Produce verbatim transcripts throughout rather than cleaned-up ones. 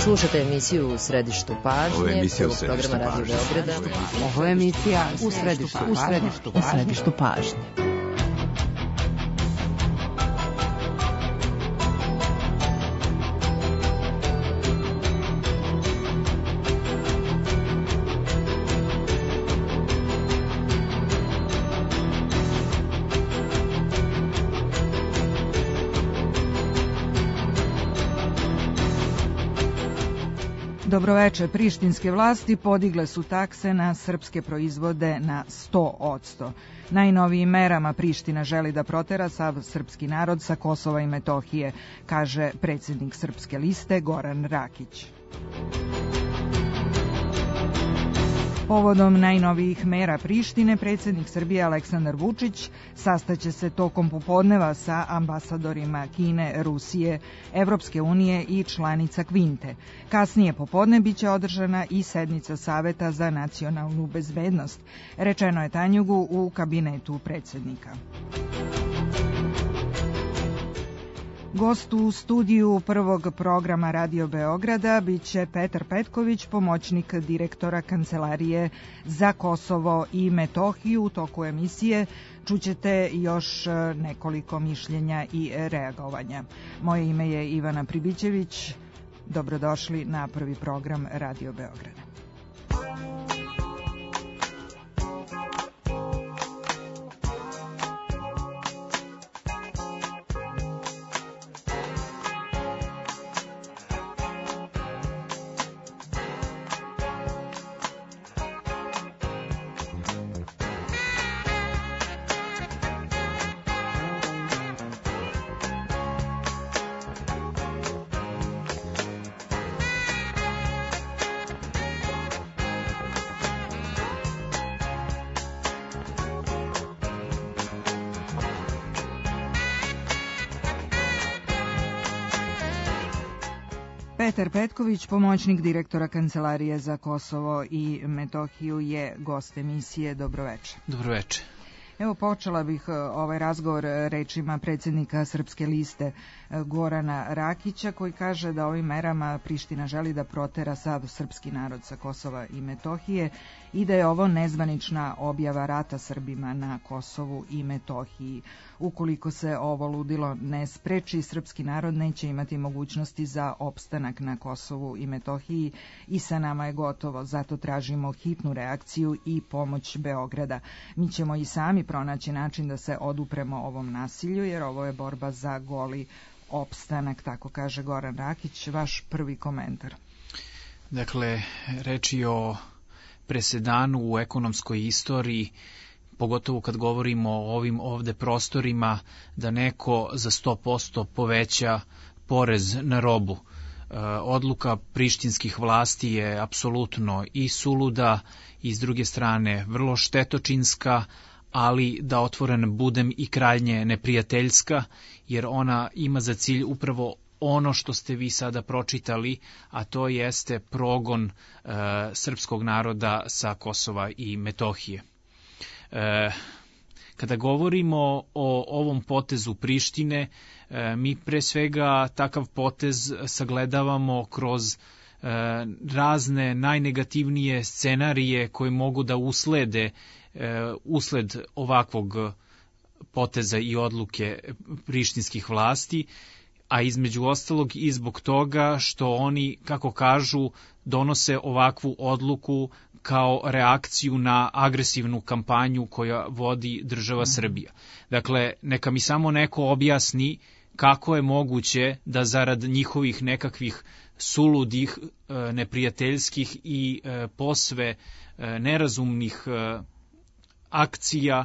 Slušate emisiju U središtu pažnje. Ovo je emisija U središtu pažnje. programa Radio Beograda. Ovo je emisija U središtu pažnje. U središtu, u središtu pažnje. Dobroveče, prištinske vlasti podigle su takse na srpske proizvode na sto posto. Najnovijim merama Priština želi da protera sav srpski narod sa Kosova i Metohije, kaže predsjednik Srpske liste Goran Rakić. Povodom najnovijih mera Prištine, predsjednik Srbije Aleksandar Vučić sastaće se tokom popodneva sa ambasadorima Kine, Rusije, Evropske unije i članica Kvinte. Kasnije popodne biće održana i sednica Saveta za nacionalnu bezbednost, rečeno je Tanjugu u kabinetu predsjednika. Gost u studiju prvog programa Radio Beograda biće Petar Petković, pomoćnik direktora Kancelarije za Kosovo i Metohiju. U toku emisije čućete još nekoliko mišljenja i reagovanja. Moje ime je Ivana Pribićević. Dobrodošli na prvi program Radio Beograda. Petar Petković, pomoćnik direktora Kancelarije za Kosovo i Metohiju, je gost emisije. Dobroveče. Dobroveče. Evo, počela bih ovaj razgovor rečima predsjednika Srpske liste Gorana Rakića, koji kaže da ovim merama Priština želi da protera sav srpski narod sa Kosova i Metohije i da je ovo nezvanična objava rata Srbima na Kosovu i Metohiji. Ukoliko se ovo ludilo ne spreči, srpski narod neće imati mogućnosti za opstanak na Kosovu i Metohiji i sa nama je gotovo. Zato tražimo hitnu reakciju i pomoć Beograda. Mi ćemo i sami pronaći način da se odupremo ovom nasilju, jer ovo je borba za goli opstanak, tako kaže Goran Rakić. Vaš prvi komentar. Dakle, reč je o presedanu u ekonomskoj istoriji, pogotovo kad govorimo o ovim ovde prostorima, da neko za sto posto poveća porez na robu. Odluka prištinskih vlasti je apsolutno i suluda i s druge strane vrlo štetočinska, ali da otvoren budem i krajnje neprijateljska, jer ona ima za cilj upravo ono što ste vi sada pročitali, a to jeste progon e, srpskog naroda sa Kosova i Metohije. E, kada govorimo o ovom potezu Prištine, e, mi pre svega takav potez sagledavamo kroz e, razne najnegativnije scenarije koje mogu da uslede e, usled ovakvog poteza i odluke prištinskih vlasti, a između ostalog i zbog toga što oni, kako kažu, donose ovakvu odluku kao reakciju na agresivnu kampanju koja vodi država Srbija. Dakle, neka mi samo neko objasni kako je moguće da zarad njihovih nekakvih suludih, neprijateljskih i posve nerazumnih akcija,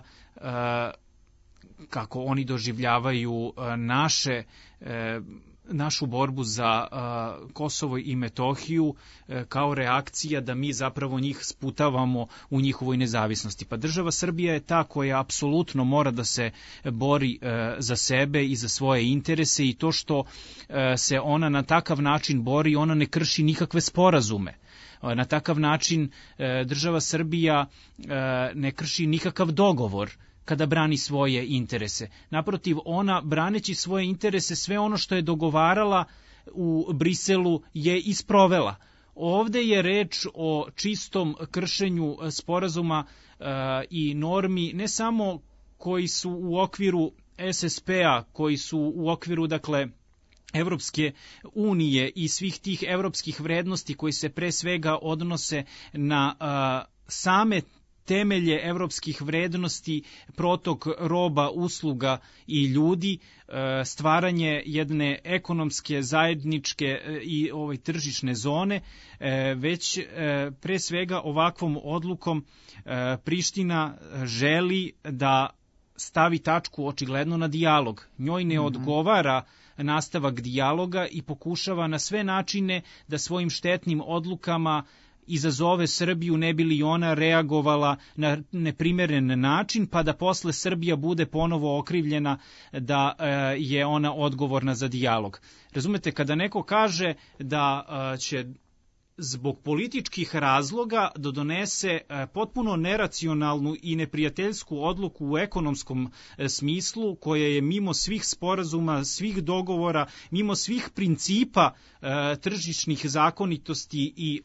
kako oni doživljavaju naše, našu borbu za Kosovo i Metohiju kao reakcija da mi zapravo njih sputavamo u njihovoj nezavisnosti. Pa država Srbija je ta koja apsolutno mora da se bori za sebe i za svoje interese, i to što se ona na takav način bori, ona ne krši nikakve sporazume. Na takav način država Srbija ne krši nikakav dogovor kada brani svoje interese. Naprotiv, ona, braneći svoje interese, sve ono što je dogovarala u Briselu je isprovela. Ovde je reč o čistom kršenju sporazuma uh, i normi, ne samo koji su u okviru S S P-a, koji su u okviru, dakle, Evropske unije i svih tih evropskih vrednosti koji se pre svega odnose na uh, same temelje evropskih vrednosti, protok roba, usluga i ljudi, stvaranje jedne ekonomske, zajedničke i ovaj tržišne zone, već pre svega ovakvom odlukom Priština želi da stavi tačku očigledno na dijalog. Njoj ne mm-hmm. odgovara nastavak dijaloga i pokušava na sve načine da svojim štetnim odlukama izazove Srbiju, ne bi li ona reagovala na neprimeren način, pa da posle Srbija bude ponovo okrivljena da e, je ona odgovorna za dijalog. Razumete, kada neko kaže da e, će zbog političkih razloga da donese potpuno neracionalnu i neprijateljsku odluku u ekonomskom smislu, koja je mimo svih sporazuma, svih dogovora, mimo svih principa tržišnih zakonitosti i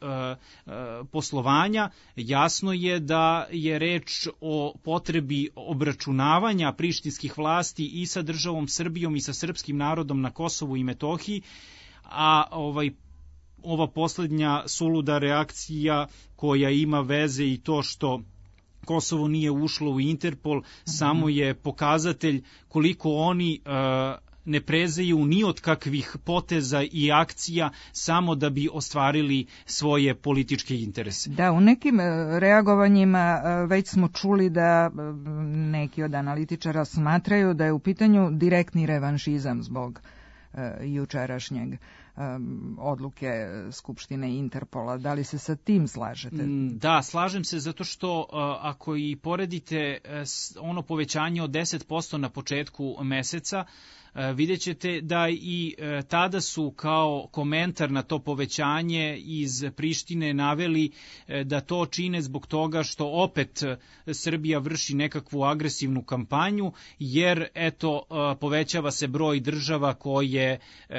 poslovanja, jasno je da je reč o potrebi obračunavanja prištinskih vlasti i sa državom Srbijom i sa srpskim narodom na Kosovu i Metohiji, a ovaj ova poslednja suluda reakcija koja ima veze i to što Kosovo nije ušlo u Interpol, mm-hmm. samo je pokazatelj koliko oni uh, ne prezeju ni od kakvih poteza i akcija samo da bi ostvarili svoje političke interese. Da, u nekim reagovanjima već smo čuli da neki od analitičara smatraju da je u pitanju direktni revanšizam zbog uh, jučerašnjeg odluke Skupštine Interpola. Da li se sa tim slažete? Da, slažem se zato što ako i poredite ono povećanje od deset posto na početku meseca, vidjet ćete da i tada su kao komentar na to povećanje iz Prištine naveli da to čine zbog toga što opet Srbija vrši nekakvu agresivnu kampanju, jer eto povećava se broj država koje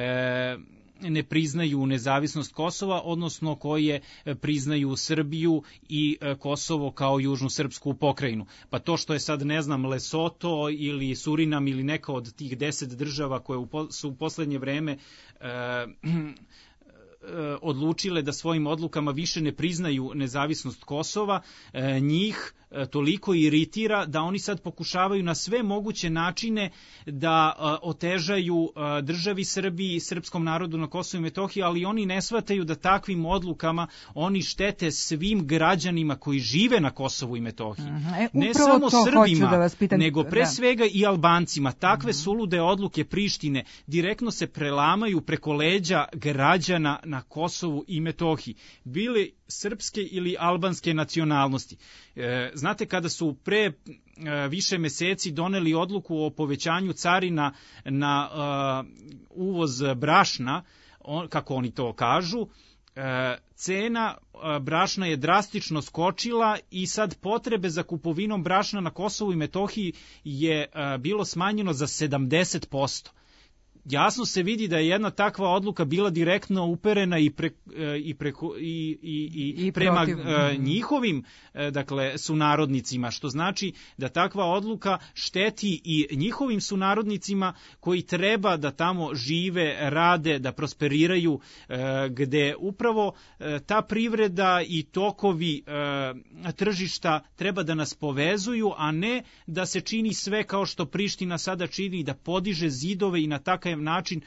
ne priznaju nezavisnost Kosova, odnosno koje priznaju Srbiju i Kosovo kao južnu srpsku pokrajinu. Pa to što je sad, ne znam, Lesoto ili Surinam ili neka od tih deset država koje su u poslednje vreme e, odlučile da svojim odlukama više ne priznaju nezavisnost Kosova, njih toliko iritira da oni sad pokušavaju na sve moguće načine da otežaju državi Srbiji i srpskom narodu na Kosovu i Metohiji, ali oni ne shvataju da takvim odlukama oni štete svim građanima koji žive na Kosovu i Metohiji. E, ne samo Srbima, da vas pitam, nego pre da. svega i Albancima. Takve uh-huh. sulude odluke Prištine direktno se prelamaju preko leđa građana na Kosovu i Metohiji, bili srpske ili albanske nacionalnosti. E, znate, kada su pre e, više meseci doneli odluku o povećanju carina na e, uvoz brašna, on, kako oni to kažu, e, cena e, brašna je drastično skočila i sad potrebe za kupovinom brašna na Kosovu i Metohiji je e, bilo smanjeno za sedamdeset posto. Jasno se vidi da je jedna takva odluka bila direktno uperena i, pre, i, preko, i, i, i, I prema protiv. njihovim dakle, sunarodnicima, što znači da takva odluka šteti i njihovim sunarodnicima koji treba da tamo žive, rade, da prosperiraju, gde upravo ta privreda i tokovi tržišta treba da nas povezuju, a ne da se čini sve kao što Priština sada čini, da podiže zidove i na takav način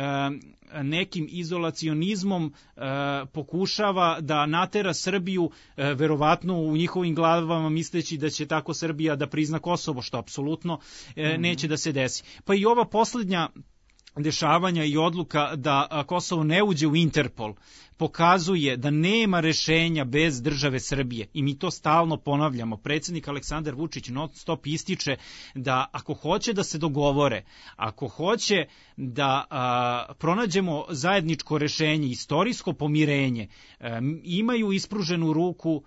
nekim izolacionizmom pokušava da natera Srbiju, verovatno u njihovim glavama misleći da će tako Srbija da prizna Kosovo, što apsolutno neće da se desi. Pa i ova poslednja dešavanja i odluka da Kosovo ne uđe u Interpol pokazuje da nema rešenja bez države Srbije i mi to stalno ponavljamo. Predsjednik Aleksandar Vučić non stop ističe da ako hoće da se dogovore, ako hoće da a, pronađemo zajedničko rešenje, istorijsko pomirenje, a, imaju ispruženu ruku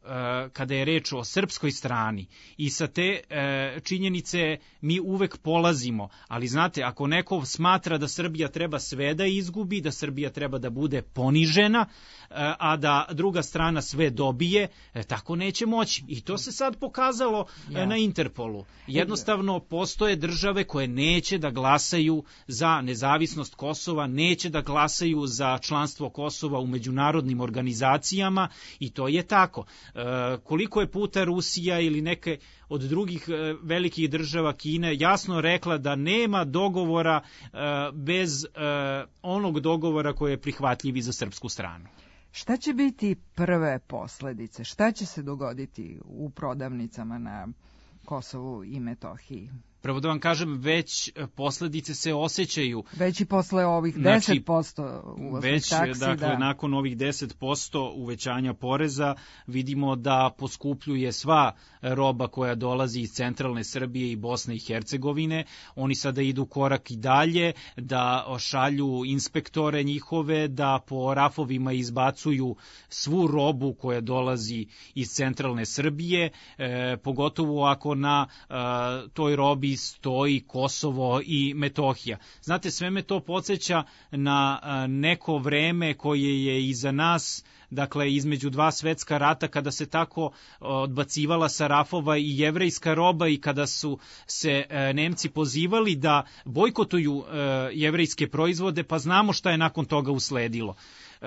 kada je reč o srpskoj strani i sa te činjenice mi uvek polazimo, ali znate, ako neko smatra da Srbija treba sve da izgubi, da Srbija treba da bude ponižena, a da druga strana sve dobije, tako neće moći. I to se sad pokazalo ja. na Interpolu. Jednostavno postoje države koje neće da glasaju za nezavisnost Kosova, neće da glasaju za članstvo Kosova u međunarodnim organizacijama i to je tako. E, koliko je puta Rusija ili neke od drugih e, velikih država, Kine, jasno rekla da nema dogovora e, bez e, onog dogovora koji je prihvatljiv i za srpsku stranu. Šta će biti prve posledice? Šta će se dogoditi u prodavnicama na Kosovu i Metohiji? Prvo da vam kažem, već posledice se osjećaju. Već i posle ovih znači, deset posto uvoznih već, taksi. Dakle, da. nakon ovih deset posto uvećanja poreza vidimo da poskupljuje sva roba koja dolazi iz centralne Srbije i Bosne i Hercegovine. Oni sada idu korak i dalje, da šalju inspektore njihove, da po rafovima izbacuju svu robu koja dolazi iz centralne Srbije, e, pogotovo ako na e, toj robi stoji Kosovo i Metohija. Znate, sve me to podsjeća na neko vreme koje je iza nas, dakle između dva svetska rata, kada se tako odbacivala sa rafova i jevrejska roba i kada su se Nemci pozivali da bojkotuju jevrejske proizvode, pa znamo šta je nakon toga usledilo.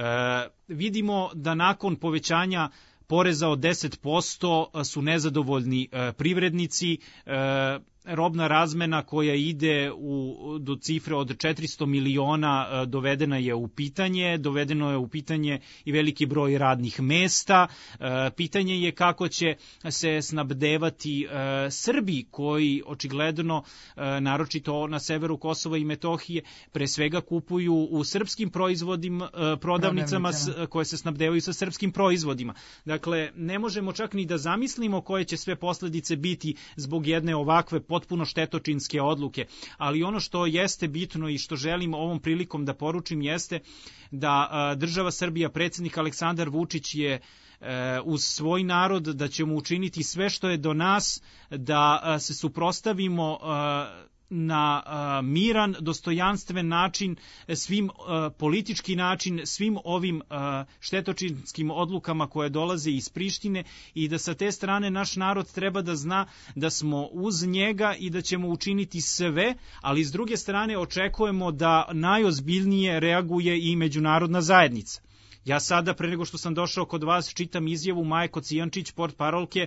Vidimo da nakon povećanja poreza od deset posto su nezadovoljni privrednici, robna razmena koja ide u, do cifre od četiristo miliona dovedena je u pitanje, dovedeno je u pitanje i veliki broj radnih mesta. Pitanje je kako će se snabdevati Srbi koji očigledno, naročito na severu Kosova i Metohije, pre svega kupuju u srpskim proizvodima, prodavnicama koje se snabdevaju sa srpskim proizvodima. Dakle, ne možemo čak ni da zamislimo koje će sve posledice biti zbog jedne ovakve potpuno štetočinske odluke, ali ono što jeste bitno i što želim ovom prilikom da poručim jeste da a, država Srbija, predsjednik Aleksandar Vučić je e, uz svoj narod, da ćemo učiniti sve što je do nas da a, se suprotstavimo a, na a, miran, dostojanstven način, svim a, politički način, svim ovim a, štetočinskim odlukama koje dolaze iz Prištine i da sa te strane naš narod treba da zna da smo uz njega i da ćemo učiniti sve, ali s druge strane očekujemo da najozbiljnije reaguje i međunarodna zajednica. Ja sada, pre nego što sam došao kod vas, čitam izjavu Maje Kocijančić, portparolke,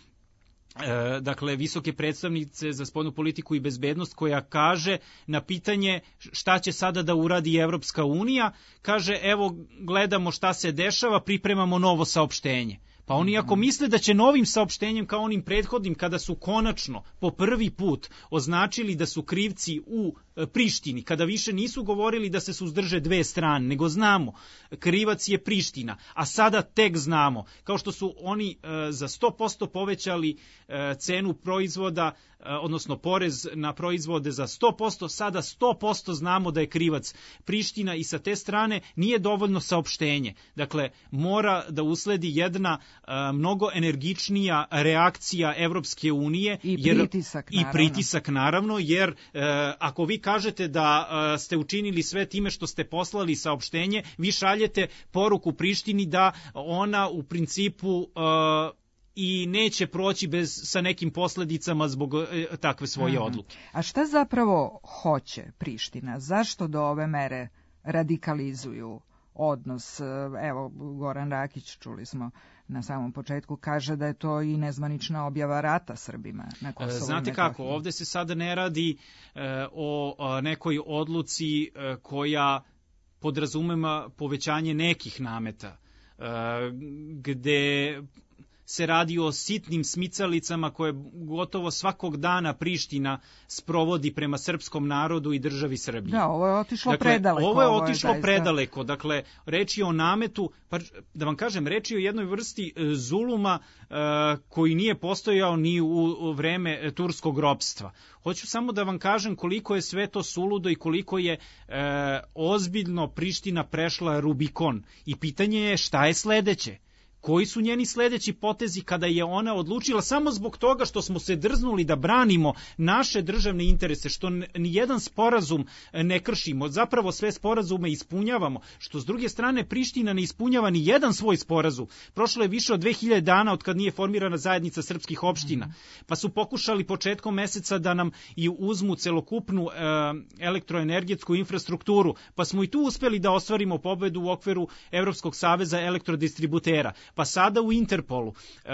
E, dakle, visoke predstavnice za spoljnu politiku i bezbednost, koja kaže na pitanje šta će sada da uradi Evropska unija, kaže evo gledamo šta se dešava, pripremamo novo saopštenje. Pa oni ako misle da će novim saopštenjem kao onim prethodnim, kada su konačno po prvi put označili da su krivci u Prištini, kada više nisu govorili da se suzdrže dve strane, nego znamo krivac je Priština, a sada tek znamo, kao što su oni e, za sto posto povećali e, cenu proizvoda, e, odnosno porez na proizvode za sto posto, sada sto posto znamo da je krivac Priština i sa te strane nije dovoljno saopštenje. Dakle, mora da usledi jedna e, mnogo energičnija reakcija Evropske unije i jer, pritisak, i pritisak naravno, jer e, ako vi kažete da uh, ste učinili sve time što ste poslali saopštenje, vi šaljete poruku Prištini da ona u principu uh, i neće proći bez sa nekim posledicama zbog uh, takve svoje Aha. odluke. A šta zapravo hoće Priština? Zašto do ove mere radikalizuju odnos? Evo, Goran Rakić, čuli smo na samom početku, kaže da je to i nezvanična objava rata Srbima na Kosovu. Znate kako, ovde se sada ne radi e, o a, nekoj odluci e, koja podrazumeva povećanje nekih nameta, e, gde se radi o sitnim smicalicama koje gotovo svakog dana Priština sprovodi prema srpskom narodu i državi Srbiji. Da, ovo je otišlo dakle, predaleko. Ovo je otišlo ovo je predaleko. Dakle, reč je o nametu, pa da vam kažem, reč je o jednoj vrsti zuluma uh, koji nije postojao ni u, u vreme turskog ropstva. Hoću samo da vam kažem koliko je sve to suludo i koliko je uh, ozbiljno Priština prešla Rubikon. I pitanje je šta je sledeće? Koji su njeni sledeći potezi kada je ona odlučila samo zbog toga što smo se drznuli da branimo naše državne interese, što ni jedan sporazum ne kršimo, zapravo sve sporazume ispunjavamo, što s druge strane Priština ne ispunjava ni jedan svoj sporazum. Prošlo je više od dve hiljade dana od kad nije formirana zajednica srpskih opština, pa su pokušali početkom meseca da nam i uzmu celokupnu e, elektroenergetsku infrastrukturu, pa smo i tu uspeli da ostvarimo pobedu u okviru Evropskog saveza elektrodistributera. Pa sada u Interpolu. E,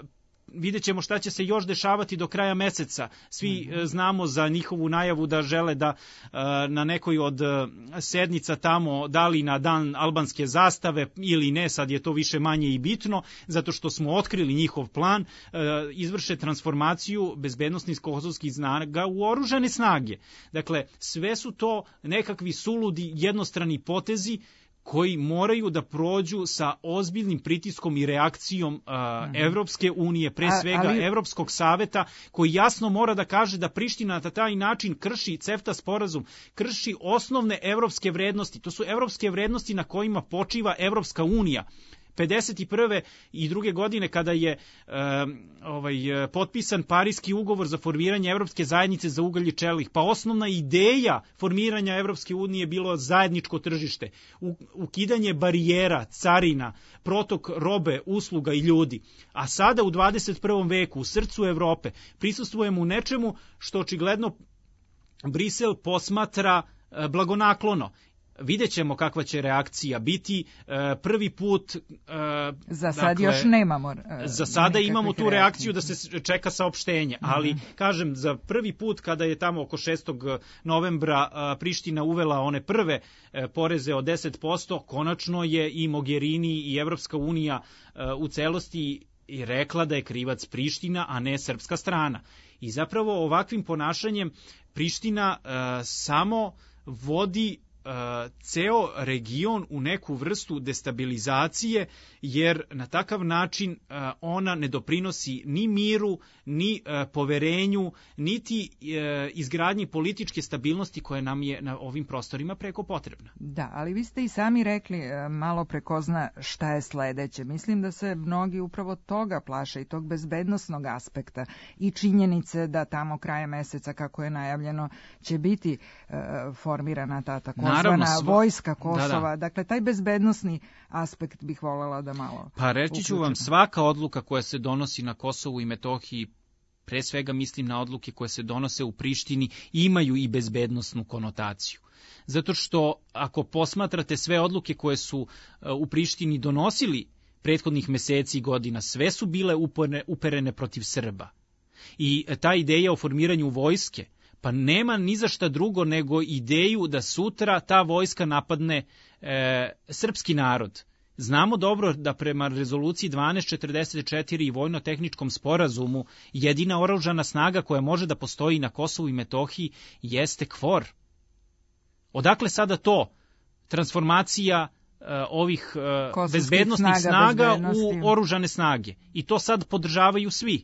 vidjet ćemo šta će se još dešavati do kraja meseca. Svi mm-hmm. znamo za njihovu najavu da žele da e, na nekoj od sednica tamo, da li na dan albanske zastave ili ne, sad je to više manje i bitno, zato što smo otkrili njihov plan, e, izvrše transformaciju bezbednosnih kosovskih snaga u oružane snage. Dakle, sve su to nekakvi suludi jednostrani potezi koji moraju da prođu sa ozbiljnim pritiskom i reakcijom uh, mm-hmm. Evropske unije, pre svega ali... Evropskog saveta, koji jasno mora da kaže da Priština na taj način krši CEFTA sporazum, krši osnovne evropske vrednosti. To su evropske vrednosti na kojima počiva Evropska unija. pedeset prve i druge godine kada je e, ovaj, potpisan Pariski ugovor za formiranje Evropske zajednice za ugalj i čelik, pa osnovna ideja formiranja Evropske unije je bilo zajedničko tržište, u, ukidanje barijera, carina, protok robe, usluga i ljudi. A sada u dvadeset prvom veku, u srcu Evrope, prisustvujemo u nečemu što očigledno Brisel posmatra e, blagonaklono. Vidjet ćemo kakva će reakcija biti. E, prvi put... E, za sad dakle, još nemamo... E, za sada imamo tu reakciju da se čeka saopštenje, mm-hmm. ali, kažem, za prvi put kada je tamo oko šestog novembra a, Priština uvela one prve e, poreze od deset posto, konačno je i Mogherini i Evropska unija e, u celosti i rekla da je krivac Priština, a ne srpska strana. I zapravo ovakvim ponašanjem Priština e, samo vodi ceo region u neku vrstu destabilizacije, jer na takav način ona ne doprinosi ni miru, ni poverenju, niti izgradnji političke stabilnosti koja nam je na ovim prostorima preko potrebna. Da, ali vi ste i sami rekli malo preko zna šta je sledeće. Mislim da se mnogi upravo toga plaše i tog bezbednosnog aspekta i činjenice da tamo kraje meseca, kako je najavljeno, će biti formirana ta takozvana vojska Kosova. Da, da. Dakle, taj bezbednosni aspekt bih voljela da malo... Pa reći ću vam, svaka odluka koja se donosi na Kosovu i Metohiji, pre svega mislim na odluke koje se donose u Prištini, imaju i bezbednosnu konotaciju. Zato što ako posmatrate sve odluke koje su u Prištini donosili prethodnih meseci i godina, sve su bile uporne, uperene protiv Srba. I ta ideja o formiranju vojske, pa nema ni za šta drugo nego ideju da sutra ta vojska napadne e, srpski narod. Znamo dobro da prema rezoluciji dvanaest četrdeset četiri i vojno-tehničkom sporazumu jedina oružana snaga koja može da postoji na Kosovu i Metohiji jeste KFOR. Odakle sada to? Transformacija e, ovih e, bezbednostnih snaga, snaga u oružane snage. I to sad podržavaju svi.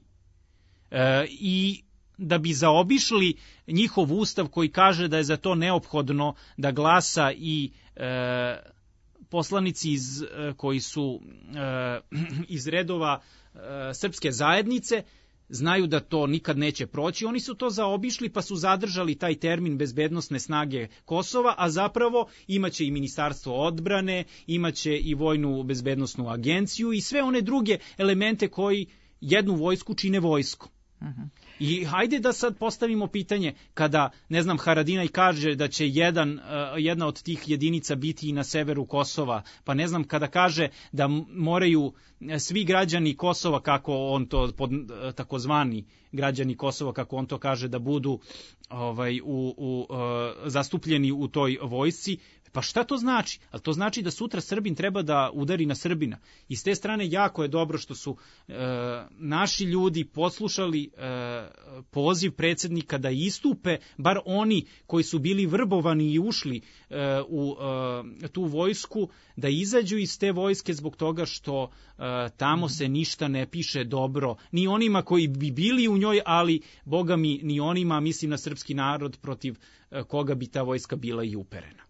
E, I da bi zaobišli njihov ustav koji kaže da je za to neophodno da glasa i e, poslanici iz, e, koji su e, iz redova e, srpske zajednice, znaju da to nikad neće proći. Oni su to zaobišli pa su zadržali taj termin bezbednosne snage Kosova, a zapravo imaće i Ministarstvo odbrane, imaće i Vojnu bezbednosnu agenciju i sve one druge elemente koji jednu vojsku čine vojskom. Uh-huh. I hajde da sad postavimo pitanje, kada, ne znam, Haradinaj kaže da će jedan, jedna od tih jedinica biti i na severu Kosova, pa ne znam, kada kaže da moraju svi građani Kosova, kako on to, pod, takozvani građani Kosova, kako on to kaže, da budu ovaj, u, u, zastupljeni u toj vojsci, pa šta to znači? Ali to znači da sutra Srbin treba da udari na Srbina. I s te strane jako je dobro što su e, naši ljudi poslušali e, poziv predsjednika da istupe, bar oni koji su bili vrbovani i ušli e, u e, tu vojsku, da izađu iz te vojske zbog toga što e, tamo se ništa ne piše dobro. Ni onima koji bi bili u njoj, ali boga mi ni onima, mislim na srpski narod, protiv e, koga bi ta vojska bila i uperena.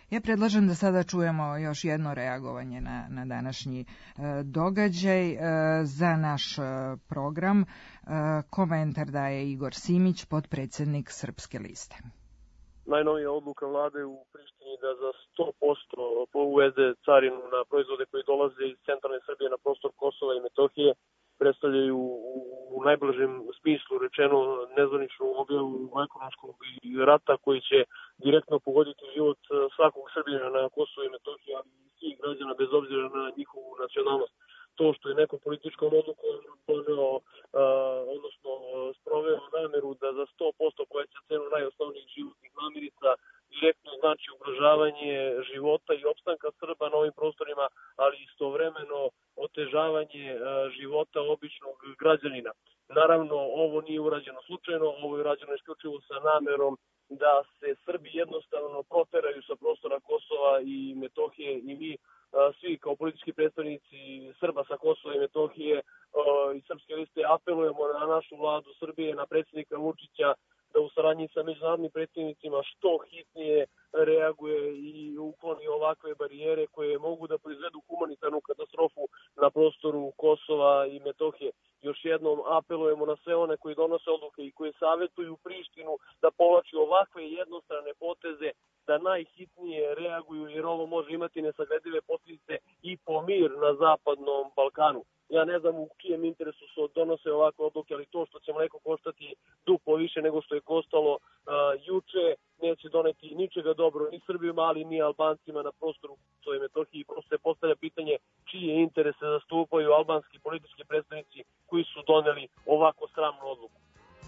Ja predlažem da sada čujemo još jedno reagovanje na, na današnji e, događaj. E, za naš e, program e, komentar daje Igor Simić, potpredsjednik Srpske liste. Najnovija odluka vlade u Prištini da za sto posto uvede carinu na proizvode koji dolaze iz centralne Srbije na prostor Kosova i Metohije predstavljaju u najblažem smislu rečeno nezvaničnu objavu ekonomskog rata koji će direktno pogoditi život svakog Srbina na Kosovu i Metohiji, ali i svih građana bez obzira na njihovu nacionalnost. To što je nekom političkom odlukom doneo, odnosno sproveo nameru da za sto posto poveća cenu najosnovnijih životnih namirnica, direktno znači ugrožavanje života i opstanka Srba na ovim prostorima, ali istovremeno otežavanje života običnog građanina. Naravno, ovo nije urađeno slučajno, ovo je urađeno isključivo sa namerom da se Srbi jednostavno proteraju sa prostora Kosova i Metohije i mi svi kao politički predstavnici Srba sa Kosova i Metohije i Srpske liste apelujemo na našu vladu Srbije, na predsjednika Vučića, da u saradnji sa međunarodnim predstavnicima što hitnije reaguje i ukloni ovakve barijere koje mogu da proizvedu humanitarnu katastrofu na prostoru Kosova i Metohije. Još jednom apelujemo na sve one koji donose odluke i koji savjetuju Prištinu da povlači ovakve jednostrane poteze, da najhitnije reaguju, jer ovo može imati nesagledive posljedice i po mir na zapadnom Balkanu. Ja ne znam u čijem interesu se donose ovakve odluke, ali to što će mleko koštati duplo više nego što je koštalo uh, juče, neće doneti ničega dobro ni Srbima, ali ni Albancima na prostoru Kosova i Metohiji. Prosto se postavlja pitanje čije interese zastupaju albanski politički predstavnici koji su doneli ovako sramnu odluku.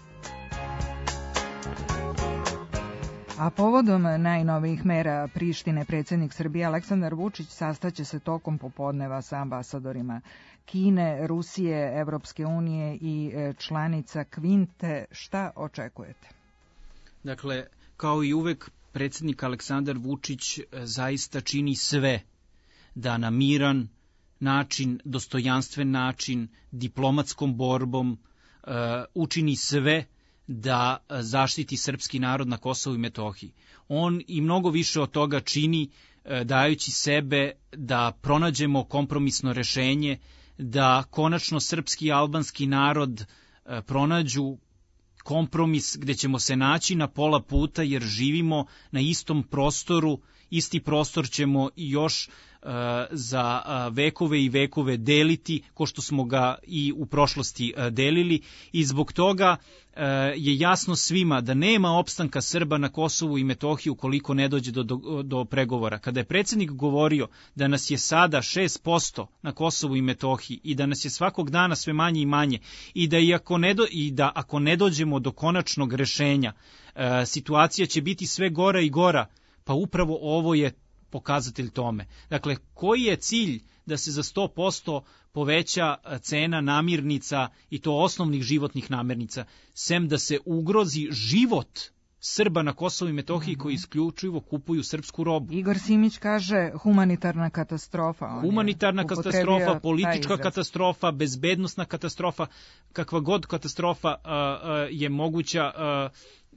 A povodom najnovijih mera Prištine, predsjednik Srbije Aleksandar Vučić sastaće se tokom popodneva sa ambasadorima Kine, Rusije, Evropske unije i članica Kvinte. Šta očekujete? Dakle, kao i uvek, predsjednik Aleksandar Vučić zaista čini sve da na miran način, dostojanstven način, diplomatskom borbom uh, učini sve da zaštiti srpski narod na Kosovu i Metohiji. On i mnogo više od toga čini dajući sebe da pronađemo kompromisno rešenje, da konačno srpski i albanski narod pronađu kompromis gde ćemo se naći na pola puta jer živimo na istom prostoru, isti prostor ćemo još uh, za uh, vekove i vekove deliti, ko što smo ga i u prošlosti uh, delili i zbog toga uh, je jasno svima da nema opstanka Srba na Kosovu i Metohiji ukoliko ne dođe do, do, do pregovora. Kada je predsjednik govorio da nas je sada šest posto na Kosovu i Metohiji i da nas je svakog dana sve manje i manje i da, i ako, ne do, i da ako ne dođemo do konačnog rešenja, uh, situacija će biti sve gora i gora, pa upravo ovo je pokazatelj tome. Dakle, koji je cilj da se za sto posto poveća cena namirnica i to osnovnih životnih namirnica, sem da se ugrozi život Srba na Kosovu i Metohiji koji isključivo kupuju srpsku robu. Igor Simić kaže humanitarna katastrofa. On humanitarna katastrofa, politička katastrofa, bezbednosna katastrofa, kakva god katastrofa uh, uh, je moguća uh,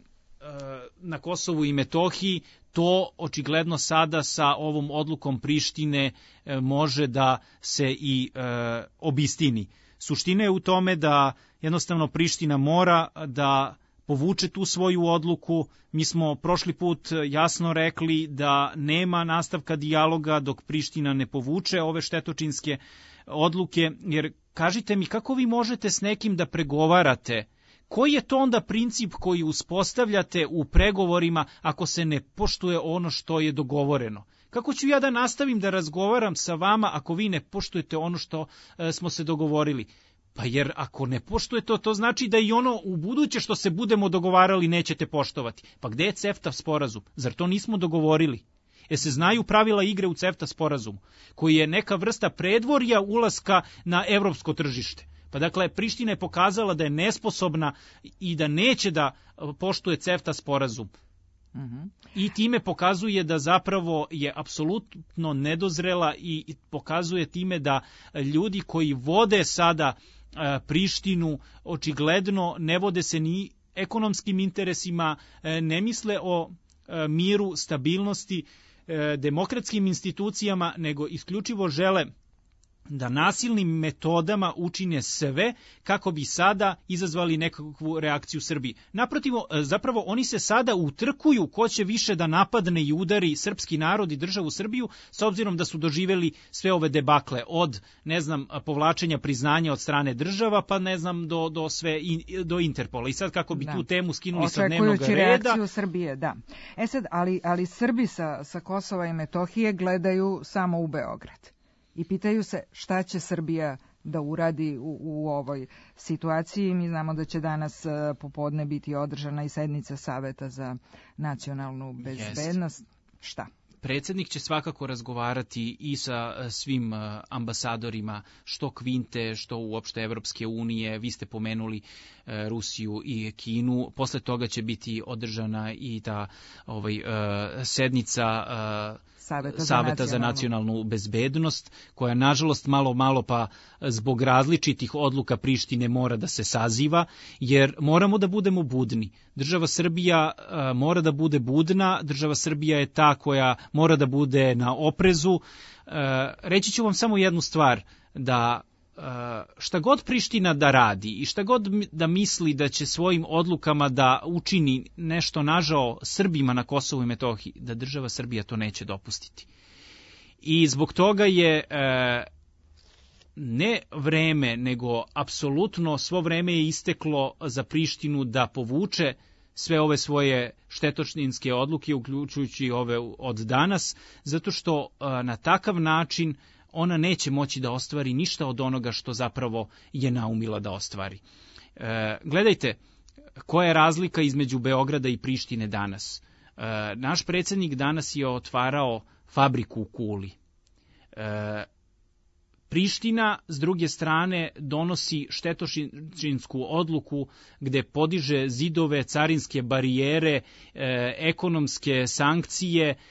na Kosovu i Metohiji, to očigledno sada sa ovom odlukom Prištine e, može da se i e, obistini. Suština je u tome da jednostavno Priština mora da povuče tu svoju odluku. Mi smo prošli put jasno rekli da nema nastavka dijaloga dok Priština ne povuče ove štetočinske odluke, jer kažite mi kako vi možete s nekim da pregovarate. Koji je to onda princip koji uspostavljate u pregovorima ako se ne poštuje ono što je dogovoreno? Kako ću ja da nastavim da razgovaram sa vama ako vi ne poštujete ono što e, smo se dogovorili? Pa jer ako ne poštujete to, to znači da i ono u buduće što se budemo dogovarali nećete poštovati. Pa gde je CEFTA sporazum? Zar to nismo dogovorili? E se znaju pravila igre u CEFTA sporazumu, koji je neka vrsta predvorja ulaska na evropsko tržište. Pa dakle, Priština je pokazala da je nesposobna i da neće da poštuje CEFTA sporazum. Uh-huh. I time pokazuje da zapravo je apsolutno nedozrela i pokazuje time da ljudi koji vode sada Prištinu očigledno ne vode se ni ekonomskim interesima, ne misle o miru, stabilnosti, e, demokratskim institucijama, nego isključivo žele da nasilnim metodama učine sve kako bi sada izazvali nekakvu reakciju Srbiji. Naprotiv, zapravo oni se sada utrkuju ko će više da napadne i udari srpski narod i državu Srbiju, s obzirom da su doživjeli sve ove debakle od, ne znam, povlačenja priznanja od strane država, pa ne znam, do, do sve in, do Interpola. I sad kako bi da. tu temu skinuli sa dnevnog reda. Očekujući reakciju Srbije, da. E sad, ali, ali Srbi sa, sa Kosova i Metohije gledaju samo u Beograd. I pitaju se šta će Srbija da uradi u, u ovoj situaciji. Mi znamo da će danas popodne biti održana i sednica Saveta za nacionalnu bezbednost. Yes. Šta? Predsjednik će svakako razgovarati i sa svim ambasadorima, što Kvinte, što uopšte Evropske unije. Vi ste pomenuli Rusiju i Kinu. Posle toga će biti održana i ta ovaj, sednica Saveta, za, Saveta za nacionalnu bezbednost, koja nažalost malo malo pa zbog različitih odluka Prištine mora da se saziva, jer moramo da budemo budni. Država Srbija a, mora da bude budna, država Srbija je ta koja mora da bude na oprezu. A, reći ću vam samo jednu stvar, da šta god Priština da radi i šta god da misli da će svojim odlukama da učini nešto nažao Srbima na Kosovu i Metohiji, da država Srbija to neće dopustiti. I zbog toga je ne vreme, nego apsolutno svo vreme je isteklo za Prištinu da povuče sve ove svoje štetočinske odluke, uključujući ove od danas, zato što na takav način ona neće moći da ostvari ništa od onoga što zapravo je naumila da ostvari. E, gledajte, koja je razlika između Beograda i Prištine danas? E, naš predsjednik danas je otvarao fabriku u Kuli. E, Priština, s druge strane, donosi štetočinsku odluku gde podiže zidove, carinske barijere, e, ekonomske sankcije, e,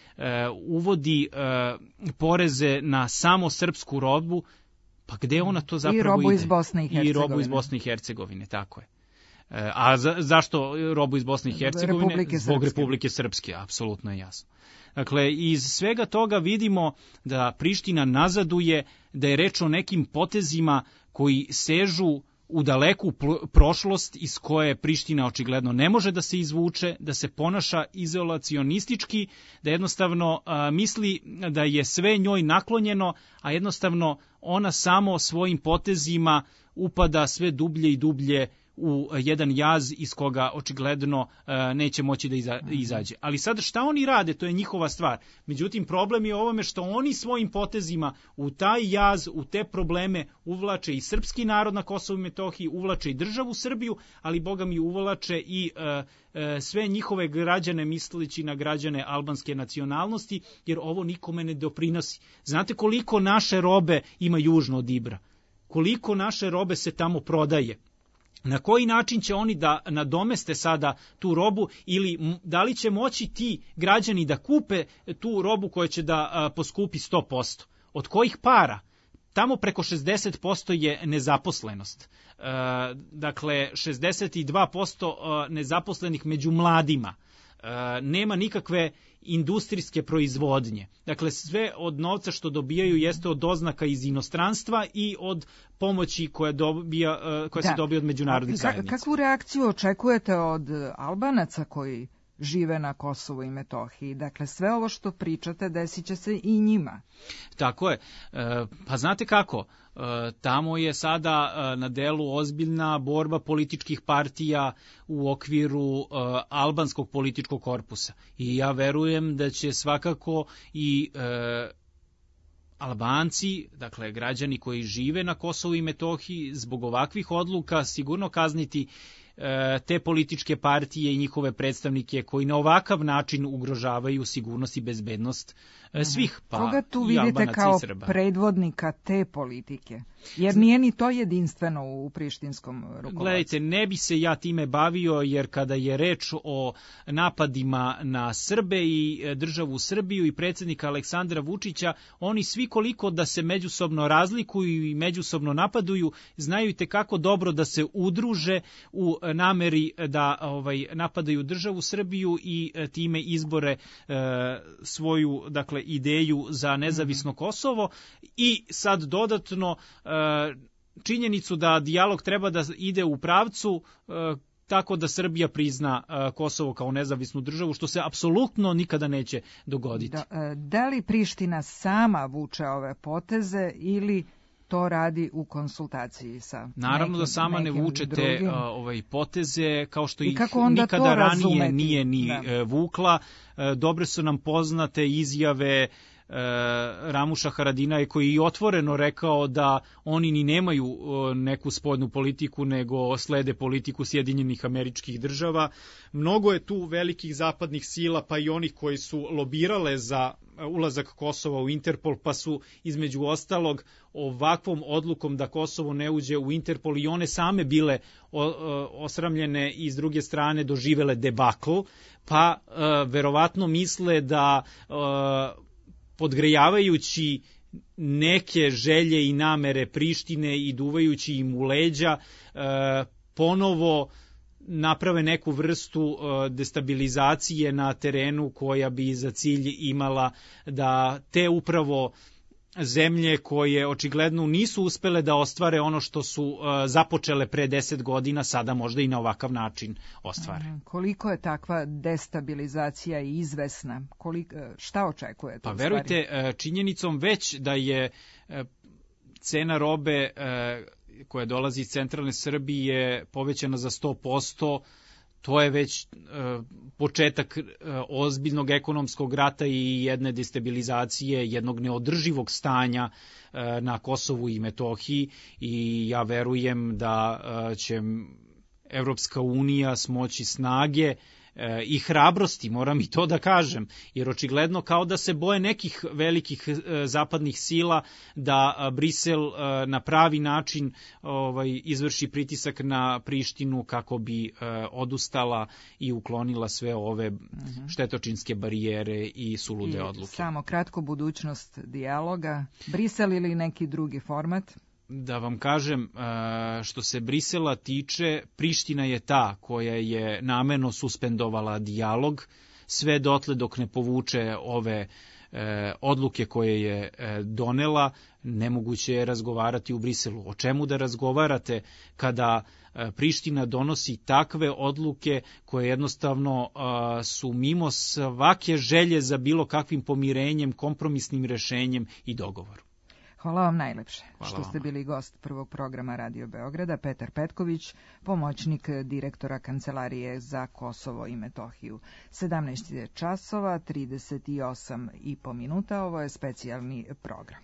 uvodi e, poreze na samo srpsku robu, pa gde ona to zapravo ide? I robu iz Bosne i Hercegovine. I robu iz Bosne i Hercegovine, tako je. E, a za, zašto robu iz Bosne i Hercegovine? Republike Zbog Srpske. Republike Srpske, apsolutno je jasno. Dakle, iz svega toga vidimo da Priština nazaduje, da je reč o nekim potezima koji sežu u daleku prošlost iz koje Priština očigledno ne može da se izvuče, da se ponaša izolacionistički, da jednostavno a, misli da je sve njoj naklonjeno, a jednostavno ona samo svojim potezima upada sve dublje i dublje u jedan jaz iz koga očigledno uh, neće moći da iza, izađe. Ali sad šta oni rade, to je njihova stvar. Međutim, problem je ovome što oni svojim potezima u taj jaz, u te probleme uvlače i srpski narod na Kosovu i Metohiji, uvlače i državu Srbiju, ali Boga mi uvlače i uh, uh, sve njihove građane, misleći na građane albanske nacionalnosti, jer ovo nikome ne doprinosi. Znate koliko naše robe ima južno od Ibra? Koliko naše robe se tamo prodaje? Na koji način će oni da nadomeste sada tu robu ili da li će moći ti građani da kupe tu robu koja će da a, poskupi sto posto? Od kojih para? Tamo preko šezdeset posto je nezaposlenost. E, dakle, šezdeset dva posto nezaposlenih među mladima. E, nema nikakve industrijske proizvodnje. Dakle, sve od novca što dobijaju jeste od doznaka iz inostranstva i od pomoći koja, dobija, koja da. se dobija od međunarodnih zajednica. Kakvu reakciju očekujete od Albanaca koji žive na Kosovu i Metohiji? Dakle, sve ovo što pričate desit će se i njima. Tako je. E, pa znate kako? E, tamo je sada e, na delu ozbiljna borba političkih partija u okviru e, albanskog političkog korpusa. I ja verujem da će svakako i e, Albanci, dakle građani koji žive na Kosovu i Metohiji, zbog ovakvih odluka sigurno kazniti te političke partije i njihove predstavnike koji na ovakav način ugrožavaju sigurnost i bezbednost svih, pa koga tu i vidite Albanaca kao i Srba. Predvodnika te politike? Jer nije ni to jedinstveno u prištinskom rukovodstvu. Gledajte, ne bi se ja time bavio, jer kada je reč o napadima na Srbe i državu Srbiju i predsjednika Aleksandra Vučića, oni svi koliko da se međusobno razlikuju i međusobno napaduju, znaju i tekako dobro da se udruže u nameri da ovaj napadaju državu Srbiju i time izbore e, svoju dakle ideju za nezavisno Kosovo i sad dodatno e, činjenicu da dijalog treba da ide u pravcu e, tako da Srbija prizna e, Kosovo kao nezavisnu državu, što se apsolutno nikada neće dogoditi. Da, da li Priština sama vuče ove poteze ili to radi u konsultaciji sa Naravno nekim, da sama ne vuče te uh, ovaj, poteze, kao što ih nikada ranije razumeti? Nije ni da. vukla. Dobre su nam poznate izjave uh, Ramuša Haradinaja koji je otvoreno rekao da oni ni nemaju uh, neku spoljnu politiku, nego slede politiku Sjedinjenih Američkih Država. Mnogo je tu velikih zapadnih sila, pa i onih koji su lobirale za ulazak Kosova u Interpol, pa su između ostalog ovakvom odlukom da Kosovo ne uđe u Interpol i one same bile osramljene i s druge strane doživele debakl, pa e, verovatno misle da e, podgrejavajući neke želje i namere Prištine i duvajući im u leđa e, ponovo naprave neku vrstu destabilizacije na terenu koja bi za cilj imala da te upravo zemlje koje očigledno nisu uspele da ostvare ono što su započele pre deset godina, sada možda i na ovakav način ostvare. Koliko je takva destabilizacija izvesna? Koliko, šta očekujete? Pa verujte, činjenicom već da je cena robe koja dolazi iz centralne Srbije povećana za sto posto, to je već e, početak e, ozbiljnog ekonomskog rata i jedne destabilizacije, jednog neodrživog stanja e, na Kosovu i Metohiji i ja verujem da e, će Evropska unija smoći snage i hrabrosti, moram i to da kažem, jer očigledno kao da se boje nekih velikih zapadnih sila da Brisel na pravi način ovaj, izvrši pritisak na Prištinu kako bi odustala i uklonila sve ove štetočinske barijere i sulude I odluke. Samo kratko, budućnost dijaloga, Brisel ili neki drugi format? Da vam kažem, što se Brisela tiče, Priština je ta koja je namerno suspendovala dijalog, sve dotle dok ne povuče ove odluke koje je donela, nemoguće je razgovarati u Briselu. O čemu da razgovarate kada Priština donosi takve odluke koje jednostavno su mimo svake želje za bilo kakvim pomirenjem, kompromisnim rešenjem i dogovorom? Hvala vam najlepše Hvala što ste vama. bili gost prvog programa Radio Beograda. Petar Petković, pomoćnik direktora Kancelarije za Kosovo i Metohiju. sedamnaest je časova, trideset osam i po minuta. Ovo je specijalni program.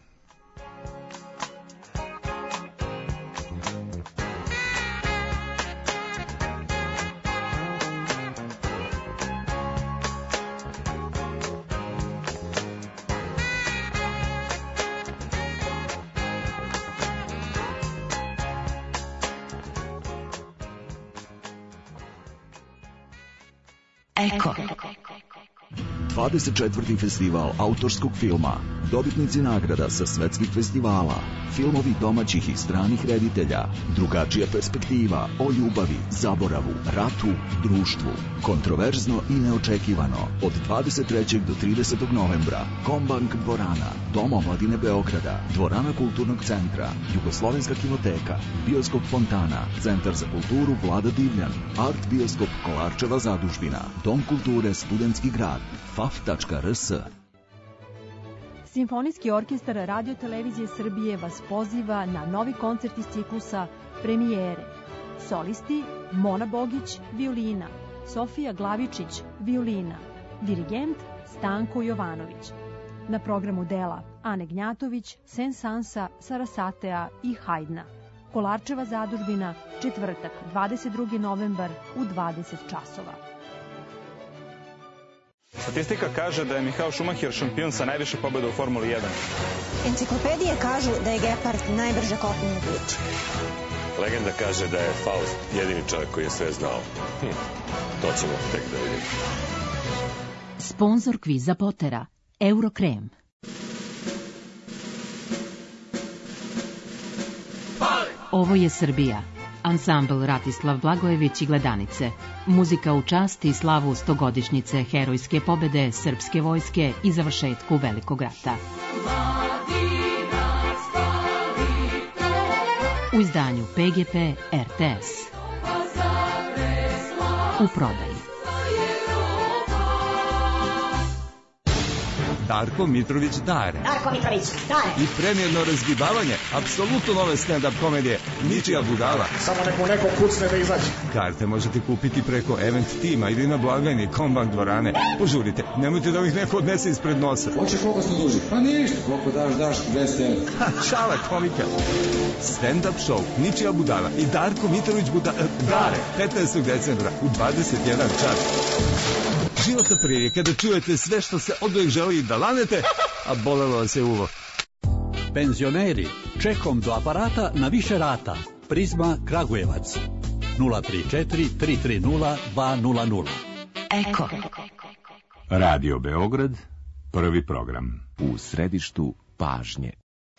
Eko. dvadeset četvrti festival autorskog filma. Dobitnici nagrada sa svetskih festivala. Filmovi domaćih i stranih reditelja. Drugačija perspektiva o ljubavi, zaboravu, ratu, društvu. Kontroverzno i neočekivano. Od dvadeset trećeg do tridesetog novembra. Kombank dvorana. Dom omladine Beograda. Dvorana kulturnog centra. Jugoslovenska kinoteka. Bioskop Fontana. Centar za kulturu Vlada Divljan. Art bioskop Kolarčeva zadužbina. Dom kulture Studentski grad. f a f tačka r s. Simfonijski orkestar Radio Televizije Srbije vas poziva na novi koncert iz ciklusa Premijere. Solisti Mona Bogić, violina, Sofija Glavičić, violina, dirigent Stanko Jovanović. Na programu dela Ane Gnjatović, Sensansa, Sarasatea i Hajdna. Kolarčeva zadužbina, četvrtak, dvadeset drugi novembar u dvadeset časova. Statistika kaže da je Michael Schumacher šampion sa najviše pobjeda u Formuli jedan. Enciklopedije kažu da je Gepard najbrže kopnena bića. Legenda kaže da je Faust jedini čovjek koji je sve znao. Hm, to ćemo tek da vidimo. Sponzor kviza Potera, Eurokrem. Ovo je Srbija. Ansambl Ratislav Blagojević i Gledanice. Muzika u čast i slavu stogodišnjice herojske pobede srpske vojske i završetku Velikog rata. U izdanju P G P R T S. U prodaji Darko Mitrović Dare. Darko Mitrović Dare. I premijerno razgibavanje apsolutno nove stand-up komedije Ničija budala. Samo neko neko kucne da izađe. Karte možete kupiti preko Event Tima ili na blagajni Kombank dvorane. Požurite, nemojte da ih neko odnese ispred nosa. Hoćeš koliko smo duži? Pa ništa, koliko daš, daš dvesta evra. Šala komika. Stand-up show Ničija budala i Darko Mitrović buda, Dare petnaestog decembra u dvadeset jedan čas. Životna prilika da čujete sve što se oduvek želi da lanete, a bolelo vas je uvo. Penzioneri, čekom do aparata na više rata. Prizma Kragujevac. nula tri četiri tri tri nula dva nula nula. Eko. Radio Beograd, prvi program. U središtu pažnje.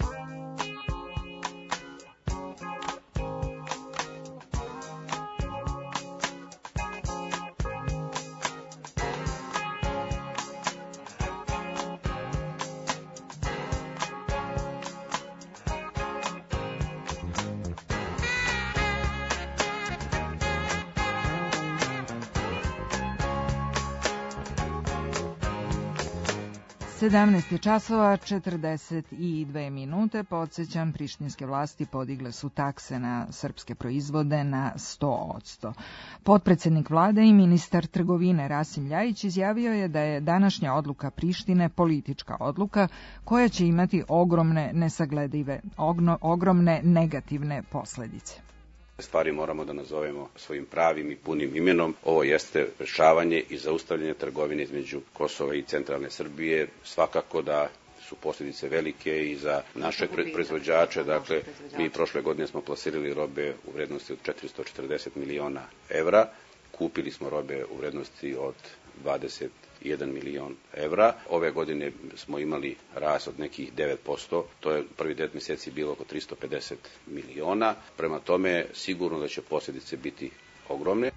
sedamnaest je časova, četrdeset dve minute. Podsjećam, prištinske vlasti podigle su takse na srpske proizvode na sto posto. Potpredsednik vlade i ministar trgovine Rasim Ljajić izjavio je da je današnja odluka Prištine politička odluka koja će imati ogromne nesagledive, ogno, ogromne negativne posledice. Stvari moramo da nazovemo svojim pravim i punim imenom. Ovo jeste rešavanje i zaustavljanje trgovine između Kosova i centralne Srbije. Svakako da su posljedice velike i za naše proizvođače. Dakle, mi prošle godine smo plasirali robe u vrednosti od četiristo četrdeset miliona evra. Kupili smo robe u vrednosti od dvadeset jedan milion evra. Ove godine smo imali rast od nekih devet posto, to je prvi devet mjeseci bilo oko tristo pedeset miliona. Prema tome, sigurno da će posljedice biti ogromne.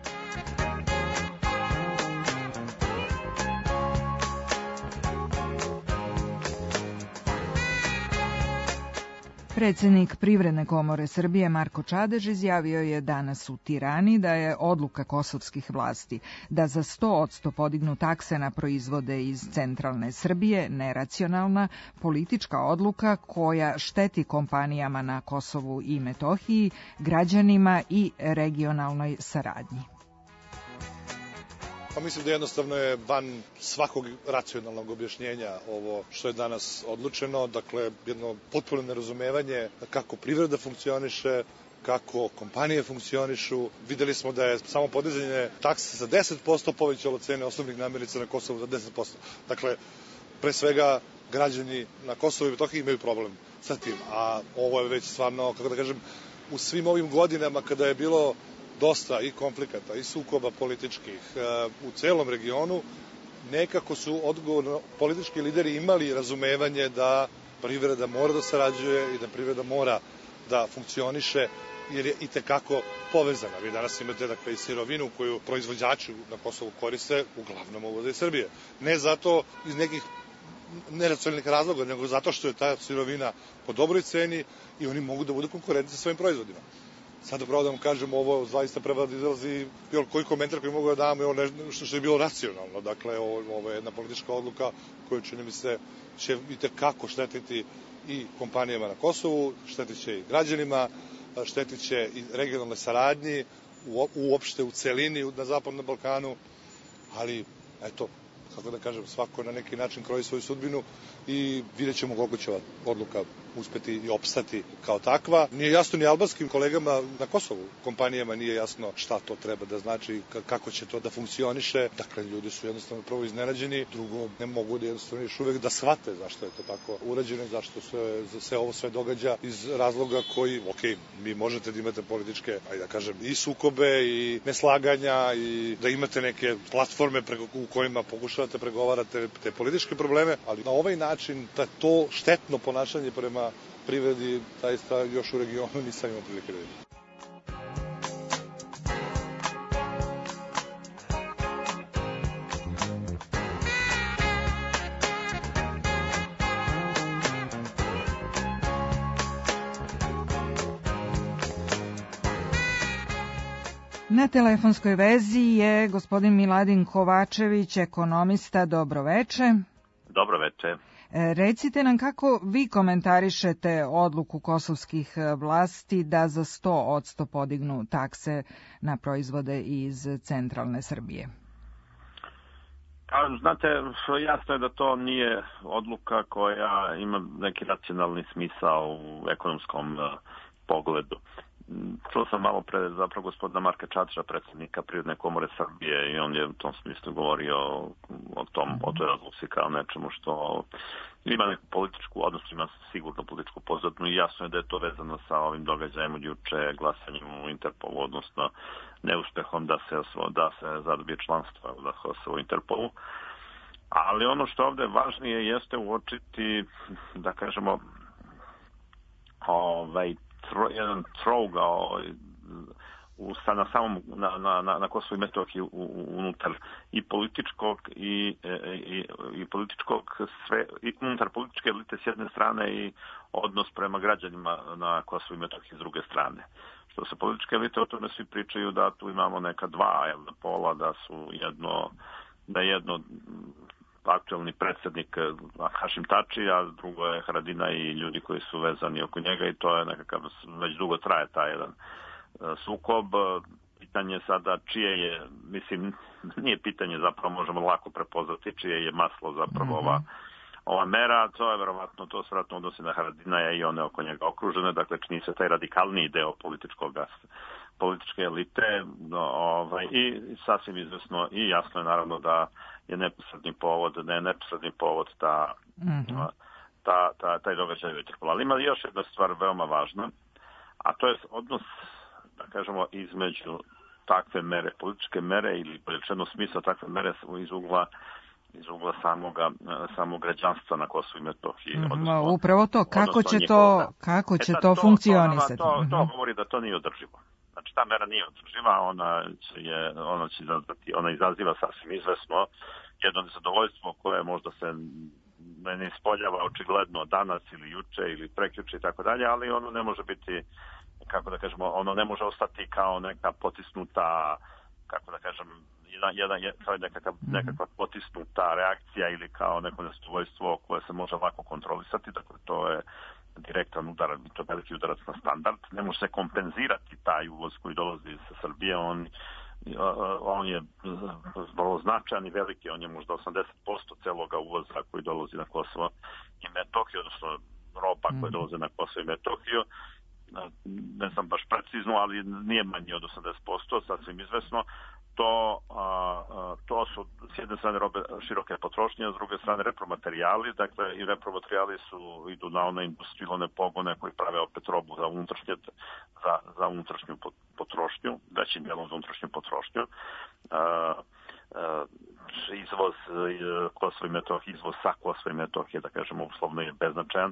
Predsednik Privredne komore Srbije Marko Čadež izjavio je danas u Tirani da je odluka kosovskih vlasti da za sto posto podignu takse na proizvode iz centralne Srbije neracionalna politička odluka koja šteti kompanijama na Kosovu i Metohiji, građanima i regionalnoj saradnji. Pa mislim da jednostavno je van svakog racionalnog objašnjenja ovo što je danas odlučeno, dakle jedno potpuno nerazumevanje kako privreda funkcioniše, kako kompanije funkcionišu. Videli smo da je samo podizanje takse za deset posto povećalo cene osnovnih namirnica na Kosovu za deset posto. Dakle, pre svega građani na Kosovu i Metohiji imaju problem sa tim, a ovo je već stvarno, kako da kažem, u svim ovim godinama kada je bilo dosta i konflikata i sukoba političkih u celom regionu, nekako su odgovorno politički lideri imali razumevanje da privreda mora da sarađuje i da privreda mora da funkcioniše, jer je i tekako povezana. Vi danas imate dakle i sirovinu koju proizvođači na Kosovu koriste, uglavnom uvoze iz Srbije. Ne zato iz nekih neracionalnih razloga, nego zato što je ta sirovina po dobroj ceni i oni mogu da budu konkurentni sa svojim proizvodima. Sad upravo da vam kažem, ovo zaista treba da izlazi bilo koji komentar koji mogu da damo, ovo nešto što je bilo racionalno. Dakle, ovo, ovo je jedna politička odluka koju čini mi se će i tekako štetiti i kompanijama na Kosovu, štetit će i građanima, štetit će i regionalne saradnji, uopšte u celini na Zapadnom Balkanu, ali eto, kako da kažem, svako na neki način kroji svoju sudbinu i vidjet ćemo koliko će ova odluka uspeti i opstati kao takva. Nije jasno ni albanskim kolegama na Kosovu, kompanijama nije jasno šta to treba da znači, kako će to da funkcioniše. Dakle, ljudi su jednostavno prvo iznenađeni, drugo ne mogu da jednostavno još uvek da shvate zašto je to tako urađeno, zašto se, se ovo sve događa iz razloga koji, ok, vi možete da imate političke, ajde da kažem, i sukobe i neslaganja i da imate neke platforme preko, u kojima pokušavate pregovarate te političke probleme, ali na ovaj način da to štetno ponašanje prema privredi zaista još u regionu nisam imao prilike da vidim. Na telefonskoj vezi je gospodin Miladin Kovačević, ekonomista. Dobro veče. Dobro veče. Recite nam kako vi komentarišete odluku kosovskih vlasti da za sto odsto podignu takse na proizvode iz centralne Srbije? A, znate, jasno je da to nije odluka koja ima neki racionalni smisao u ekonomskom uh, pogledu. Čuo sam malo pre zapravo gospodina Marka Čača, predsjednika Privredne komore Srbije, i on je u tom smislu govorio o tom, o toj odluci kao nečemu što ima neku političku, odnosno ima sigurno političku pozadnu, i jasno je da je to vezano sa ovim događajem od juče, glasanjem u Interpolu, odnosno neuspehom da se, da se zadobije članstvo u Interpolu. Ali ono što ovde važnije jeste uočiti, da kažemo, ovaj, tro, jedan trougao u, na samom na, na, na Kosovu i Metohiji unutar i političkog i, i, i političkog sve, i unutar političke elite s jedne strane i odnos prema građanima na Kosovu i Metohiji s druge strane. Što se političke elite, o tome svi pričaju da tu imamo neka dva jedna pola, da su jedno da jedno aktualni predsjednik Hašim Tači, a drugo je Haradina i ljudi koji su vezani oko njega, i to je nekakav, već dugo traje taj jedan sukob. Pitanje sada čije je, mislim, nije pitanje, zapravo možemo lako prepoznati čije je maslo zapravo mm-hmm. ova, ova mera, to je verovatno, to se vratno odnosi na Haradinaja i one oko njega okružene, dakle čini se taj radikalniji deo političkog političke elite, no, ovaj, i sasvim izvesno i jasno je naravno da je neposredni povod, ne neposredni povod ta, mm-hmm. ta, ta, taj događaj u Interpolu. Ali ima još jedna stvar veoma važna, a to je odnos, da kažemo, između takve mere, političke mere ili rečeno smisla takve mere iz ugla iz ugla samoga, samog građanstva na Kosovu i Metohiji. Mm, odnosno, upravo to, kako će to, kako će e, to, to funkcionisati? To, to, to, to govori da to nije održivo. Znači, ta mera nije održiva, ona će, je, ona će izazvati, ona izaziva sasvim izvesno jedno nezadovoljstvo koje možda se ne ispoljava očigledno danas ili juče ili prekjuče i tako dalje, ali ono ne može biti, kako da kažemo, ono ne može ostati kao neka potisnuta, kako da kažem, jedan, jedan, kao nekakva, nekakva potisnuta reakcija ili kao neko nezadovoljstvo koje se može lako kontrolisati, dakle to je direktan udar, to je veliki udarac na standard, ne može se kompenzirati taj uvoz koji dolazi sa Srbije, on, on je vrlo značajan i veliki, on je možda osamdeset posto celoga uvoza koji dolazi na Kosovo i Metohiju, odnosno roba koje dolaze na Kosovo i Metohiju, ne znam baš precizno, ali nije manji od osamdeset posto, sasvim izvesno. To, a, a, to su s jedne strane robe široke potrošnje, a s druge strane repromaterijali, dakle i repromaterijali su, idu na one industrijalne pogone koji prave opet robu za unutrašnje, za, za unutrašnju potrošnju, većim dijelom za unutrašnju potrošnju. A, a, izvoz Kosova i Metohije, izvoz sa Kosova i Metohije, da kažemo uslovno, je beznačajan,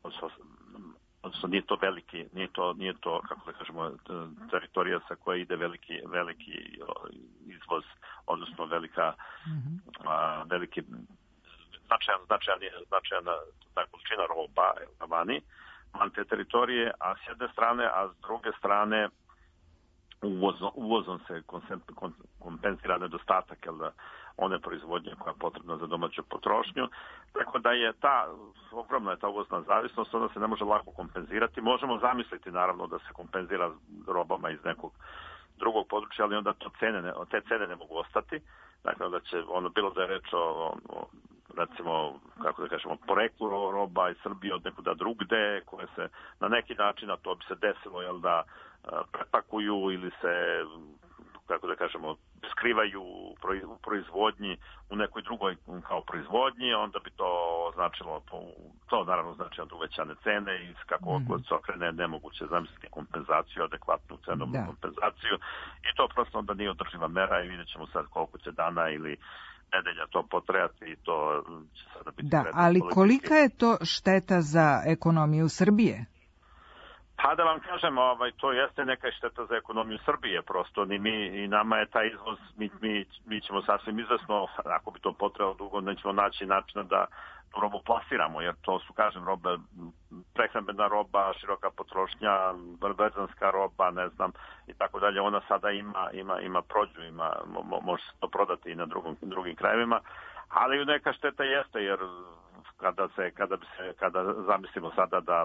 odnosno nije to veliki, nije to, nije to, kako da kažemo, teritorija sa koja ide veliki, veliki izvoz, odnosno velika, mm-hmm. a, veliki, značajan, značajan, značajna ta količina roba vani, van te teritorije, a s jedne strane, a s druge strane uvozom, uvozom se kompenzira nedostatak, jel da, one proizvodnje koja je potrebna za domaću potrošnju. Tako da je ta, ogromna je ta uvozna zavisnost, ona se ne može lako kompenzirati. Možemo zamisliti naravno da se kompenzira robama iz nekog drugog područja, ali onda to cene ne, te cene ne mogu ostati. Dakle, da će ono bilo da je reč o, o recimo, kako da kažemo, poreklu roba iz Srbije od nekuda drugde, koje se na neki način, a to bi se desilo, jel da, prepakuju ili se, kako da kažemo, skrivaju u proizvodnji u nekoj drugoj kao proizvodnji, onda bi to značilo, to naravno znači od uvećane cene i kako mm. god se okrene nemoguće zamisliti kompenzaciju, adekvatnu cenovnu da. kompenzaciju, i to prosto onda nije održiva mera i vidjet ćemo sad koliko će dana ili nedelja to potrajati i to će sada biti... Da, ali politički. Kolika je to šteta za ekonomiju Srbije? Pa da vam kažem, ovaj, to jeste neka šteta za ekonomiju Srbije, prosto ni mi, i nama je taj izvoz, mi, mi, mi ćemo sasvim izvesno, ako bi to potrebalo dugo, nećemo naći načina da tu robu plasiramo, jer to su, kažem, robe, prehrambena roba, široka potrošnja, berzanska roba, ne znam, i tako dalje. Ona sada ima, ima, ima prođu, ima, mo, može se to prodati i na drugom, drugim krajevima, ali neka šteta jeste, jer kada se, kada bi se, kada zamislimo sada da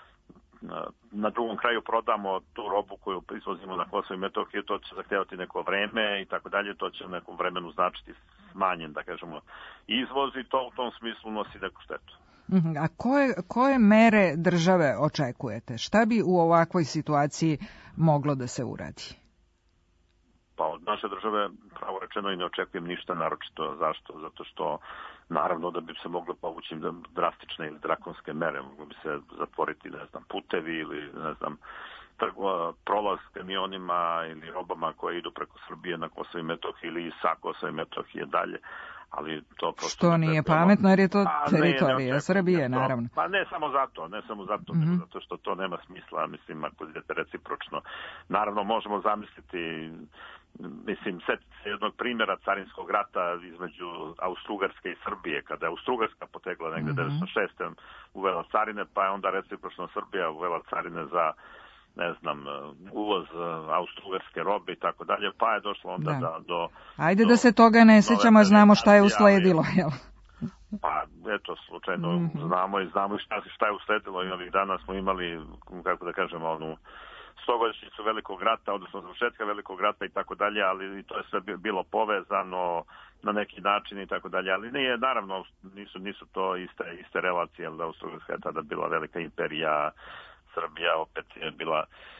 na drugom kraju prodamo tu robu koju izvozimo na Kosovo i Metohiju, to će zahtevati neko vreme i tako dalje, to će u nekom vremenu značiti smanjen, da kažemo, izvoz i to u tom smislu nosi neku štetu. A koje, koje mere države očekujete? Šta bi u ovakvoj situaciji moglo da se uradi? Pa od naše države, pravo rečeno, i ne očekujem ništa naročito. Zašto? Zato što naravno da bi se moglo povući drastične ili drakonske mere, moglo bi se zatvoriti, ne znam, putevi ili, ne znam, trgo, prolaz kamionima ili robama koje idu preko Srbije na Kosovo i Metohiju ili sa Kosova i Metohije dalje. Ali to prosto što nije pametno, jer je to teritorija Srbije, naravno. Pa ne samo zato, ne samo zato, mm-hmm. nego zato što to nema smisla, mislim, ako idete recipročno. Naravno, možemo zamisliti, mislim, setiti se jednog primjera carinskog rata između Austrougarske i Srbije, kada je Austrougarska potegla negde mm-hmm. devetsto šeste uvela carine, pa je onda recipročno Srbija uvela carine za, ne znam, uvoz austrougarske robe i tako dalje, pa je došlo onda da. Da, do... Ajde do, da se toga ne sećamo, znamo šta je usledilo, jel? Pa, eto, slučajno mm-hmm. znamo i znamo šta, šta je usledilo i ovih dana smo imali, kako da kažemo, onu stogodišnjicu Velikog rata, odnosno završetka Velikog rata i tako dalje, ali to je sve bilo povezano na neki način i tako dalje, ali nije, naravno, nisu, nisu to iste, iste relacije, ali da Austrougarska je tada bila velika imperija, Srbija opet je bila,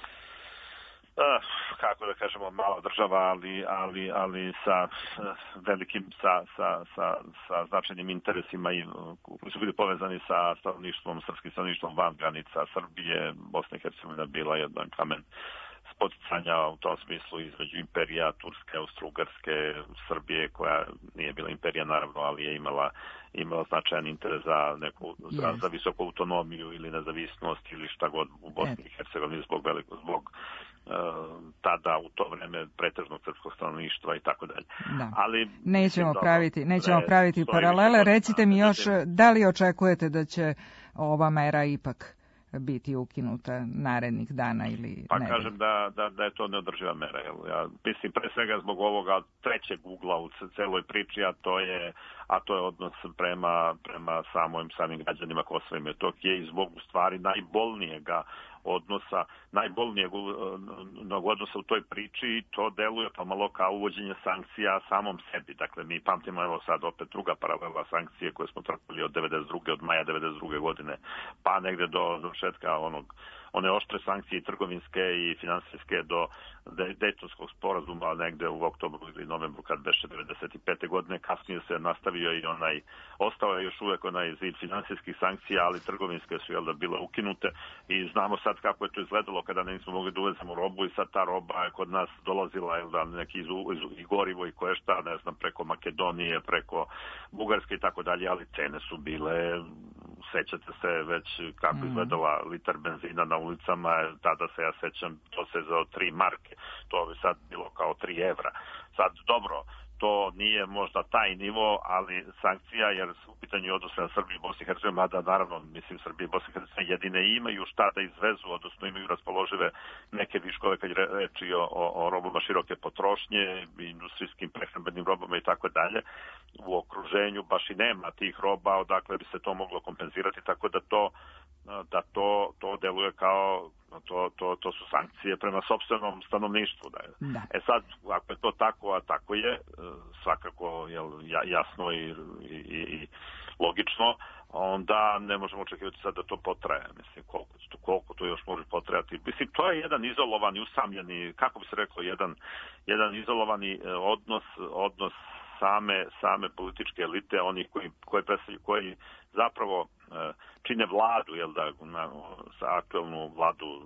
uh, kako da kažemo, mala država, ali, ali, ali sa uh, velikim, sa, sa, sa, sa značajnim interesima i koji su bili povezani sa stanovništvom, srpskim stanovništvom van granica Srbije. Bosna i Hercegovina bila jedan kamen spoticanja u tom smislu između imperija Turske, Austrougarske, Srbije, koja nije bila imperija naravno, ali je imala imala značajan interes za neku za, za visoku autonomiju ili nezavisnost ili šta god u Bosni i Hercegovini zbog veliko zbog uh, tada u to vreme pretežnog srpskog stanovništva i tako dalje. Ali nećemo mislim, praviti nećemo ne, praviti paralele. Recite mi još, da li očekujete da će ova mera ipak biti ukinuta narednih dana ili pa ne? Kažem da, da, da je to neodrživa mera. Ja mislim pre svega zbog ovoga trećeg ugla u celoj priči, a to je, a to je odnos prema, prema samim, samim građanima Kosova i Metohije i zbog u stvari najbolnijega odnosa, najbolnijeg odnosa u toj priči i to deluje pa malo kao uvođenje sankcija samom sebi. Dakle, mi pamtimo evo sad opet druga paralela sankcije koje smo trpili od devedeset druge od maja devedeset druge godine, pa negde do završetka onog one oštre sankcije trgovinske i finansijske do Dejtonskog sporazuma negde u oktobru ili novembru kad beše devedeset pete godine. Kasnije se nastavio i onaj, ostao je još uvek onaj zid finansijskih sankcija, ali trgovinske su jel da bile ukinute i znamo sad kako je to izgledalo kada nismo mogli da uvezemo robu i sad ta roba je kod nas dolazila jel da neki iz, iz, i gorivo i koje šta, ne znam, preko Makedonije, preko Bugarske i tako dalje, ali cene su bile, sećate se već kako mm. izgledala litar benzina na ulicama, tada se ja sećam, to se za tri marke, to bi sad bilo kao tri evra. Sad, dobro, to nije možda taj nivo, ali sankcija, jer su u pitanju odnose na Srbiju i Bosni i Hercegovini, mada naravno, mislim, Srbije i Bosni i Hercegovini jedine imaju šta da izvezu, odnosno imaju raspoložive neke viškove kad je reči o, o, o robama široke potrošnje, industrijskim prehrambenim robama i tako dalje. U okruženju baš i nema tih roba, odakle bi se to moglo kompenzirati, tako da to da to, to deluje kao to, to, to su sankcije prema sopstvenom stanovništvu. Da. Da. E sad, ako je to tako, a tako je, svakako jel, jasno i, i, i logično, onda ne možemo očekivati sad da to potraje. Mislim, koliko to, koliko to još može potrajati. Mislim, to je jedan izolovani, usamljeni, kako bi se reklo, jedan, jedan izolovani odnos, odnos same, same političke elite, oni koji, koji, predstavljaju, koji zapravo e, čine vladu, jel da, na, sa aktuelnu vladu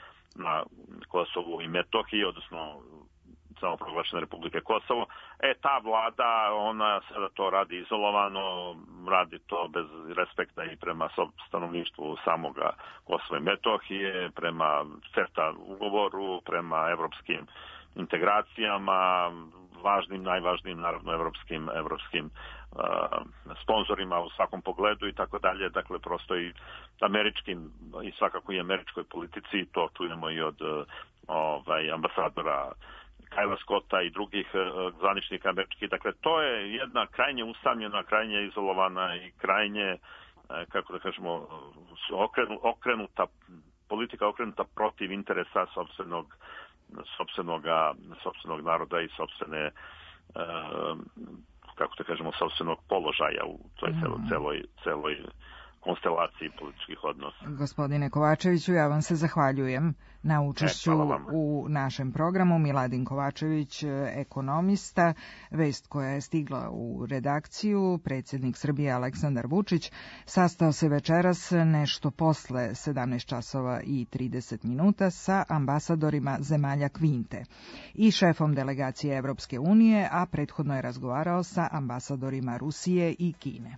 na Kosovu i Metohiji, odnosno samoproglašene Republike Kosovo. E, ta vlada, ona sada to radi izolovano, radi to bez respekta i prema stanovništvu samoga Kosova i Metohije, prema CEFTA ugovoru, prema evropskim integracijama, važnim, najvažnijim, naravno, evropskim, evropskim sponzorima u svakom pogledu i tako dalje. Dakle, prosto i američkim i svakako i američkoj politici, to čujemo i od ovaj, ambasadora Kajla Scotta i drugih zvaničnika američkih. Dakle, to je jedna krajnje usamljena, krajnje izolovana i krajnje, kako da kažemo, okrenuta, politika okrenuta protiv interesa sopstvenog, sopstvenog, sopstvenog naroda i sopstvene, kako da kažemo, sopstvenog položaja u toj celoj, celoj, celoj konstelaciji političkih odnosa. Gospodine Kovačeviću, ja vam se zahvaljujem na učešću e, u našem programu. Miladin Kovačević, ekonomista, vest koja je stigla u redakciju, predsjednik Srbije Aleksandar Vučić sastao se večeras nešto posle sedamnaest časova i trideset minuta sa ambasadorima zemalja Kvinte i šefom delegacije Evropske unije, a prethodno je razgovarao sa ambasadorima Rusije i Kine.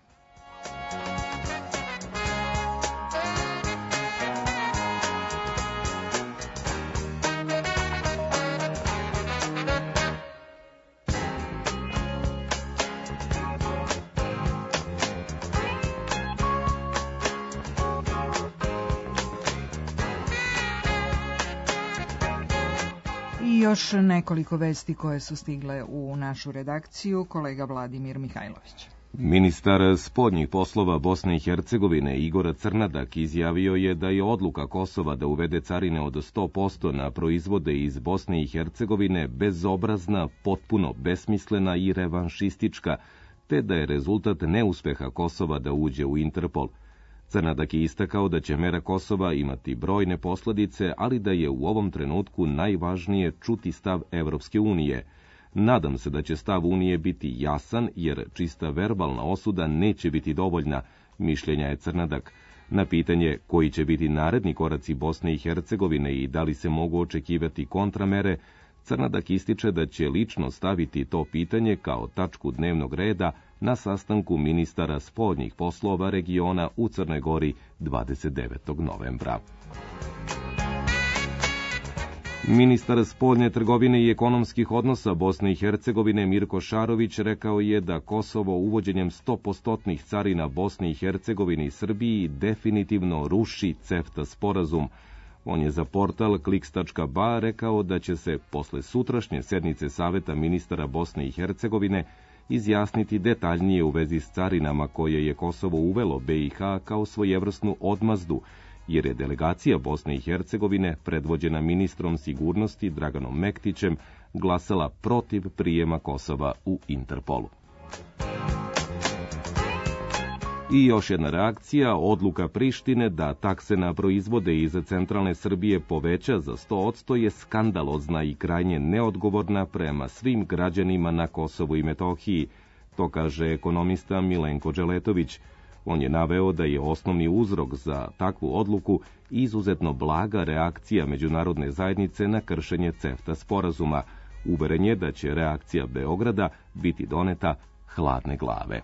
I još nekoliko vesti koje su stigle u našu redakciju, kolega Vladimir Mihajlović. Ministar spoljnih poslova Bosne i Hercegovine Igor Crnadak izjavio je da je odluka Kosova da uvede carine od sto posto na proizvode iz Bosne i Hercegovine bezobrazna, potpuno besmislena i revanšistička, te da je rezultat neuspeha Kosova da uđe u Interpol. Crnadak je istakao da će mera Kosova imati brojne posledice, ali da je u ovom trenutku najvažnije čuti stav Evropske unije. Nadam se da će stav Unije biti jasan, jer čista verbalna osuda neće biti dovoljna, mišljenja je Crnadak. Na pitanje koji će biti naredni koraci Bosne i Hercegovine i da li se mogu očekivati kontramere, Crnadak ističe da će lično staviti to pitanje kao tačku dnevnog reda na sastanku ministara spoljnih poslova regiona u Crnoj Gori dvadeset devetog novembra. Ministar spoljne trgovine i ekonomskih odnosa Bosne i Hercegovine Mirko Šarović rekao je da Kosovo uvođenjem sto posto carina Bosni i Hercegovini i Srbiji definitivno ruši CEFTA sporazum. On je za portal kliks tačka ba rekao da će se posle sutrašnje sednice Saveta ministara Bosne i Hercegovine izjasniti detaljnije u vezi s carinama koje je Kosovo uvelo be i ha kao svojevrsnu odmazdu, jer je delegacija Bosne i Hercegovine, predvođena ministrom sigurnosti Draganom Mektićem, glasala protiv prijema Kosova u Interpolu. I još jedna reakcija, odluka Prištine da takse na proizvode iz centralne Srbije poveća za sto posto je skandalozna i krajnje neodgovorna prema svim građanima na Kosovu i Metohiji, to kaže ekonomista Milenko Dželetović. On je naveo da je osnovni uzrok za takvu odluku izuzetno blaga reakcija međunarodne zajednice na kršenje CEFTA sporazuma. Uveren je da će reakcija Beograda biti doneta hladne glave.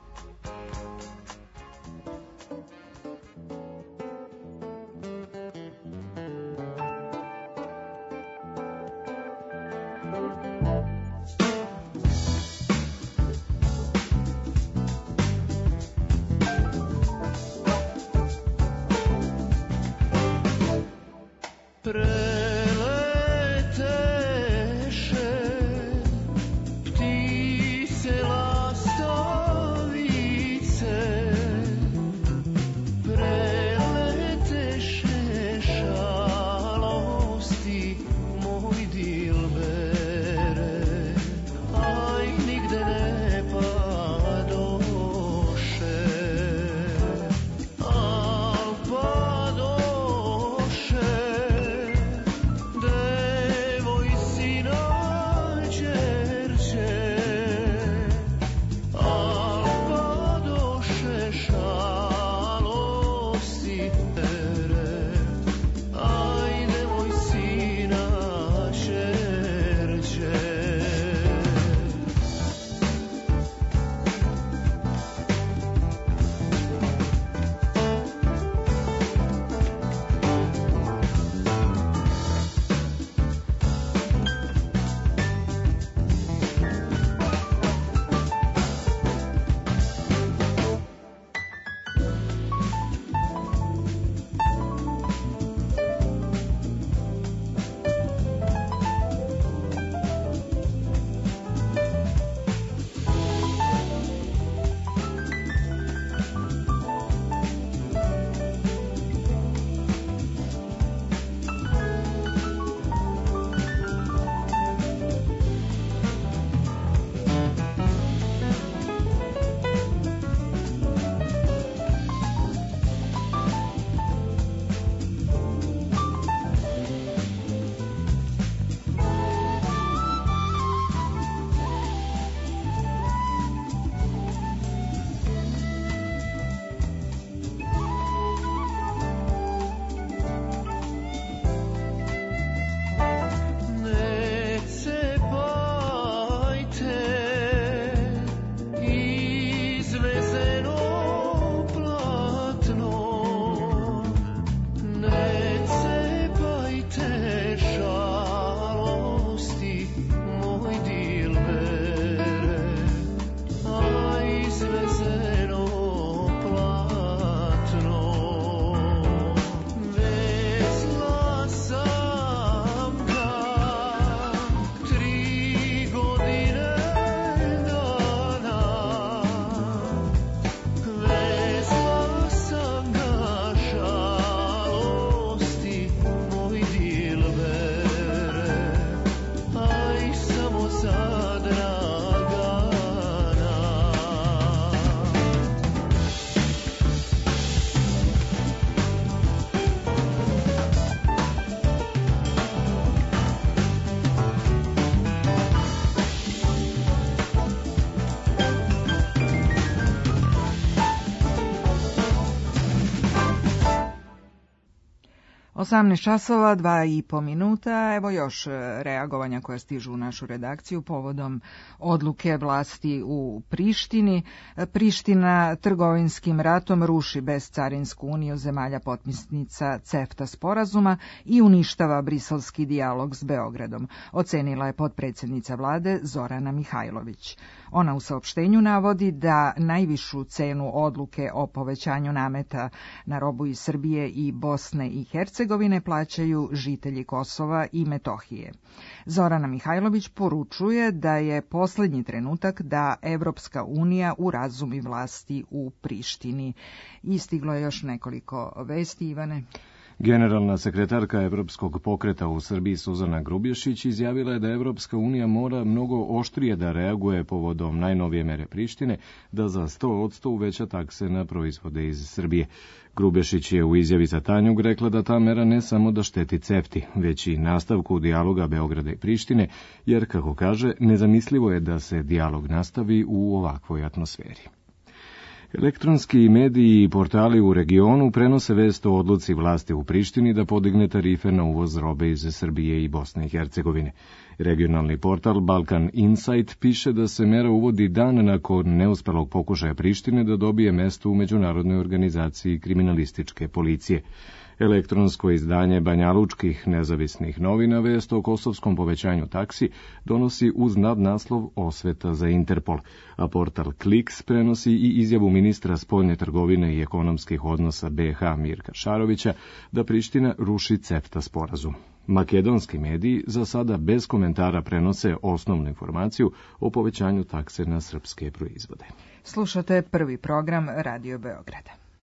osamnaest časova, dva i po minuta, evo još reagovanja koja stižu u našu redakciju povodom odluke vlasti u Prištini. Priština trgovinskim ratom ruši bezcarinsku uniju zemalja potpisnica CEFTA sporazuma i uništava briselski dijalog s Beogradom, ocenila je potpredsjednica vlade Zorana Mihajlović. Ona u saopštenju navodi da najvišu cenu odluke o povećanju nameta na robu iz Srbije i Bosne i Hercegovine plaćaju žitelji Kosova i Metohije. Zorana Mihajlović poručuje da je posljednji trenutak da Evropska unija urazumi vlasti u Prištini. I stiglo je još nekoliko vesti, Ivane. Generalna sekretarka Evropskog pokreta u Srbiji Suzana Grubješić izjavila je da Evropska unija mora mnogo oštrije da reaguje povodom najnovije mere Prištine, da za sto posto uveća takse na proizvode iz Srbije. Grubješić je u izjavi za Tanjug rekla da ta mera ne samo da šteti CEFTI, već i nastavku dijaloga Beograda i Prištine, jer, kako kaže, nezamislivo je da se dijalog nastavi u ovakvoj atmosferi. Elektronski mediji i portali u regionu prenose vest o odluci vlasti u Prištini da podigne tarife na uvoz robe iz Srbije i Bosne i Hercegovine. Regionalni portal Balkan Insight piše da se mera uvodi dan nakon neuspelog pokušaja Prištine da dobije mesto u Međunarodnoj organizaciji kriminalističke policije. Elektronsko izdanje banjalučkih nezavisnih novina vest o kosovskom povećanju taksi donosi uz nadnaslov Osveta za Interpol, a portal Kliks prenosi i izjavu ministra spoljne trgovine i ekonomskih odnosa B H Mirka Šarovića da Priština ruši CEFTA sporazum. Makedonski mediji za sada bez komentara prenose osnovnu informaciju o povećanju takse na srpske proizvode. Slušate prvi program Radio Beograda.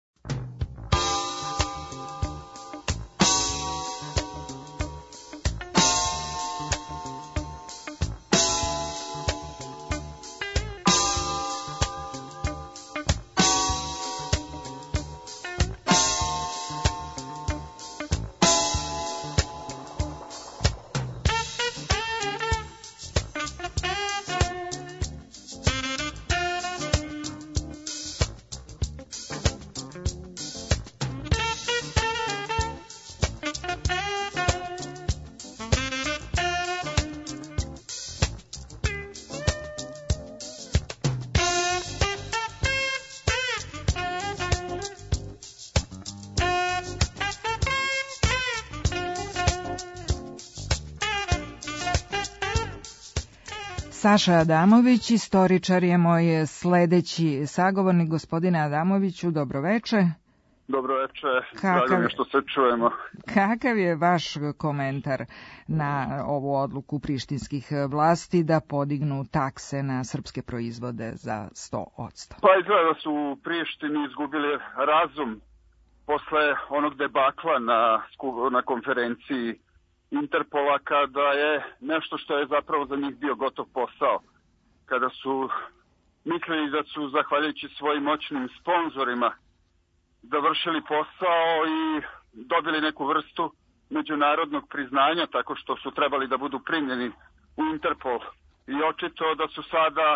Saša Adamović, istoričar, je moj sledeći sagovornik. Gospodine Adamoviću, dobroveče. Dobroveče, drago mi što se čujemo. Kakav je vaš komentar na ovu odluku prištinskih vlasti da podignu takse na srpske proizvode za sto posto? Pa izgleda da su u Prištini izgubili razum posle onog debakla na, na konferenciji Interpola, kada je nešto što je zapravo za njih bio gotov posao. Kada su mislili da su, zahvaljujući svojim moćnim sponzorima, završili posao i dobili neku vrstu međunarodnog priznanja tako što su trebali da budu primljeni u Interpol. I očito da su sada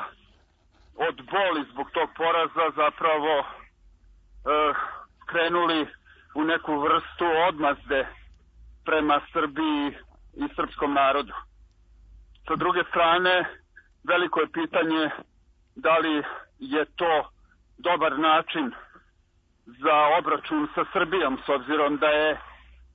od boli zbog tog poraza zapravo eh, krenuli u neku vrstu odmazde prema Srbiji i srpskom narodu. Sa druge strane, veliko je pitanje da li je to dobar način za obračun sa Srbijom, s obzirom da je e,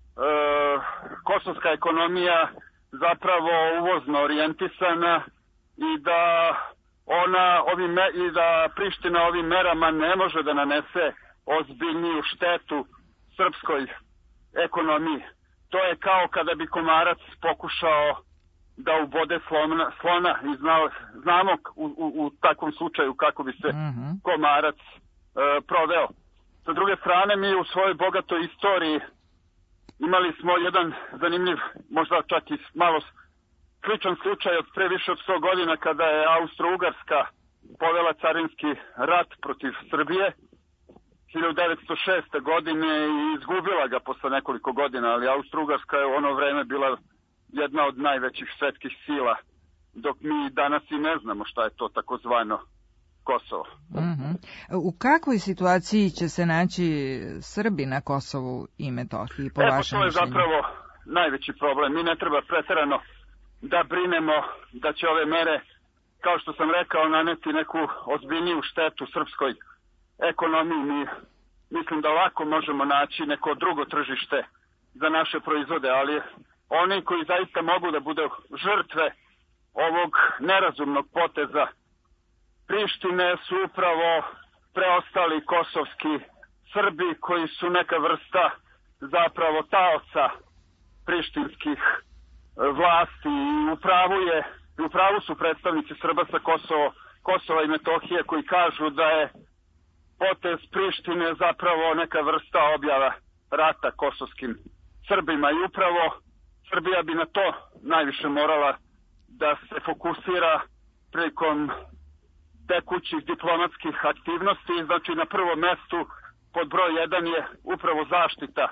kosovska ekonomija zapravo uvozno orijentisana i da ona ovim i da Priština ovim merama ne može da nanese ozbiljniju štetu srpskoj ekonomiji. To je kao kada bi komarac pokušao da ubode slona, slona i znao, znamo u, u, u takvom slučaju kako bi se mm-hmm. komarac e, proveo. Sa druge strane, mi u svojoj bogatoj istoriji imali smo jedan zanimljiv, možda čak i malo sličan slučaj od pre više od sto godina kada je Austro-Ugarska povela carinski rat protiv Srbije hiljadu devetsto šeste. godine i izgubila ga posle nekoliko godina, ali Austro-Ugarska je u ono vreme bila jedna od najvećih svetskih sila, dok mi danas i ne znamo šta je to takozvano Kosovo. Mm-hmm. U kakvoj situaciji će se naći Srbi na Kosovu i Metohiji, po Evo, vašem to je mišljenju? zapravo najveći problem. Mi ne treba preterano da brinemo da će ove mere, kao što sam rekao, naneti neku ozbiljniju štetu srpskoj ekonomiji. Mi mislim da lako možemo naći neko drugo tržište za naše proizvode, ali oni koji zaista mogu da budu žrtve ovog nerazumnog poteza Prištine su upravo preostali kosovski Srbi koji su neka vrsta zapravo taoca prištinskih vlasti i upravu je u pravu su predstavnici Srba sa Kosovo, Kosova i Metohije koji kažu da je potez Prištine zapravo neka vrsta objava rata kosovskim Srbima i upravo Srbija bi na to najviše morala da se fokusira prilikom tekućih diplomatskih aktivnosti. Znači na prvom mestu pod broj jedan je upravo zaštita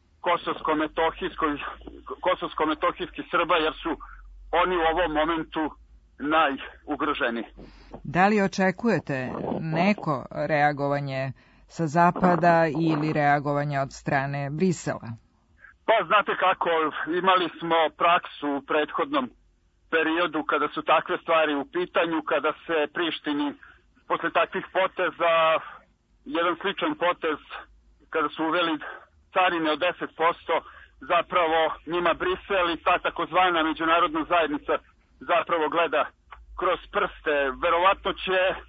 kosovsko-metohijskih Srba jer su oni u ovom momentu najugroženiji. Da li očekujete neko reagovanje sa zapada ili reagovanje od strane Brisela? Pa znate kako, imali smo praksu u prethodnom periodu kada su takve stvari u pitanju, kada se Prištini posle takvih poteza, jedan sličan potez kada su uveli carine od deset posto, zapravo njima Brisel i ta takozvana međunarodna zajednica zapravo gleda kroz prste. Verovatno će e,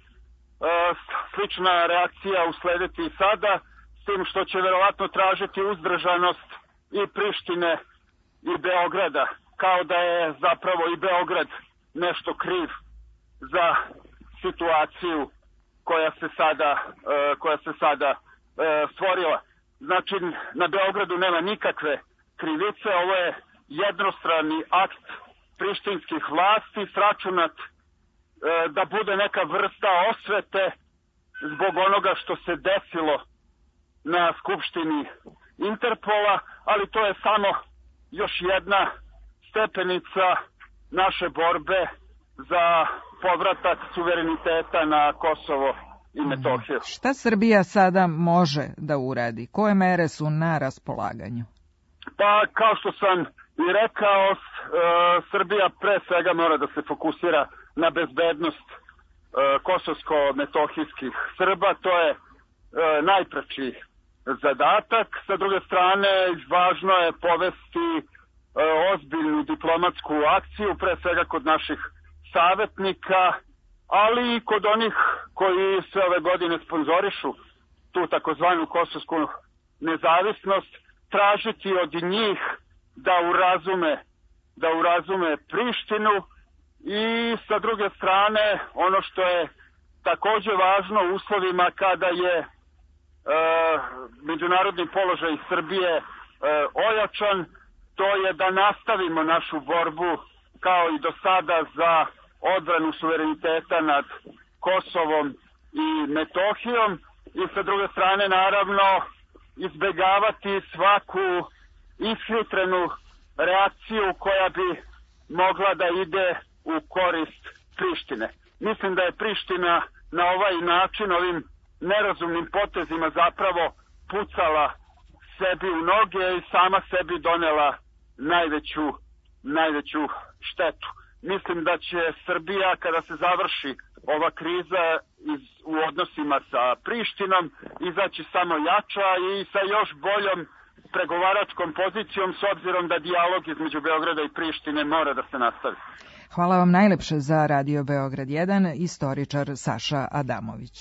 slična reakcija uslediti i sada, s tim što će verovatno tražiti uzdržanost i Prištine i Beograda, kao da je zapravo i Beograd nešto kriv za situaciju koja se sada, e, koja se sada e, stvorila. Znači, na Beogradu nema nikakve krivice, ovo je jednostrani akt prištinskih vlasti, sračunat e, da bude neka vrsta osvete zbog onoga što se desilo na Skupštini Interpola, ali to je samo još jedna stepenica naše borbe za povratak suvereniteta na Kosovo i Metohiju. Šta Srbija sada može da uradi? Koje mere su na raspolaganju? Pa, kao što sam i rekao, e, Srbija pre svega mora da se fokusira na bezbednost e, kosovsko-metohijskih Srba. To je e, najpreči zadatak. Sa druge strane, važno je povesti e, ozbiljnu diplomatsku akciju, pre svega kod naših savetnika, ali i kod onih koji sve ove godine sponzorišu tu takozvanu kosovsku nezavisnost, tražiti od njih da urazume, da urazume Prištinu i sa druge strane ono što je takođe važno u uslovima kada je e, međunarodni položaj Srbije e, ojačan, to je da nastavimo našu borbu kao i do sada za odbranu suvereniteta nad Kosovom i Metohijom i sa druge strane naravno izbegavati svaku ishitrenu reakciju koja bi mogla da ide u korist Prištine. Mislim da je Priština na ovaj način, ovim nerazumnim potezima zapravo pucala sebi u noge i sama sebi donela najveću, najveću štetu. Mislim da će Srbija, kada se završi ova kriza iz, u odnosima sa Prištinom, izaći samo jača i sa još boljom pregovaračkom pozicijom, s obzirom da dijalog između Beograda i Prištine mora da se nastavi. Hvala vam najlepše za Radio Beograd jedan, istoričar Saša Adamović.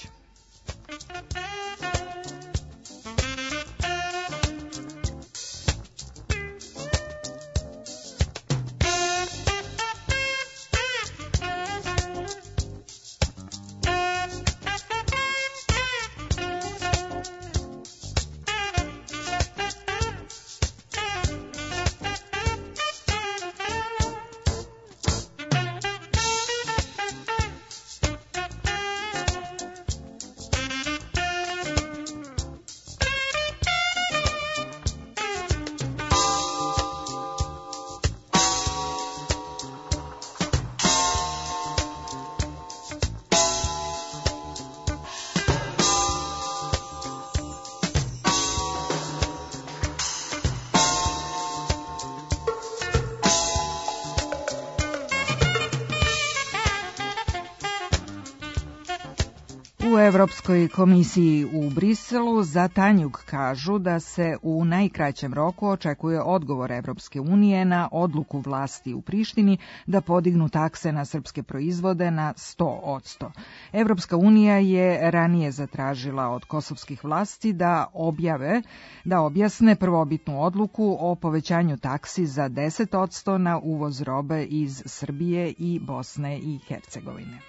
U Evropskoj komisiji u Briselu za Tanjug kažu da se u najkraćem roku očekuje odgovor Evropske unije na odluku vlasti u Prištini da podignu takse na srpske proizvode na sto posto. Evropska unija je ranije zatražila od kosovskih vlasti da objave, da objasne prvobitnu odluku o povećanju taksi za deset posto na uvoz robe iz Srbije i Bosne i Hercegovine.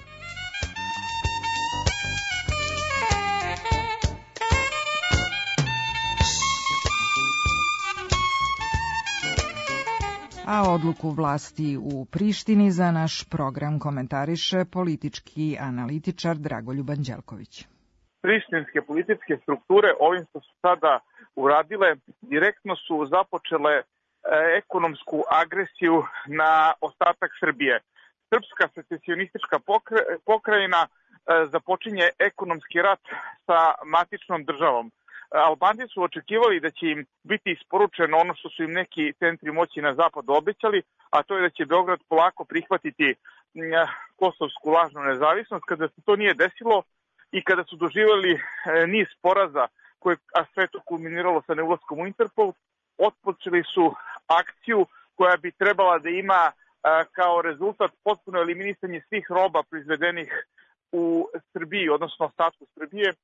A odluku vlasti u Prištini za naš program komentariše politički analitičar Dragoljub Anđelković. Prištinske političke strukture ovim što su sada uradile direktno su započele e, ekonomsku agresiju na ostatak Srbije. Srpska secesionistička pokra, pokrajina e, započinje ekonomski rat sa matičnom državom. Albanci su očekivali da će im biti isporučeno ono što su im neki centri moći na zapadu obećali, a to je da će Beograd polako prihvatiti kosovsku lažnu nezavisnost. Kada se to nije desilo i kada su doživjeli niz poraza, koje, a sve to kulminiralo sa neulaskom u Interpol, otpočeli su akciju koja bi trebala da ima kao rezultat potpuno eliminisanje svih roba proizvedenih u Srbiji, odnosno ostatku Srbije, e,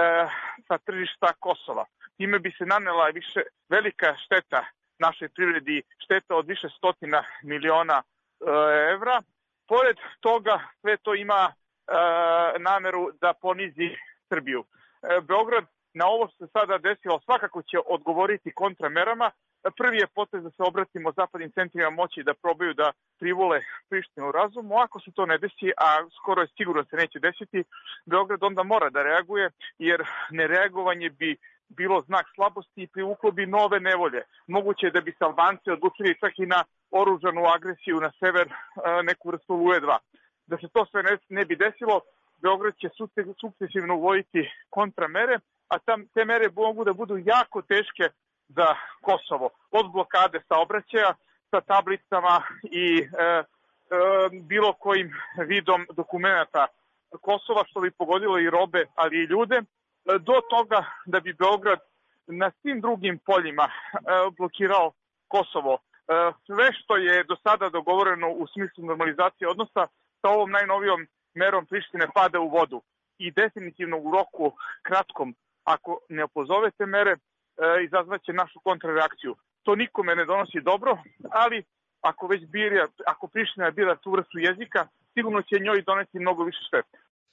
sa tržišta Kosova. Time bi se nanela više velika šteta našoj privredi, šteta od više stotina miliona e, evra. Pored toga, sve to ima e, nameru da ponizi Srbiju. E, Beograd na ovo što se sada desilo svakako će odgovoriti kontramerama. Prvi je potez da se obratimo zapadnim centrima moći da probaju da privole Prištinu u razumu. Ako se to ne desi, a skoro je sigurno se neće desiti, Beograd onda mora da reaguje, jer nereagovanje bi bilo znak slabosti i privuklo bi nove nevolje. Moguće je da bi se Albanci odlučili čak i na oružanu agresiju na sever, neku vrstu Oluje dva. Da se to sve ne, ne bi desilo, Beograd će sukcesivno uvoditi kontramere, a tam, te mere mogu da budu jako teške za Kosovo, od blokade saobraćaja sa tablicama i e, e, bilo kojim vidom dokumenta Kosova, što bi pogodilo i robe, ali i ljude, e, do toga da bi Beograd na svim drugim poljima e, blokirao Kosovo. E, sve što je do sada dogovoreno u smislu normalizacije odnosa sa ovom najnovijom merom Prištine pada u vodu i definitivno u roku kratkom, ako ne opozovete mere, izazvaće našu kontrareakciju. To nikome ne donosi dobro, ali ako već bira, ako Priština bira tu vrstu jezika, sigurno će njoj doneti mnogo više štete.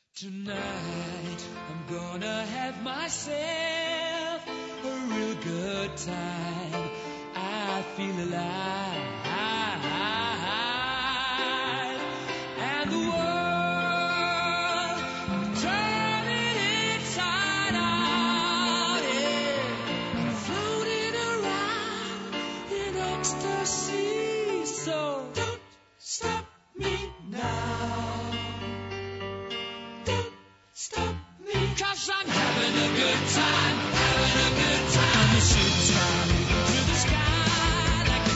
Tonight I'm gonna have myself a real good time. I feel alive. And the world turning inside out. So don't stop me now. Don't stop me, 'cause I'm having a good time, having a good time. I'm a shooting star into the sky like a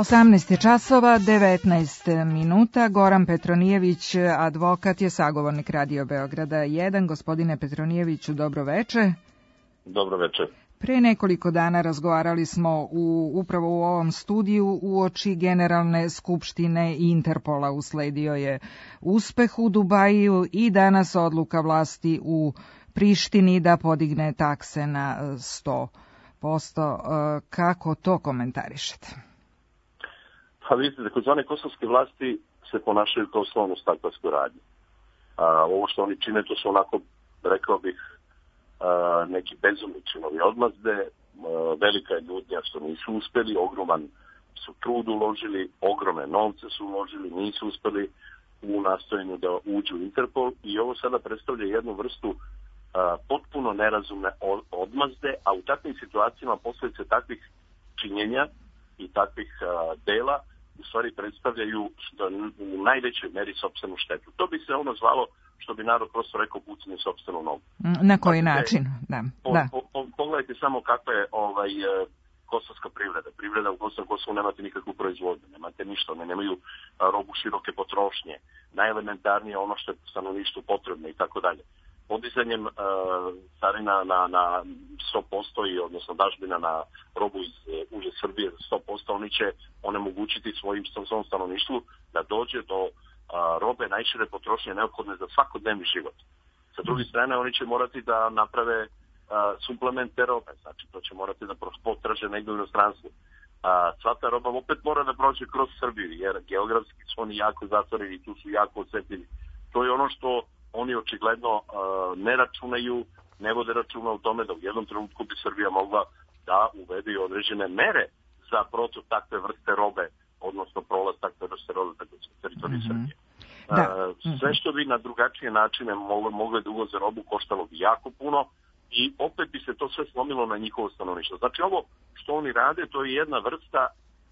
osamnaest je časova, devetnaest minuta. Goran Petronijević, advokat, je sagovornik Radio Beograda jedan. Gospodine Petronijeviću, dobro veče. Dobro veče. Pre nekoliko dana razgovarali smo u, upravo u ovom studiju uoči Generalne skupštine Interpola. Usledio je uspeh u Dubaju i danas odluka vlasti u Prištini da podigne takse na sto posto. Kako to komentarišete? Pa vidite, takozvane kosovske vlasti se ponašaju kao slovno staklarskoj radnji. A, ovo što oni čine, to su onako, rekao bih, a, neki bezumni činovi odmazde, a, velika je ljudnja što nisu uspeli, ogroman su trud uložili, ogromne novce su uložili, nisu uspeli u nastojanju da uđu u Interpol i ovo sada predstavlja jednu vrstu a, potpuno nerazumne odmazde, a u takvim situacijama posljedice takvih činjenja i takvih a, dela u stvari predstavljaju u najvećoj meri sopstvenu štetu. To bi se ono zvalo, što bi narod prosto rekao, pucanje sopstvenu nogu. Na koji dakle, način? Da. Po, da. Po, po, pogledajte samo kakva je ovaj, kosovska privreda. Privreda u Kosovu, Kosovu nemate nikakvu proizvodnju, nemate ništa, ne nemaju robu široke potrošnje. Najelementarnije ono što je stanovništvu potrebno i tako dalje. Podizanjem uh, carina na, na sto posto i odnosno dažbina na robu iz uh, uže Srbije za sto posto, oni će onemogućiti svojim svom stanovništvu da dođe do uh, robe najšire potrošnje neophodne za svakodnevni život. Sa druge strane, oni će morati da naprave uh, suplement te robe, znači to će morati da potraže negdje u inostranstvu. Uh, sva ta roba opet mora da prođe kroz Srbiju, jer geografski su oni jako zatvoreni i tu su jako osjetljivi. To je ono što oni očigledno uh, ne računaju, ne vode računa u tome da u jednom trenutku bi Srbija mogla da uvede određene mere za protok takve vrste robe, odnosno prolaz takve vrste robe na teritoriji mm-hmm. Srbije. Da. Uh, sve što bi na drugačije načine mogle, mogle da uvoze robu koštalo bi jako puno i opet bi se to sve slomilo na njihovo stanovništvo. Znači ovo što oni rade, to je jedna vrsta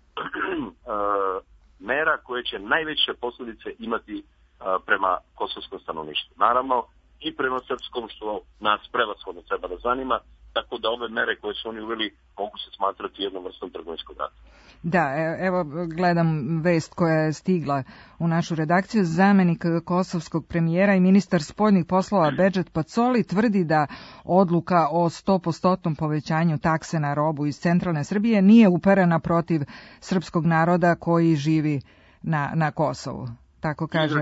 uh, mera koje će najveće posljedice imati prema kosovskom stanovništvu. Naravno, i prema srpskom, što nas prevashodno treba da zanima, tako da ove mere koje su oni uveli mogu se smatrati jednom vrstom trgovinskog rata. Da, evo gledam vest koja je stigla u našu redakciju. Zamenik kosovskog premijera i ministar spoljnih poslova Bedžet Pacoli tvrdi da odluka o sto posto povećanju takse na robu iz centralne Srbije nije uperena protiv srpskog naroda koji živi na, na Kosovu. Tako kaže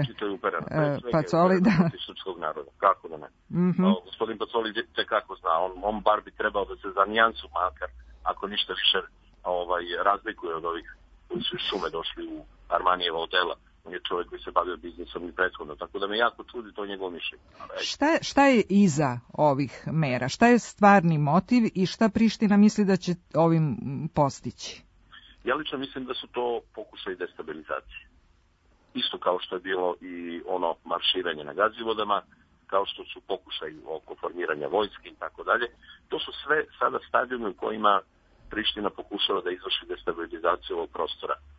uh, Pacoli, da. Protiv srpskog naroda, kako da ne. Mm-hmm. O, gospodin Pacoli te kako zna, on, on bar bi trebao da se za nijansu makar, ako ništa više ovaj, razlikuje od ovih koji su iz šume došli u Armanijeva odela. On je čovjek koji se bavio biznisom i prethodno, tako da me jako čudi to njegovo mišljenje. Šta je, šta je iza ovih mera? Šta je stvarni motiv i šta Priština misli da će ovim postići? Ja lično mislim da su to pokušaj destabilizacije. Isto kao što je bilo i ono marširanje na Gazivodama, kao što su pokušaj oko formiranja vojske i tako dalje. To su sve sada stadijumi u kojima Priština pokušava da izvrši destabilizaciju ovog prostora. E,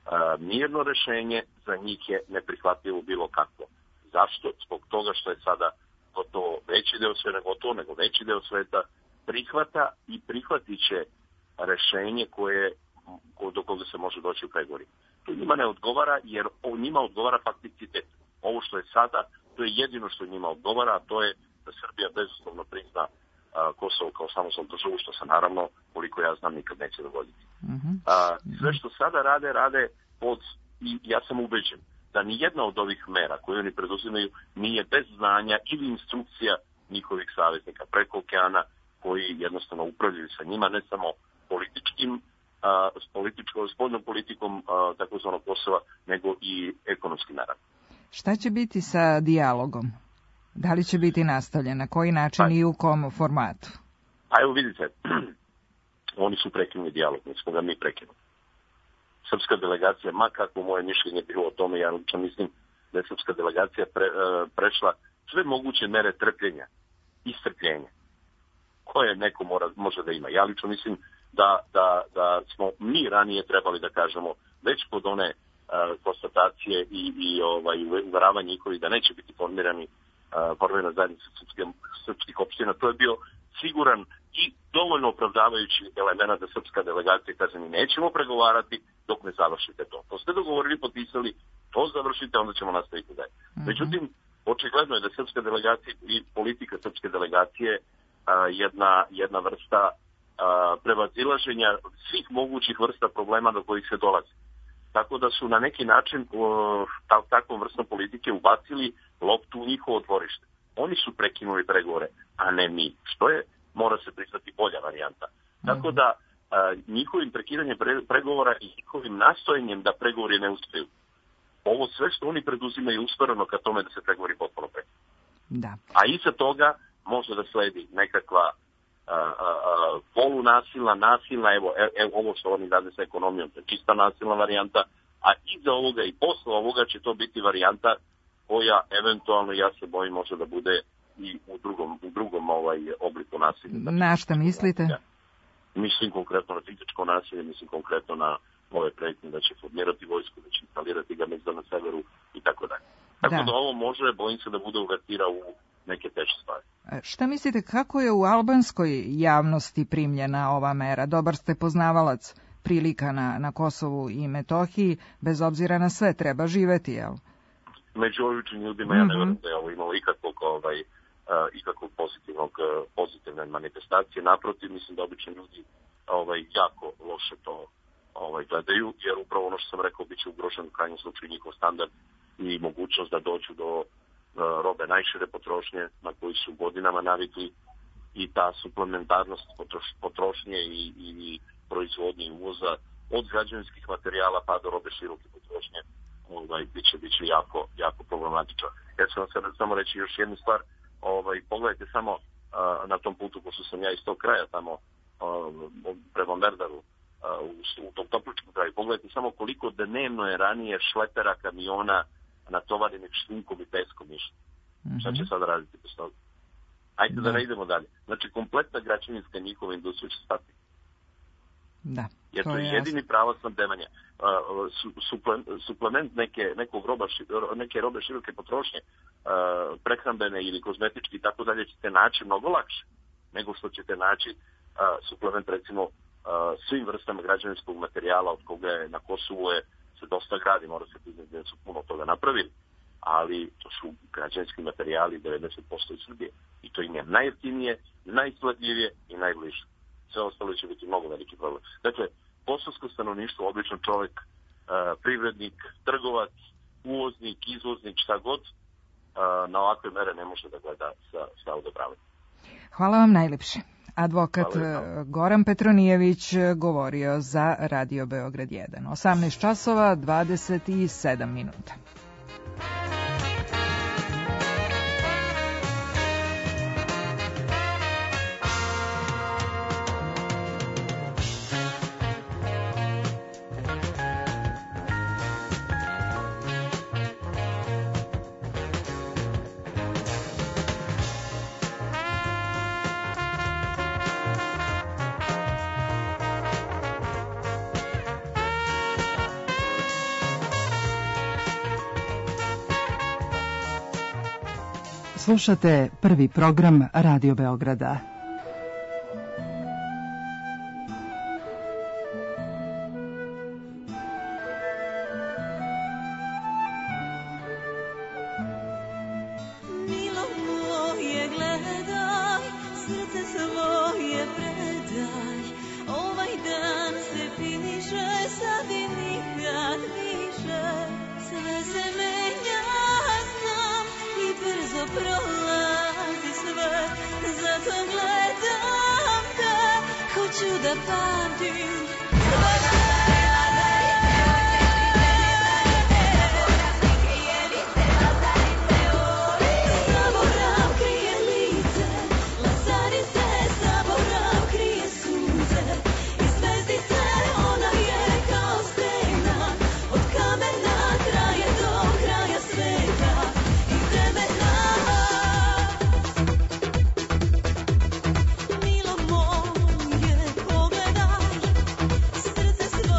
mirno rešenje za njih je neprihvatljivo bilo kakvo. Zašto? Zbog toga što je sada gotovo veći deo sveta, ne gotovo, nego veći deo sveta prihvata i prihvatit će rešenje koje, do koga se može doći u pregovori. To njima ne odgovara, jer ovo njima odgovara fakticitet. Ovo što je sada, to je jedino što njima odgovara, a to je da Srbija bezuslovno prizna a, Kosovo kao samostalnu državu, što se naravno, koliko ja znam, nikad neće dogoditi. Mm-hmm. A, sve što sada rade, rade pod, i ja sam ubeđen, da ni jedna od ovih mera koje oni preduzimaju nije bez znanja ili instrukcija njihovih saveznika preko okeana, koji jednostavno upravljaju sa njima, ne samo političkim, a, s političkom, spoljnom politikom takozvanog Kosova, nego i ekonomski naravno. Šta će biti sa dijalogom? Da li će biti nastavljen? Na koji način pa, i u kom formatu? Pa evo vidite, oni su prekinuli dijalog, mi smo ga mi prekinuli. Srpska delegacija, ma kako moje mišljenje bilo o tome, ja lično mislim da je srpska delegacija pre, prešla sve moguće mere trpljenja i strpljenja koje neko mora, može da ima. Ja lično mislim da, da, da smo mi ranije trebali da kažemo već pod one uh, konstatacije i, i ovaj, uveravanje njihovi da neće biti formirani uh, formirana zajednica srpske, srpskih opština. To je bio siguran i dovoljno opravdavajući element da srpska delegacija kaže mi nećemo pregovarati dok ne završite to. To ste dogovorili, potpisali, to završite, onda ćemo nastaviti dalje. Mm-hmm. Međutim, očigledno je da srpska delegacija i politika srpske delegacije a, jedna, jedna vrsta a, prevazilaženja svih mogućih vrsta problema do kojih se dolazi. Tako da su na neki način o, ta, takvom vrstom politike ubacili loptu u njihovo dvorište. Oni su prekinuli pregovore, a ne mi. Što je, mora se prihvati bolja varijanta. Tako da a, njihovim prekidanjem pre, pregovora i njihovim nastojenjem da pregovori ne uspeju, ovo sve što oni preduzimaju usmereno ka tome da se pregovori potpuno prekinu. Da. A iza toga može da sledi nekakva a, a, a, polunasilna, nasilna, evo, evo ovo što oni rade sa ekonomijom, to je čista nasilna varijanta, a iza ovoga i posle ovoga će to biti varijanta koja eventualno, ja se bojim, može da bude i u drugom, u drugom ovaj, obliku nasilja. Na šta mislite? Ja. Mislim konkretno na fizičko nasilje, mislim konkretno na ove pretnje da će formirati vojsku, da će instalirati ga mezda na severu i tako dalje. Tako da. da ovo može, bojim se da bude uvertira u neke teže stvari. Šta mislite, kako je u albanskoj javnosti primljena ova mera? Dobar ste poznavalac prilika na, na Kosovu i Metohiji, bez obzira na sve, treba živeti, jel? Među običnim ljudima, ja ne verujem da je ovo imalo ikakvog, ovaj, uh, ikakvog pozitivnog, uh, pozitivne manifestacije. Naprotiv, mislim da obični ljudi ovaj, jako loše to ovaj, gledaju, jer upravo ono što sam rekao biće ugrožen u krajnjem slučaju njihov standard i mogućnost da dođu do uh, robe najšire potrošnje na koji su godinama navikli i ta suplementarnost potroš, potrošnje i, i proizvodnje i uvoza od građevinskih materijala pa do robe široke potrošnje ovaj, biće, biće jako, jako problematično. Ja ću vam sad samo reći još jednu stvar, ovaj, pogledajte samo uh, na tom putu, pošto sam ja iz tog kraja tamo uh, prema Merdaru, u, u tom topličkom kraju. Pogledajte samo koliko dnevno je ranije šlepera kamiona natovarenih šljunkom i peskom išlo. Mm-hmm. Šta će sad raditi bez toga? Ajde da. da ne idemo dalje. Znači, kompletna građevinska njihova industrija će stati. Da. Jer to to je je jedini pravac snabdevanja. Uh, su, suple, suplement neke, nekog roba, neke robe široke potrošnje, uh, prehrambene ili kozmetički i tako dalje ćete naći mnogo lakše nego što ćete naći uh, suplement recimo Uh, svim vrstama građevinskog materijala od koga je na Kosovu je se dosta gradi, mora se priznati da su puno toga napravili, ali to su građevinski materijali devedeset posto iz Srbije i to im je najjeftinije, najisplativije i najbliže. Sve ostalo će biti mnogo veliki problem. Dakle, kosovsko stanovništvo, običan čovjek, uh, privrednik, trgovac, uvoznik, izvoznik, šta god, uh, na ovakve mere ne može da gleda sa, sa odobravanjem. Hvala vam najlepše. Advokat Goran Petronijević govorio za Radio Beograd jedan. osamnaest časova dvadeset sedam minuta. Slušate prvi program Radio Beograda. Milo moje, gledaj, srce svoje predaj. Ovaj dan se piše, sad i nikad više. Sve se menja, znam, i brzo prolazi sve. Zato gledam te, hoću da pamtim sve te. Milo moje, pogledaj, srce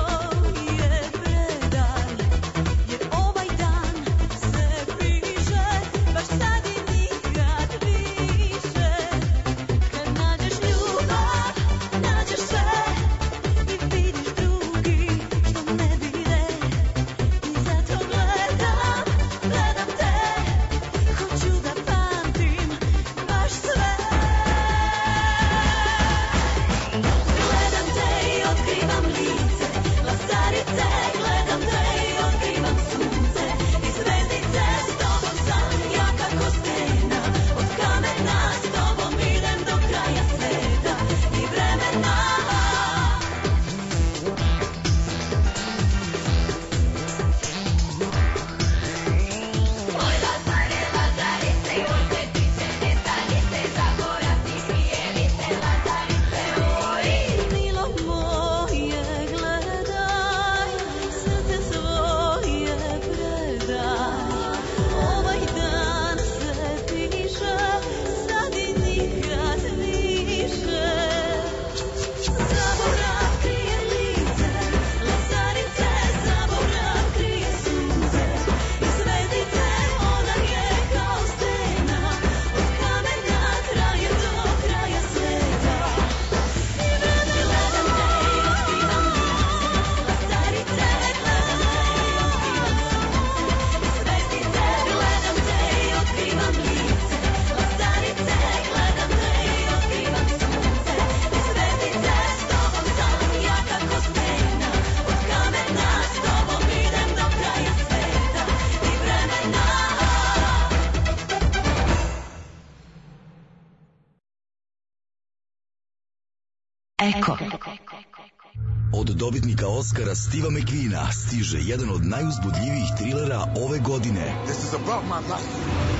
Eko. Od dobitnika Oscara Steve'a McQueena stiže jedan od najuzbudljivijih trilera ove godine. This is about my life.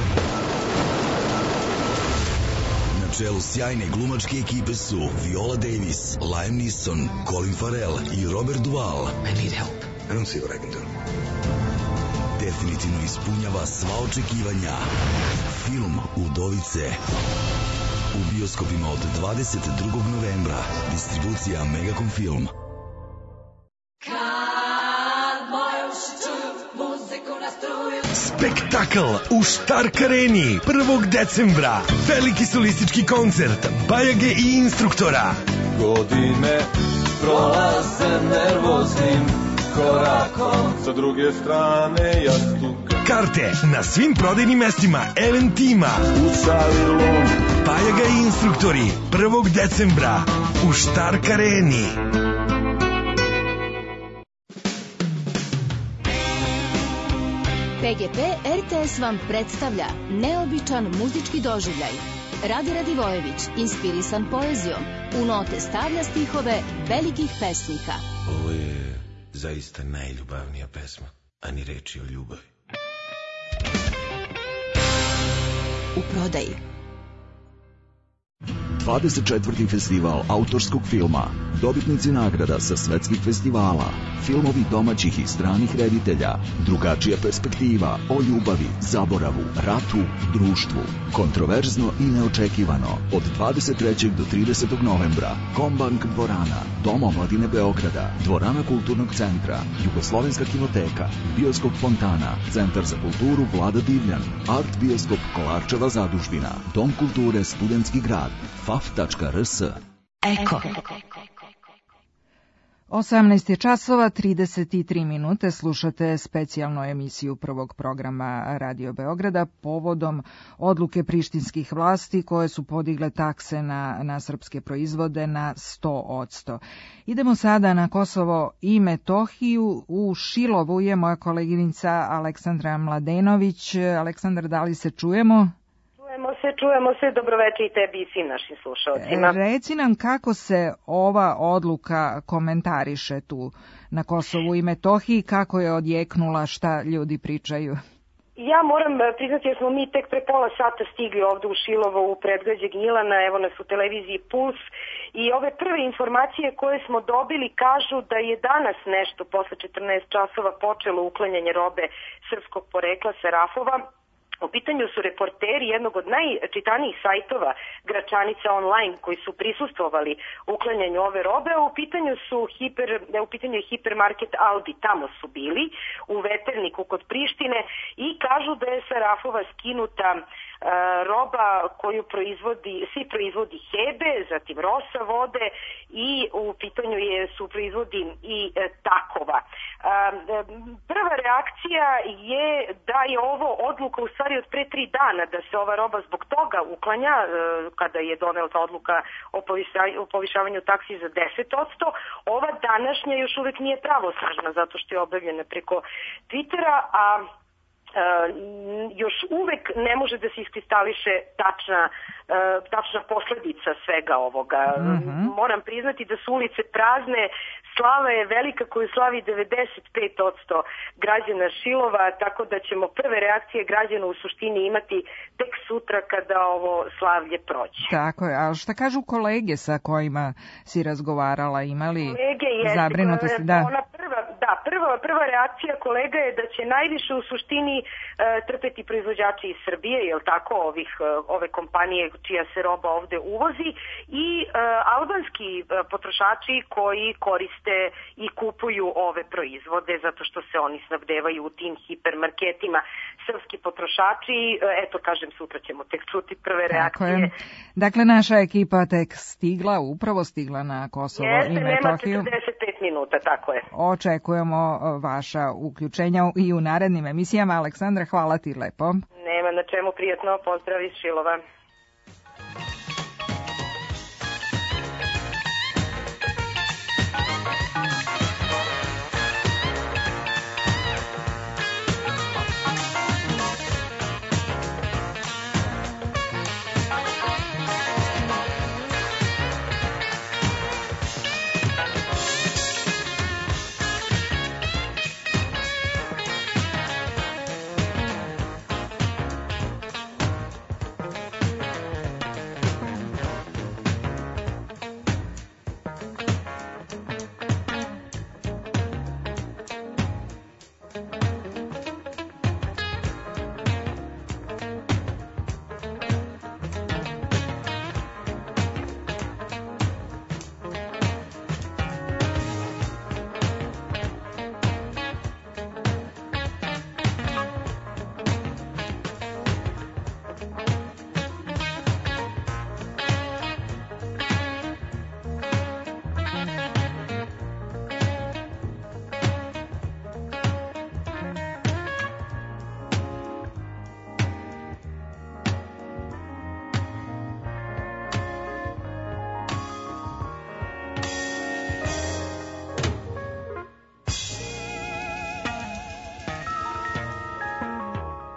Na čelu sjajne glumačke ekipe su Viola Davis, Liam Neeson, Colin Farrell i Robert Duvall. I need help. I don't see what I can do. Definitivno ispunjava sva očekivanja. Film Udovice. U bioskopima od dvadeset drugog novembra. Distribucija Megacom Film. Spektakl u Štark areni prvog decembra. Veliki solistički koncert Bajage i instruktora. Godine prolaze nervoznim korakom, sa druge strane jastuka. Karte na svim prodajnim mestima Eventima. U sali lom. Bajaga i instruktori prvog decembra u Štark areni. P G P R T S vam predstavlja neobičan muzički doživljaj. Rade Radivojević, inspirisan poezijom, u note stavlja stihove velikih pesnika. Ovo je zaista najljubavnija pesma, a ni reči o ljubavi. U prodaji. dvadeset četvrti festival autorskog filma. Dobitnici nagrada sa svetskih festivala. Filmovi domaćih i stranih reditelja. Drugačija perspektiva o ljubavi, zaboravu, ratu, društvu. Kontroverzno i neočekivano. Od dvadeset trećeg do tridesetog novembra. Kombank dvorana, Dom omladine Beograda, Dvorana kulturnog centra, Jugoslovenska kinoteka, Bioskop Fontana, Centar za kulturu Vlada Divljan, Art Bioskop Kolarčeva zadužbina, Dom kulture Studentski grad, faf tačka r s. Eko. osamnaest je časova, trideset tri minute, slušate specijalnu emisiju prvog programa Radio Beograda povodom odluke prištinskih vlasti koje su podigle takse na, na srpske proizvode na sto posto. Idemo sada na Kosovo i Metohiju. U Šilovu je moja koleginica Aleksandra Mladenović. Aleksandar, da li se čujemo? Čujemo se, čujemo se, dobroveče i tebi i svim našim slušalcima. Reci nam kako se ova odluka komentariše tu na Kosovu i Metohiji, kako je odjeknula, šta ljudi pričaju? Ja moram priznati jer smo mi tek pre pola sata stigli ovde u Šilovo u predgrađe Gnjilana, evo nas u televiziji Puls, i ove prve informacije koje smo dobili kažu da je danas nešto posle četrnaest časova počelo uklanjanje robe srpskog porekla sa rafova. U pitanju su reporteri jednog od najčitanijih sajtova Gračanica online koji su prisustvovali uklanjanju ove robe, a u pitanju su hiper, u pitanju je hipermarket Aldi, tamo su bili u Veterniku kod Prištine i kažu da je sa rafova skinuta Uh, roba koju proizvodi, svi proizvodi Hebe, zatim Rosa vode i u pitanju je, su proizvodi i e, Takova. Uh, prva reakcija je da je ovo odluka u stvari od pre tri dana, da se ova roba zbog toga uklanja, uh, kada je doneta odluka o, poviša, o povišavanju taksi za deset posto. Ova današnja još uvek nije pravosnažna zato što je objavljena preko Twittera, a Uh, još uvek ne može da se iskristališe tačna, uh, tačna posledica svega ovoga. Mm-hmm. Moram priznati da su ulice prazne, slava je velika koju slavi devedeset pet posto građana Šilova, tako da ćemo prve reakcije građana u suštini imati tek sutra kada ovo slavlje prođe. Tako je, a šta kažu kolege sa kojima si razgovarala, imali zabrinutosti? Da. Ona prva, da, prva, prva reakcija kolega je da će najviše u suštini e, trpeti proizvođači iz Srbije, jel tako, ovih, ove kompanije čija se roba ovde uvozi, i e, albanski e, potrošači koji koriste i kupuju ove proizvode zato što se oni snabdevaju u tim hipermarketima. Srpski potrošači, e, eto kažem, sutra ćemo tek čuti prve reakcije. Tako je. Dakle, naša ekipa tek stigla, upravo stigla na Kosovo Jeste, i Metohiju. nema četrdeset pet minuta, tako je. Očekujemo vaša uključenja i u narednim emisijama. Aleksandra, hvala ti lepo. Nema na čemu, prijatno, pozdrav iz Šilova.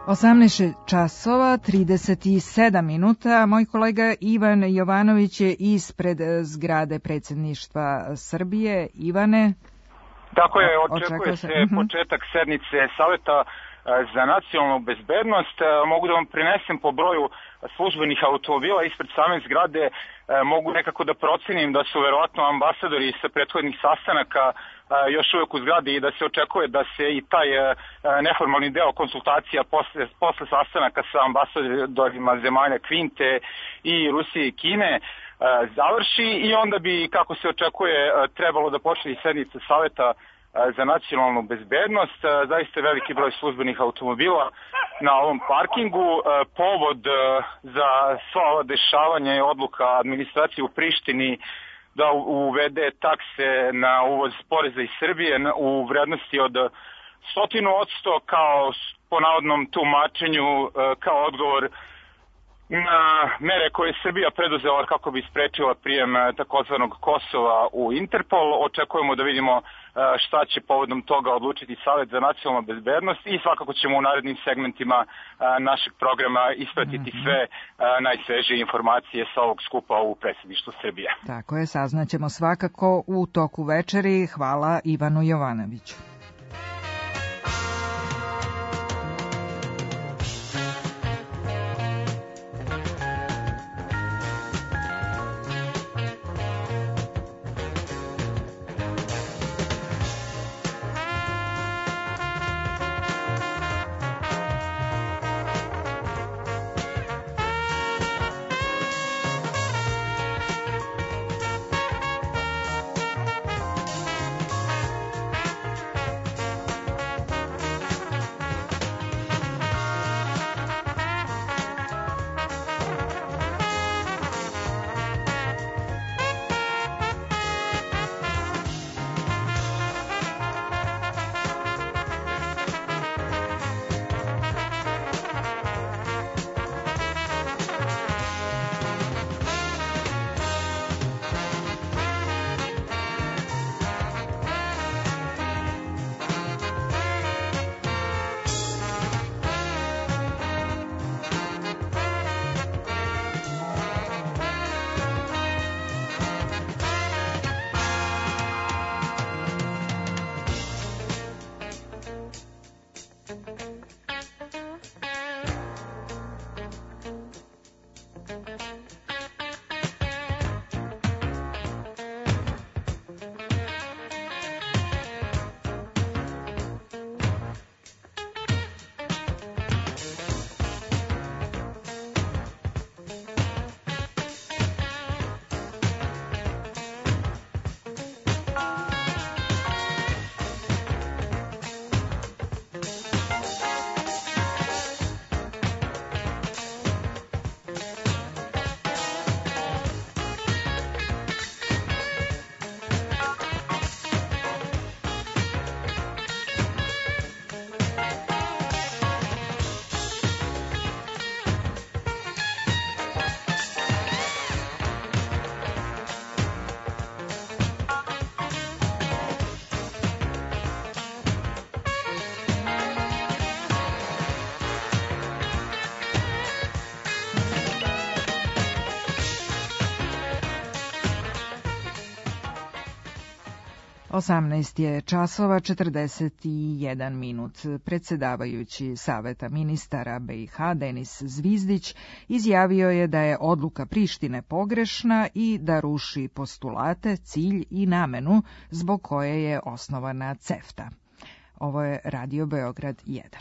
osamnaest časova trideset sedam minuta. Moj kolega Ivan Jovanović je ispred zgrade predsjedništva Srbije. Ivane? Tako je, očekuje se početak sednice Saveta za nacionalnu bezbednost. Mogu da vam prinesem po broju službenih automobila ispred same zgrade. Mogu nekako da procenim da su verovatno ambasadori sa prethodnih sastanaka još uvijek u zgradi i da se očekuje da se i taj neformalni deo konsultacija posle, posle sastanaka sa ambasadorima zemalja Kvinte i Rusije i Kine završi i onda bi, kako se očekuje, trebalo da počne i sednica Saveta za nacionalnu bezbednost. Zaista veliki broj službenih automobila na ovom parkingu. Povod za sva ova dešavanja je odluka administracije u Prištini da uvede takse na uvoz poreza iz Srbije u vrednosti od stotinu odsto kao po navodnom tumačenju kao odgovor na mere koje je Srbija preduzela kako bi sprečila prijem takozvanog Kosova u Interpol. Očekujemo da vidimo šta će povodom toga odlučiti Savet za nacionalnu bezbednost i svakako ćemo u narednim segmentima našeg programa ispratiti sve najsvežije informacije sa ovog skupa u predsjedništvu Srbije. Tako je, saznaćemo svakako u toku večeri. Hvala Ivanu Jovanoviću. osamnaest je časova četrdeset jedan minut. Predsjedavajući Saveta ministara B i H Denis Zvizdić izjavio je da je odluka Prištine pogrešna i da ruši postulate, cilj i namenu zbog koje je osnovana CEFTA. Ovo je Radio Beograd jedan.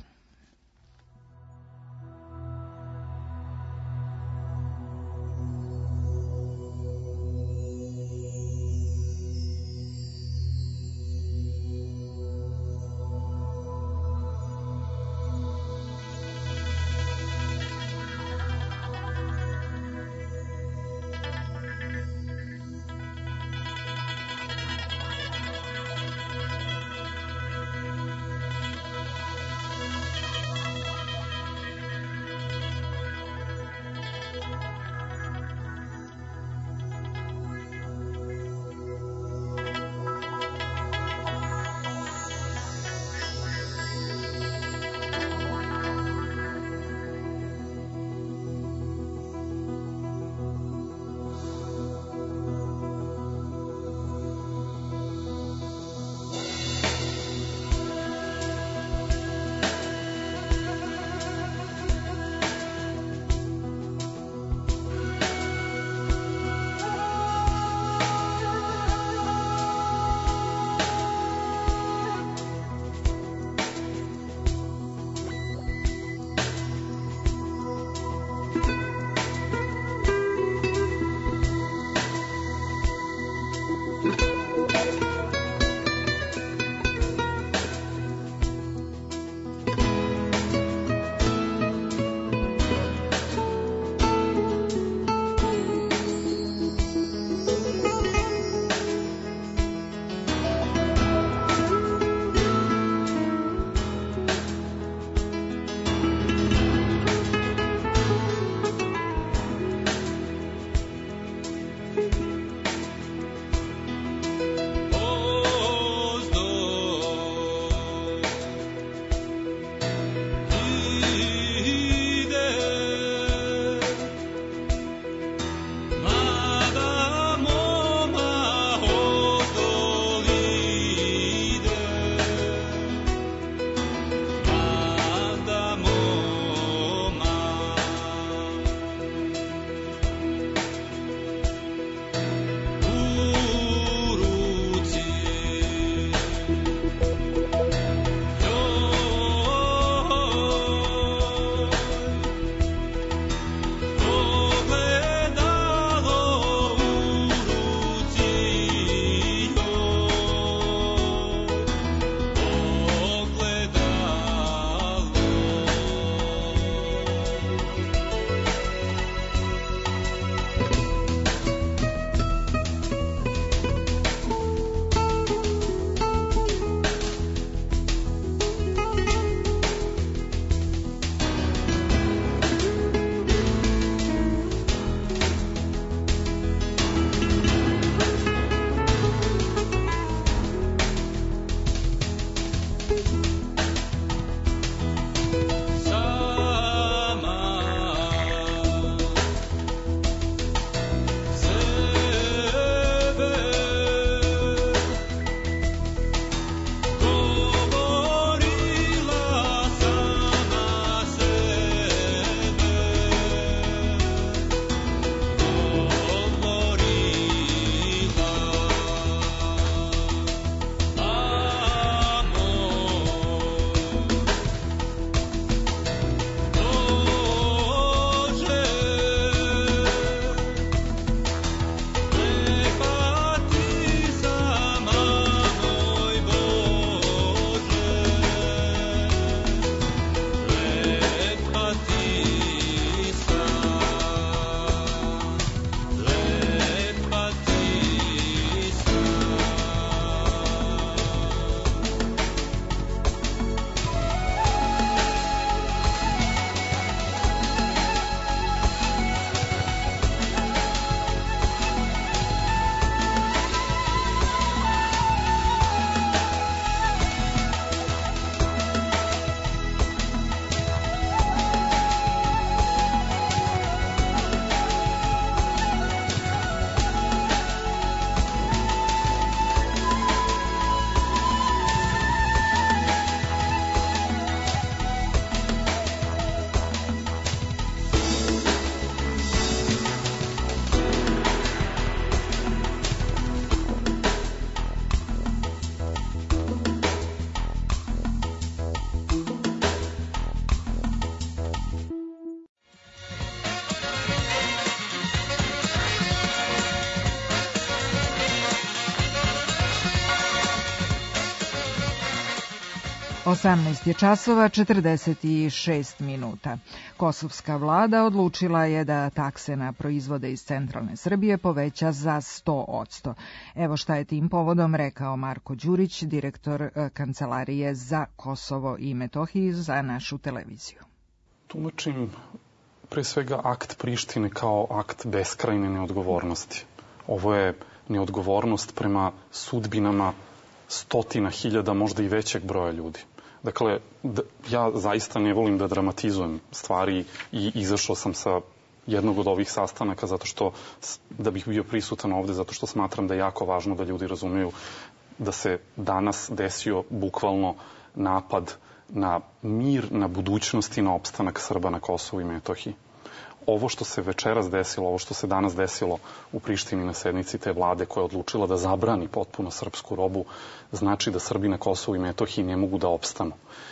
osamnaest je časova četrdeset šest minuta. Kosovska vlada odlučila je da takse na proizvode iz centralne Srbije poveća za sto posto. Evo šta je tim povodom rekao Marko Đurić, direktor Kancelarije za Kosovo i Metohiju za našu televiziju. Tumačim pre svega akt Prištine kao akt beskrajne neodgovornosti. Ovo je neodgovornost prema sudbinama stotina hiljada, možda i većeg broja ljudi. Dakle, ja zaista ne volim da dramatizujem stvari i izašao sam sa jednog od ovih sastanaka zato što, da bih bio prisutan ovde, zato što smatram da je jako važno da ljudi razumeju da se danas desio bukvalno napad na mir, na budućnost i na opstanak Srba na Kosovu i Metohiji. Ovo što se večeras desilo, ovo što se danas desilo u Prištini na sednici te vlade koja je odlučila da zabrani potpuno srpsku robu, znači da Srbi na Kosovu i Metohiji ne mogu da opstanu.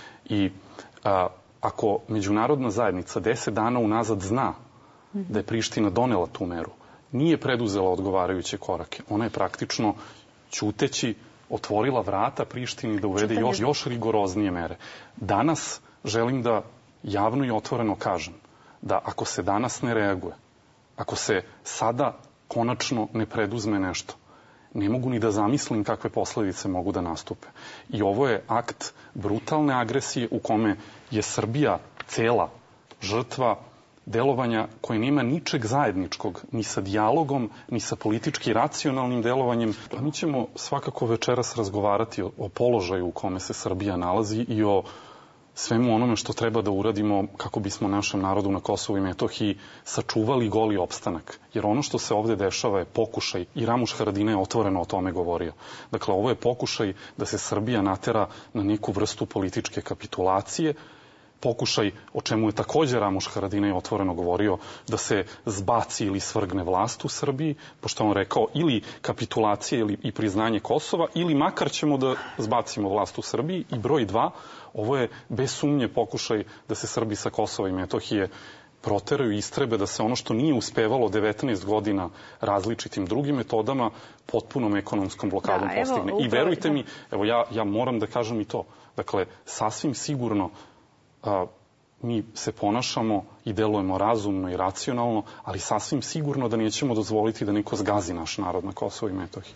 I a, ako međunarodna zajednica deset dana unazad zna da je Priština donela tu meru nije preduzela odgovarajuće korake. Ona je praktično ćuteći otvorila vrata Prištini da uvede još, još rigoroznije mere. Danas želim da javno i otvoreno kažem da ako se danas ne reaguje, ako se sada konačno ne preduzme nešto, ne mogu ni da zamislim kakve posledice mogu da nastupe. I ovo je akt brutalne agresije u kome je Srbija cela žrtva delovanja koje nema ničeg zajedničkog, ni sa dijalogom, ni sa politički racionalnim delovanjem. Mi ćemo svakako večeras razgovarati o, o položaju u kome se Srbija nalazi i o svemu onome što treba da uradimo kako bismo našem narodu na Kosovu i Metohiji sačuvali goli opstanak. Jer ono što se ovde dešava je pokušaj, i Ramuš Haradinaj je otvoreno o tome govorio. Dakle, ovo je pokušaj da se Srbija natera na neku vrstu političke kapitulacije, pokušaj, o čemu je takođe Ramuš Haradinaj otvoreno govorio, da se zbaci ili svrgne vlast u Srbiji, pošto on rekao ili kapitulacija ili i priznanje Kosova, ili makar ćemo da zbacimo vlast u Srbiji. I broj dva, ovo je bez sumnje pokušaj da se Srbi sa Kosova i Metohije proteraju i istrebe, da se ono što nije uspevalo devetnaest godina različitim drugim metodama, potpunom ekonomskom blokadom da, postigne. Evo, I verujte da. mi, evo ja, ja moram da kažem i to, dakle, sasvim sigurno a, mi se ponašamo i delujemo razumno i racionalno, ali sasvim sigurno da nećemo dozvoliti da neko zgazi naš narod na Kosovo i Metohiji.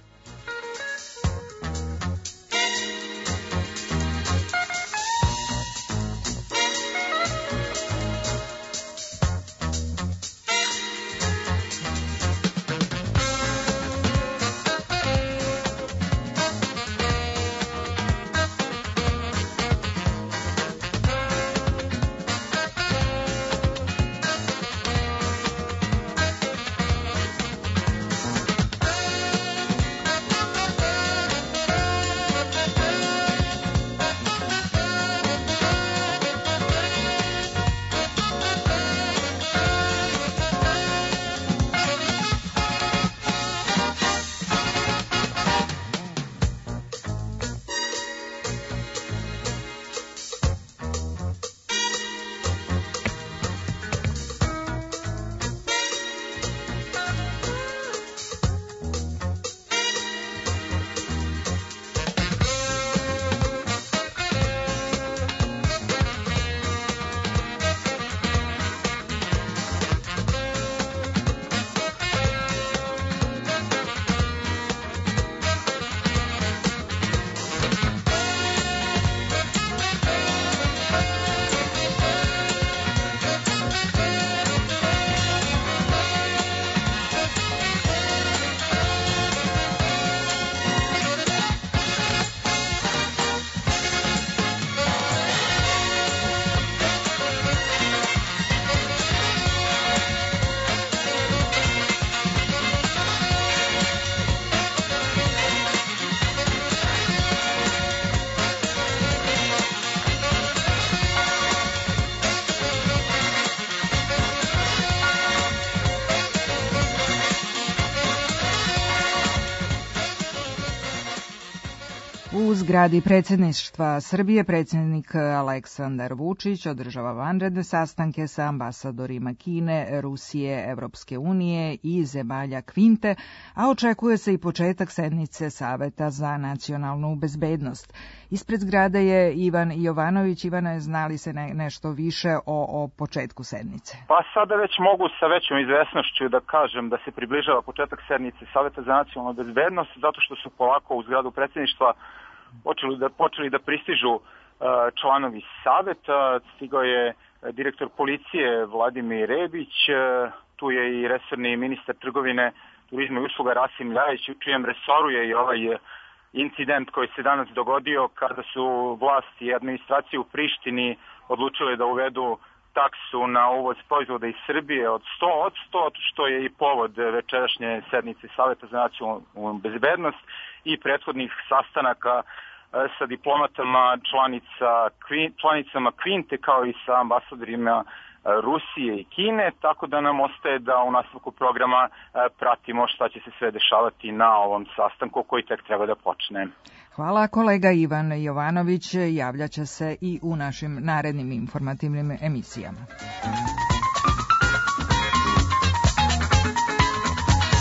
U zgradi predsjedništva Srbije predsjednik Aleksandar Vučić održava vanredne sastanke sa ambasadorima Kine, Rusije, Evropske unije i zemalja Kvinte, a očekuje se i početak sednice Saveta za nacionalnu bezbednost. Ispred zgrade je Ivan Jovanović. Ivane, znali se ne, nešto više o, o početku sednice? Pa sada već mogu sa većom izvesnošću da kažem da se približava početak sednice Saveta za nacionalnu bezbednost, zato što su polako u zgradu predsjedništva počeli da, počeli da pristižu uh, članovi saveta. Stigao je direktor policije Vladimir Rebić, uh, tu je i resorni ministar trgovine, turizma i usluga Rasim Ljajić, u čijem resoru je i ovaj uh, incident koji se danas dogodio kada su vlasti i administracije u Prištini odlučile da uvedu taksu na uvoz proizvoda iz Srbije od sto posto, što je i povod večerašnje sednice Saveta za nacionalnu bezbednost i prethodnih sastanaka sa diplomatama članica, članicama Kvinte kao i sa ambasadorima Rusije i Kine, tako da nam ostaje da u nastavku programa pratimo šta će se sve dešavati na ovom sastanku koji tek treba da počne. Hvala. Kolega Ivan Jovanović javljaće se i u našim narednim informativnim emisijama.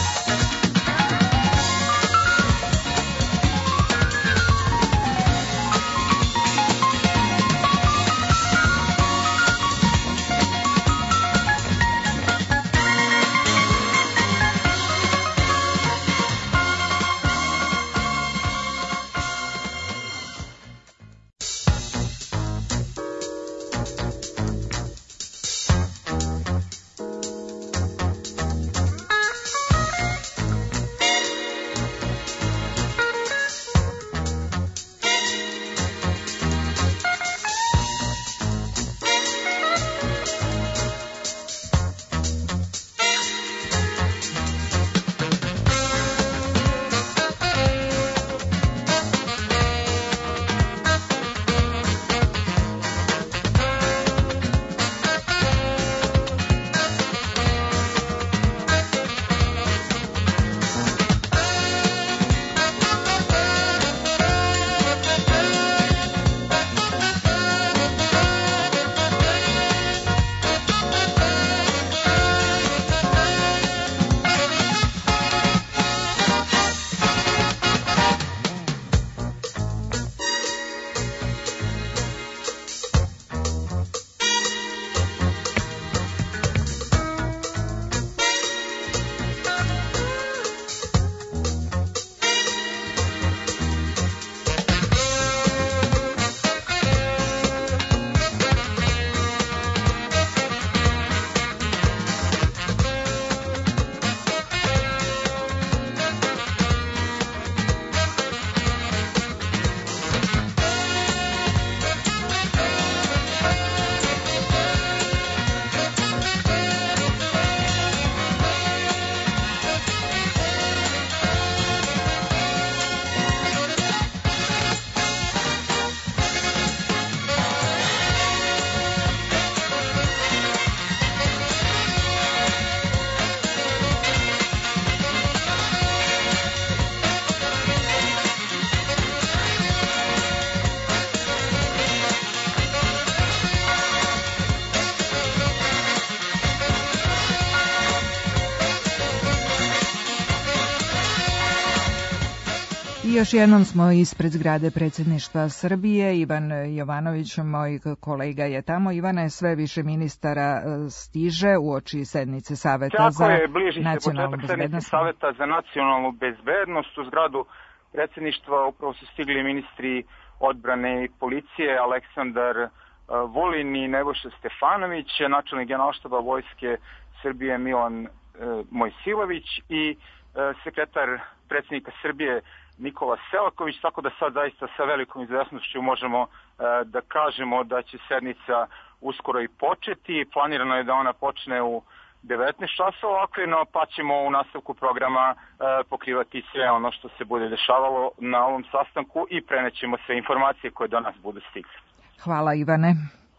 I još jednom smo ispred zgrade predsjedništva Srbije. Ivan Jovanović, moj kolega, je tamo. Ivane, sve više ministara stiže uoči sednice Saveta Tako za je, bliži nacionalnu se početak sednice bezbednost. Saveta za nacionalnu bezbednost. U zgradu predsjedništva upravo su stigli ministri odbrane i policije Aleksandar Vulin i Nebojša Stefanović, načelnik generalštaba Vojske Srbije Milan Mojsilović i sekretar predsjednika Srbije Nikola Selaković, tako da sad zaista sa velikom izvesnošću možemo e, da kažemo da će sednica uskoro i početi. Planirano je da ona počne u devetnaest časova okvirno, pa ćemo u nastavku programa e, pokrivati sve ono što se bude dešavalo na ovom sastanku i prenećemo sve informacije koje do nas budu stigle. Hvala, Ivane.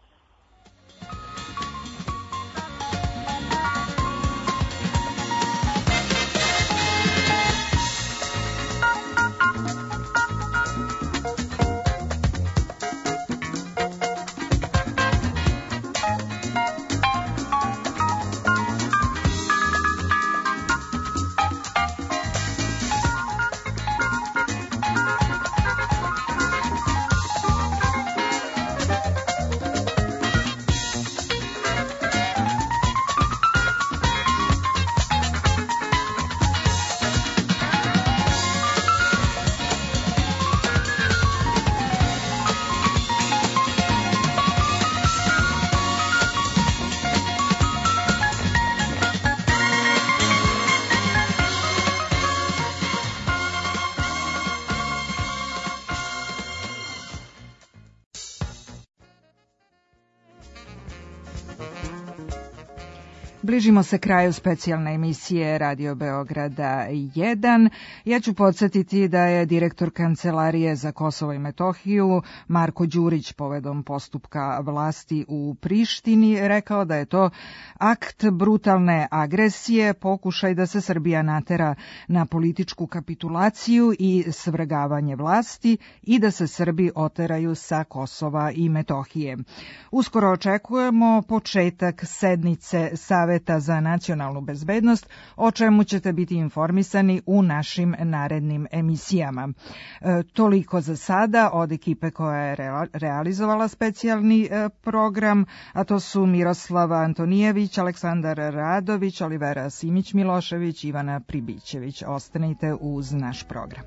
Bližimo se kraju specijalne emisije Radio Beograda jedan. Ja ću podsjetiti da je direktor Kancelarije za Kosovo i Metohiju Marko Đurić povedom postupka vlasti u Prištini rekao da je to akt brutalne agresije, pokušaj da se Srbija natera na političku kapitulaciju i svrgavanje vlasti i da se Srbi oteraju sa Kosova i Metohije. Uskoro očekujemo početak sednice Saveta za nacionalnu bezbednost, o čemu ćete biti informisani u našim narednim emisijama. E, toliko za sada od ekipe koja je realizovala specijalni e, program, a to su Miroslava Antonijević, Aleksandar Radović, Olivera Simić-Milošević, Ivana Pribićević. Ostanite uz naš program.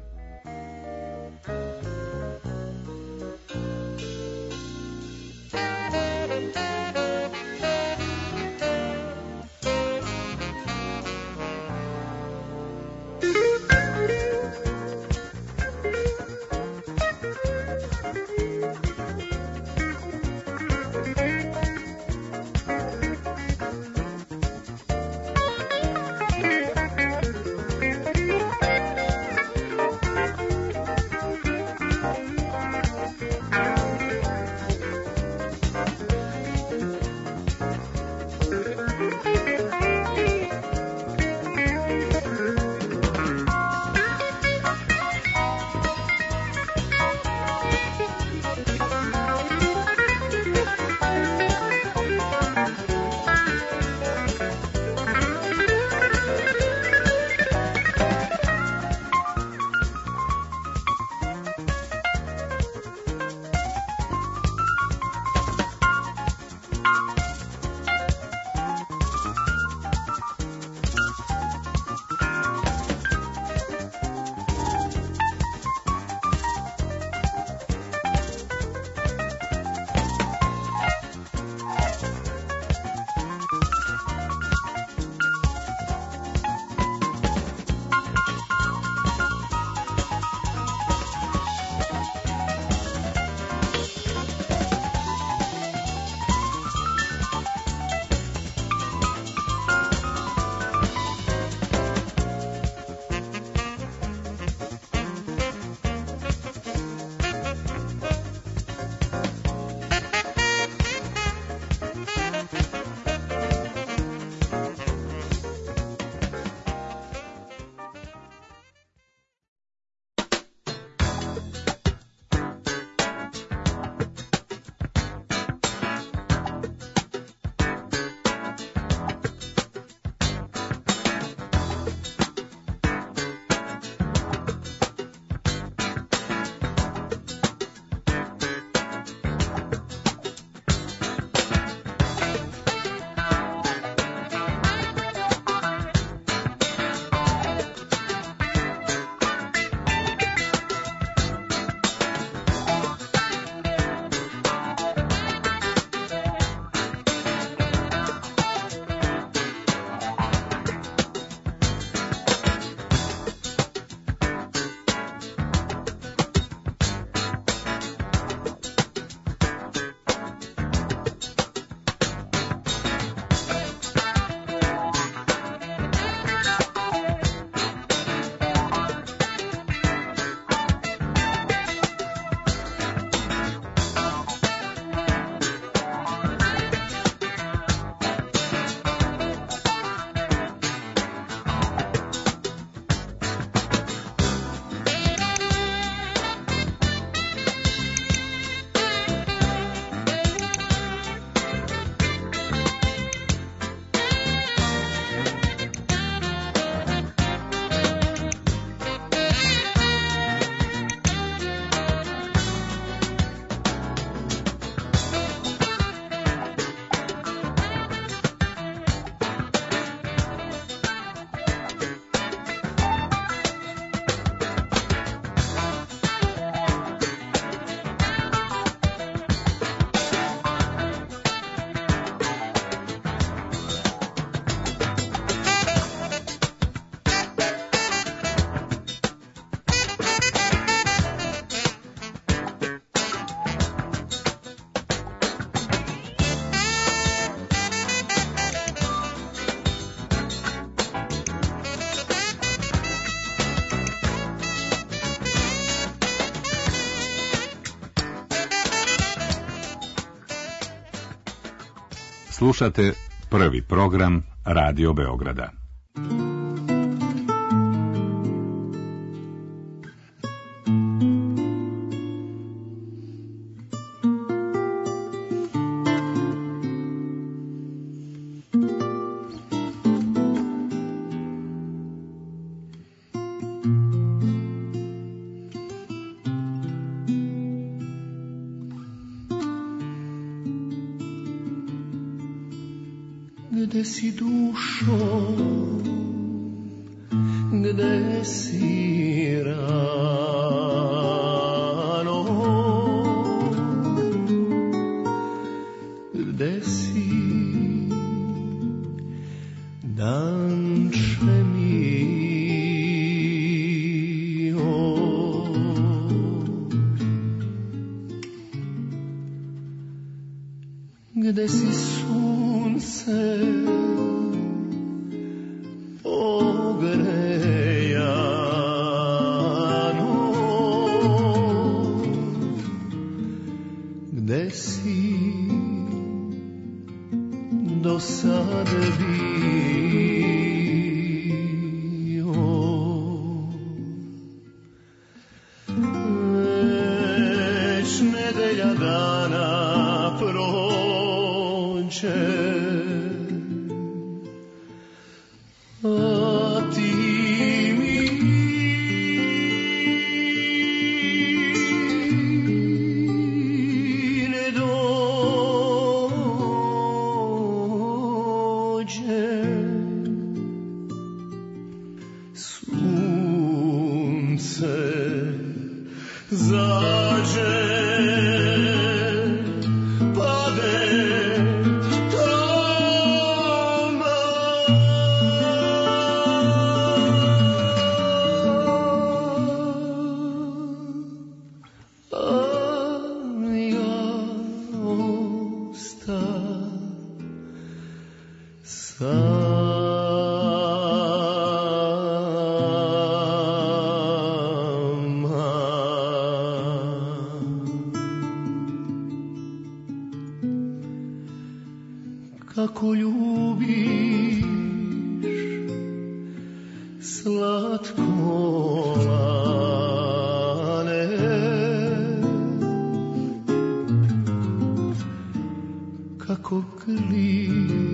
Slušate prvi program Radio Beograda. Gde si dušo, gde si rano, gde si danče mio, gde si sunce sad bio. Već nedelja dana prođe, a ti mi ne dođe. Sunce zađe, kako ljubiš slatko lane, kako kliš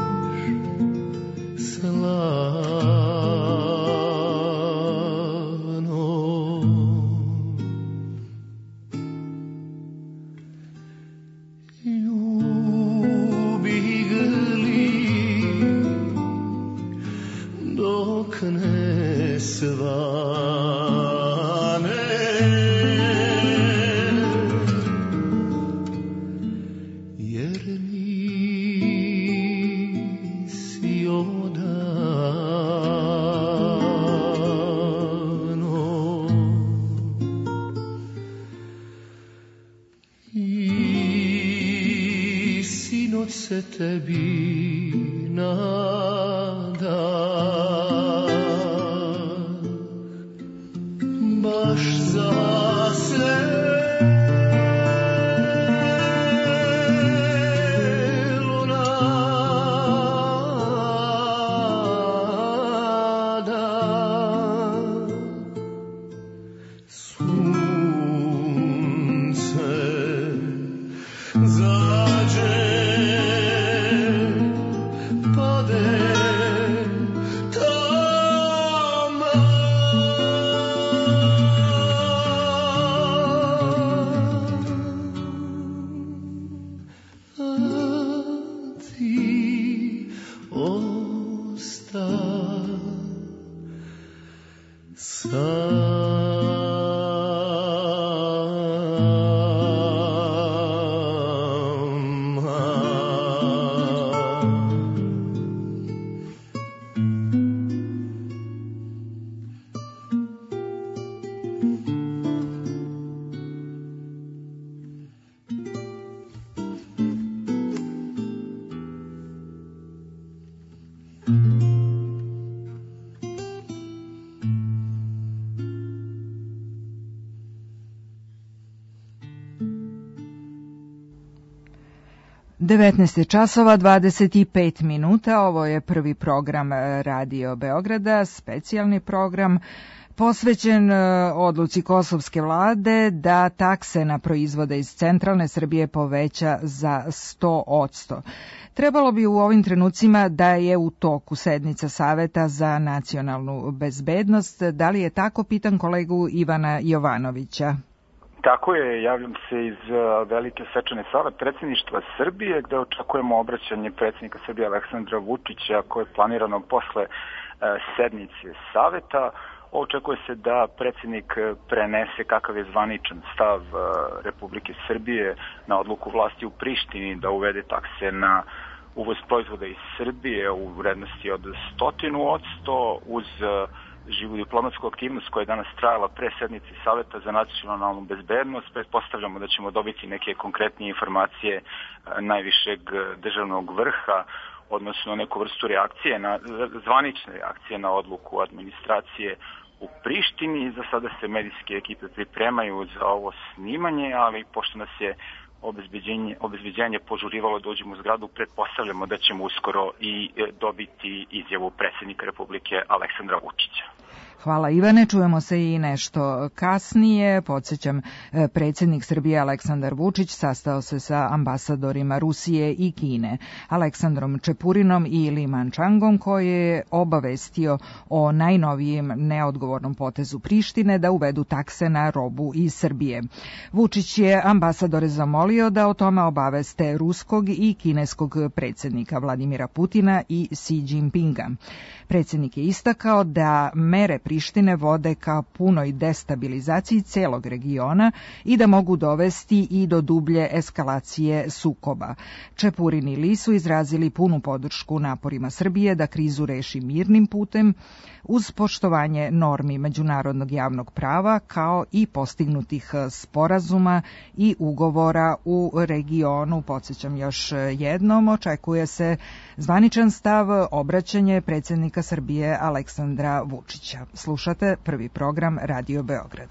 slano. Dok ne svane, jer nisi odavno. I sinoć se tebi nada, baš za selo nada. Sunce zađe, pade tama. devetnaest časova dvadeset pet minuta, ovo je prvi program Radio Beograda, specijalni program posvećen odluci kosovske vlade da takse na proizvode iz centralne Srbije poveća za sto posto. Trebalo bi u ovim trenucima da je u toku sednica Saveta za nacionalnu bezbednost. Da li je tako, pitan kolegu Ivana Jovanovića. Tako je, javljam se iz Velike svečane sale predsjedništva Srbije, gde očekujemo obraćanje predsjednika Srbije Aleksandra Vučića, koje je planirano posle sednice Saveta. Očekuje se da predsjednik prenese kakav je zvaničan stav Republike Srbije na odluku vlasti u Prištini da uvede takse na uvoz proizvoda iz Srbije u vrednosti od stotinu odsto uz živu diplomatsku aktivnost koja je danas trajala pre sednice Saveta za nacionalnu bezbednost. Pretpostavljamo da ćemo dobiti neke konkretnije informacije najvišeg državnog vrha, odnosno neku vrstu reakcije, na, zvanične reakcije na odluku administracije u Prištini. Za sada se medijske ekipe pripremaju za ovo snimanje, ali pošto nas je obezbeđenje, obezbeđenje požurivalo da uđemo u zgradu, pretpostavljamo da ćemo uskoro i dobiti izjavu predsjednika Republike Aleksandra Vučića. Hvala Ivane, čujemo se i nešto kasnije. Podsjećam, predsjednik Srbije Aleksandar Vučić sastao se sa ambasadorima Rusije i Kine, Aleksandrom Čepurinom i Li Mančangom, koji je obavestio o najnovijem neodgovornom potezu Prištine da uvedu takse na robu iz Srbije. Vučić je ambasadore zamolio da o tome obaveste ruskog i kineskog predsjednika Vladimira Putina i Xi Jinpinga. Predsjednik je istakao da mere Prištine vode ka punoj destabilizaciji celog regiona i da mogu dovesti i do dublje eskalacije sukoba. Čepurin i Li su izrazili punu podršku naporima Srbije da krizu reši mirnim putem uz poštovanje normi međunarodnog javnog prava kao i postignutih sporazuma i ugovora u regionu. Podsjećam još jednom, očekuje se zvaničan stav, obraćanje predsjednika Srbije Aleksandra Vučića. Slušate prvi program Radio Beograda.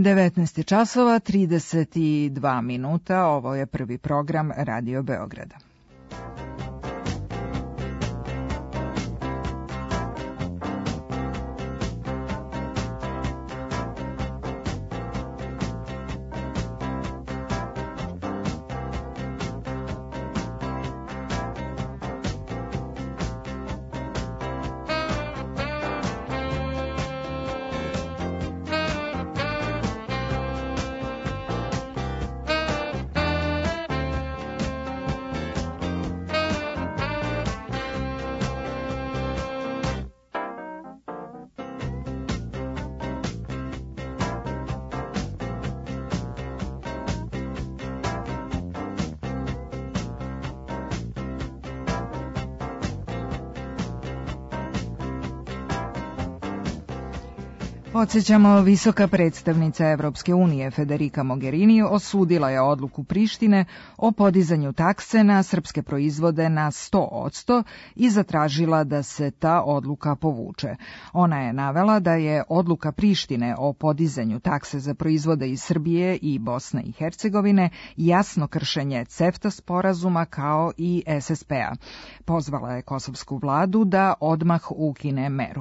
devetnaest časova trideset dva minuta, ovo je prvi program Radio Beograda. Podsjećamo, visoka predstavnica Evropske unije Federica Mogherini osudila je odluku Prištine o podizanju takse na srpske proizvode na sto posto i zatražila da se ta odluka povuče. Ona je navela da je odluka Prištine o podizanju takse za proizvode iz Srbije i Bosne i Hercegovine jasno kršenje CEFTA sporazuma kao i S S P-a. Pozvala je kosovsku vladu da odmah ukine meru.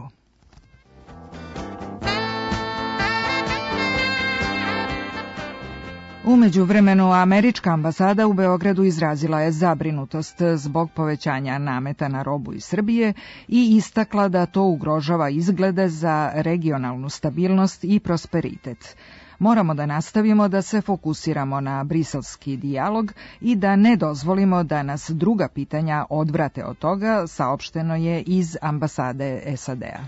U međuvremenu, američka ambasada u Beogradu izrazila je zabrinutost zbog povećanja nameta na robu iz Srbije i istakla da to ugrožava izglede za regionalnu stabilnost i prosperitet. Moramo da nastavimo da se fokusiramo na briselski dijalog i da ne dozvolimo da nas druga pitanja odvrate od toga, saopšteno je iz ambasade S A D-a.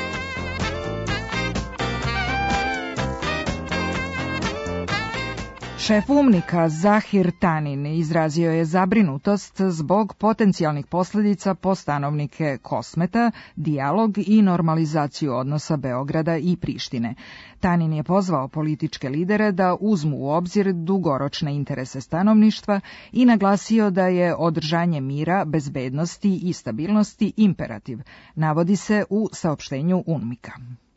Šef UMNIK-a Zahir Tanin izrazio je zabrinutost zbog potencijalnih posledica po stanovnike Kosmeta, dijalog i normalizaciju odnosa Beograda i Prištine. Tanin je pozvao političke lidere da uzmu u obzir dugoročne interese stanovništva i naglasio da je održanje mira, bezbednosti i stabilnosti imperativ, navodi se u saopštenju UMNIK-a.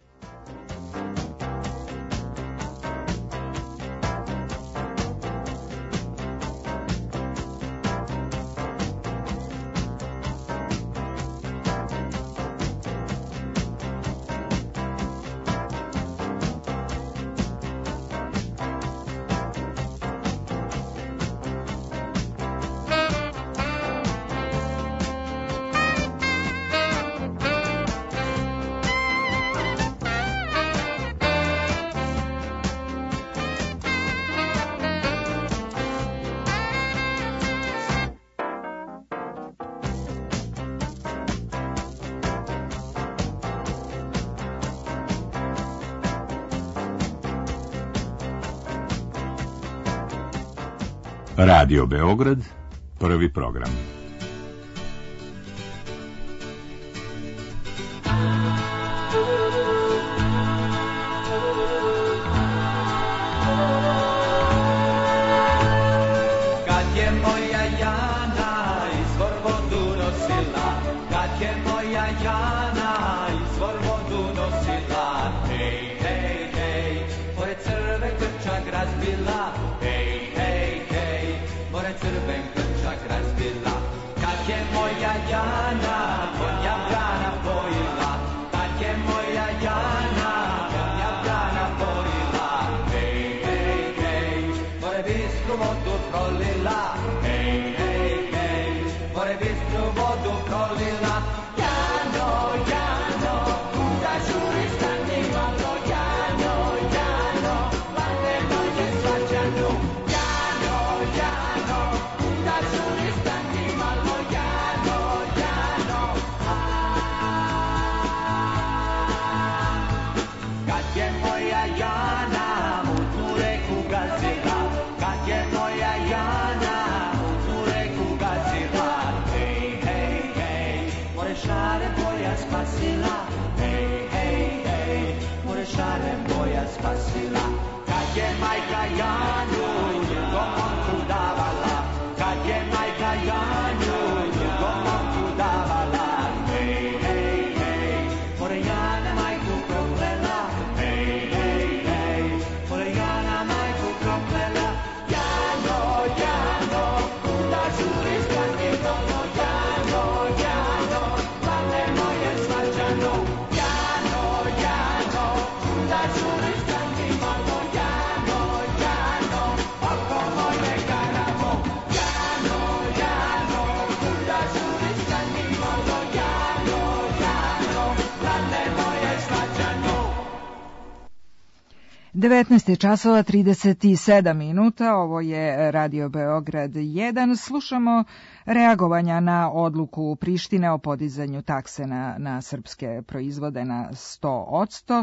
Radio Beograd, prvi program. devetnaest časova trideset sedam minuta, ovo je Radio Beograd jedan. Slušamo reagovanja na odluku Prištine o podizanju takse na, na srpske proizvode na sto posto.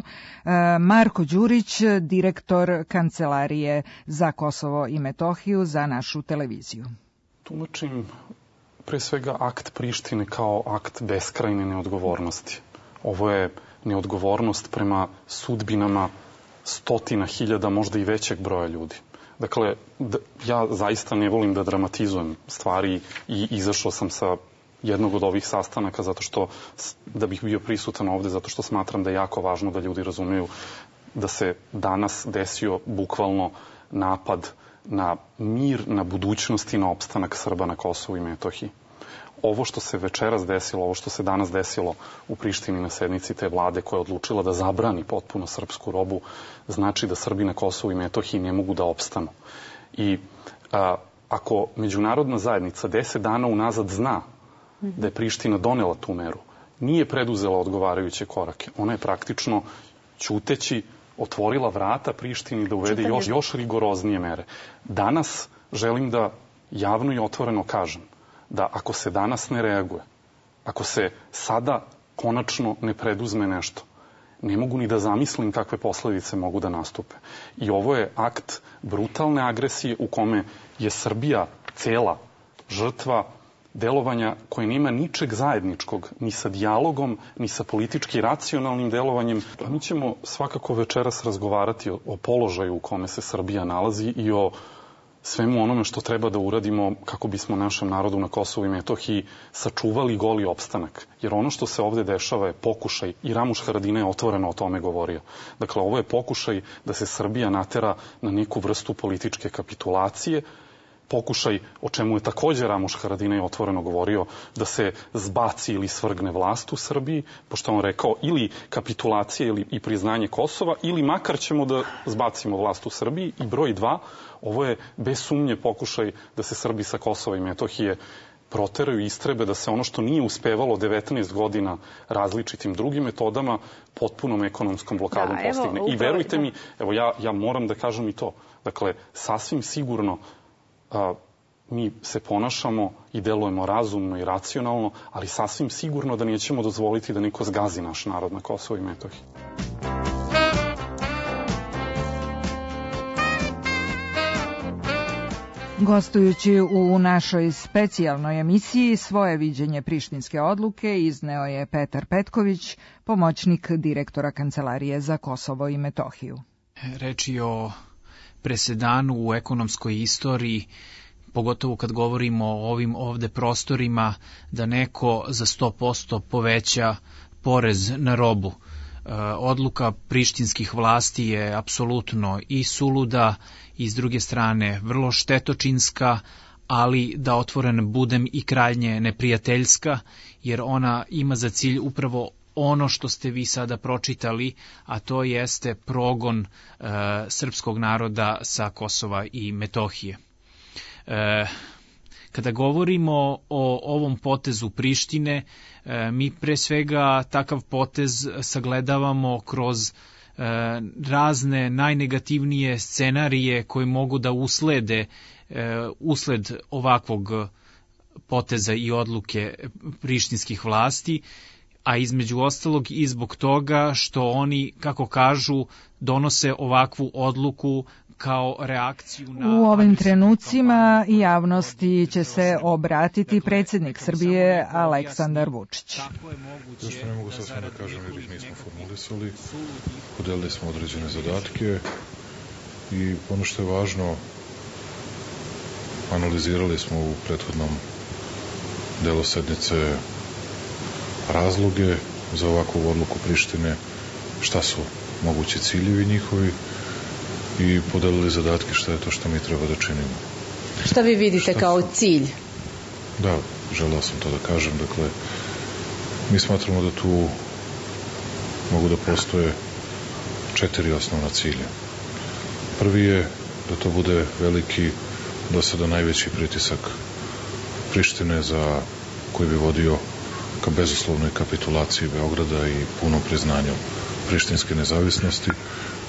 Marko Đurić, direktor Kancelarije za Kosovo i Metohiju za našu televiziju. Tumačim pre svega akt Prištine kao akt beskrajne neodgovornosti. Ovo je neodgovornost prema sudbinama stotina hiljada, možda i većeg broja ljudi. Dakle, ja zaista ne volim da dramatizujem stvari i izašao sam sa jednog od ovih sastanaka zato što, da bih bio prisutan ovde, zato što smatram da je jako važno da ljudi razumeju da se danas desio bukvalno napad na mir, na budućnost i na opstanak Srba na Kosovu i Metohiji. Ovo što se večeras desilo, ovo što se danas desilo u Prištini na sednici te vlade koja je odlučila da zabrani potpuno srpsku robu, znači da Srbi na Kosovu i Metohiji ne mogu da opstanu. I a, ako međunarodna zajednica deset dana unazad zna da je Priština donela tu meru, nije preduzela odgovarajuće korake. Ona je praktično ćuteći otvorila vrata Prištini da uvede još, još rigoroznije mere. Danas želim da javno i otvoreno kažem da ako se danas ne reaguje, ako se sada konačno ne preduzme nešto, ne mogu ni da zamislim kakve posledice mogu da nastupe. I ovo je akt brutalne agresije u kome je Srbija cela žrtva delovanja koje nema ničeg zajedničkog, ni sa dijalogom, ni sa politički racionalnim delovanjem. Mi ćemo svakako večeras razgovarati o, o položaju u kome se Srbija nalazi i o svemu onome što treba da uradimo kako bismo našem narodu na Kosovu i Metohiji sačuvali goli opstanak. Jer ono što se ovde dešava je pokušaj, i Ramuš Haradinaj je otvoreno o tome govorio. Dakle, ovo je pokušaj da se Srbija natera na neku vrstu političke kapitulacije, pokušaj, o čemu je takođe Ramuš Haradinaj otvoreno govorio, da se zbaci ili svrgne vlast u Srbiji, pošto on rekao ili kapitulacija ili i priznanje Kosova, ili makar ćemo da zbacimo vlast u Srbiji. I broj dva, ovo je bez sumnje pokušaj da se Srbi sa Kosova i Metohije proteraju i istrebe, da se ono što nije uspevalo devetnaest godina različitim drugim metodama, potpunom ekonomskom blokadom da, postigne. Evo, I verujte da. mi, evo ja, ja moram da kažem i to, dakle, sasvim sigurno a, mi se ponašamo i delujemo razumno i racionalno, ali sasvim sigurno da nećemo dozvoliti da niko zgazi naš narod na Kosovo i Metohiji. Gostujući u našoj specijalnoj emisiji svoje viđenje prištinske odluke izneo je Petar Petković, pomoćnik direktora Kancelarije za Kosovo i Metohiju. Reč je o presedanu u ekonomskoj istoriji, pogotovo kad govorimo o ovim ovde prostorima, da neko za sto posto poveća porez na robu. Odluka prištinskih vlasti je apsolutno i suluda i s druge strane vrlo štetočinska, ali da otvoren budem i krajnje neprijateljska, jer ona ima za cilj upravo ono što ste vi sada pročitali, a to jeste progon e, srpskog naroda sa Kosova i Metohije. E, kada govorimo o ovom potezu Prištine, e, mi pre svega takav potez sagledavamo kroz e, razne najnegativnije scenarije koje mogu da uslede e, usled ovakvog poteza i odluke prištinskih vlasti, a između ostalog i zbog toga što oni, kako kažu, donose ovakvu odluku kao reakciju na... U ovim trenucima javnosti će se obratiti predsjednik Srbije Aleksandar Vučić. Još ne mogu sasvim da kažem jer ih nismo formulisali. Podelili smo određene zadatke i ono što je važno, analizirali smo u prethodnom delu sednice razloge za ovakvu odluku Prištine, šta su mogući ciljevi njihovi i podelili zadatke šta je to što mi treba da činimo. Šta vi vidite šta kao cilj? Da, želeo sam to da kažem. Dakle, mi smatramo da tu mogu da postoje četiri osnovna cilja. Prvi je da to bude veliki, do sada najveći pritisak Prištine za koji bi vodio ka bezuslovnoj kapitulaciji Beograda i punom priznanju prištinske nezavisnosti,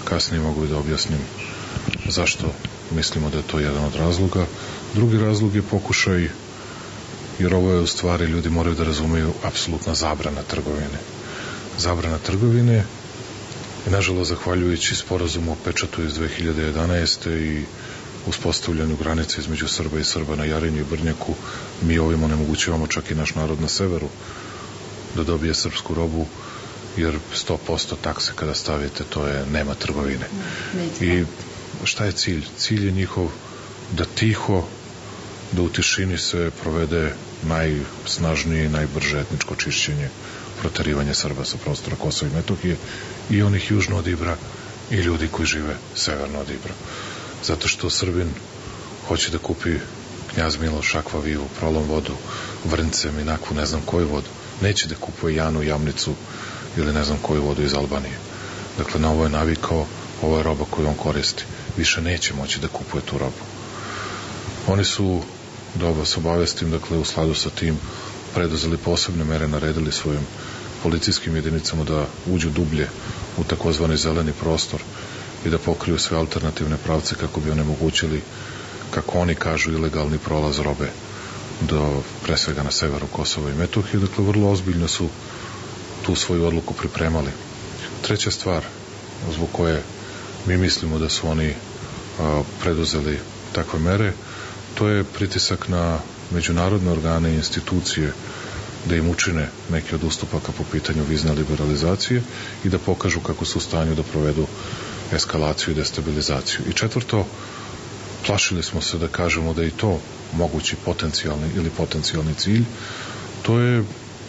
kasnije mogu da objasnim zašto mislimo da je to jedan od razloga. Drugi razlog je pokušaj, jer ovo je u stvari, ljudi moraju da razumeju, apsolutna zabrana trgovine. Zabrana trgovine i nažalost zahvaljujući sporazumu o pečatu iz dve hiljade jedanaeste i uspostavljanju granice između Srba i Srba na Jarinju i Brnjaku, mi ovim onemogućavamo čak i naš narod na severu da dobije srpsku robu, jer sto posto takse kada stavite, to je nema trgovine. I šta je cilj? Cilj je njihov da tiho, da u tišini se provede najsnažnije i najbrže etničko čišćenje, proterivanje Srba sa prostora Kosova i Metohije i onih južno od Ibra i ljudi koji žive severno od Ibra. Zato što Srbin hoće da kupi Knjaz Miloš, Akvavivu, Prolom vodu, Vrnce, Minakvu, ne znam koju vodu. Neće da kupuje Janu, Jamnicu ili ne znam koju vodu iz Albanije. Dakle, na ovo je navikao, ovo je roba koju on koristi. Više neće moći da kupuje tu robu. Oni su, da vas obavestim, dakle, u skladu sa tim preduzeli posebne mere, naredili svojim policijskim jedinicama da uđu dublje u takozvani zeleni prostor i da pokriju sve alternativne pravce kako bi onemogućili, kako oni kažu, ilegalni prolaz robe do, pre svega na severu Kosova i Metohije. Dakle, vrlo ozbiljno su tu svoju odluku pripremali. Treća stvar zbog koje mi mislimo da su oni a, preduzeli takve mere, to je pritisak na međunarodne organe i institucije da im učine neke od ustupaka po pitanju vizne liberalizacije i da pokažu kako su u stanju da provedu eskalaciju i destabilizaciju. I četvrto, plašili smo se da kažemo da je i to mogući potencijalni ili potencijalni cilj, to je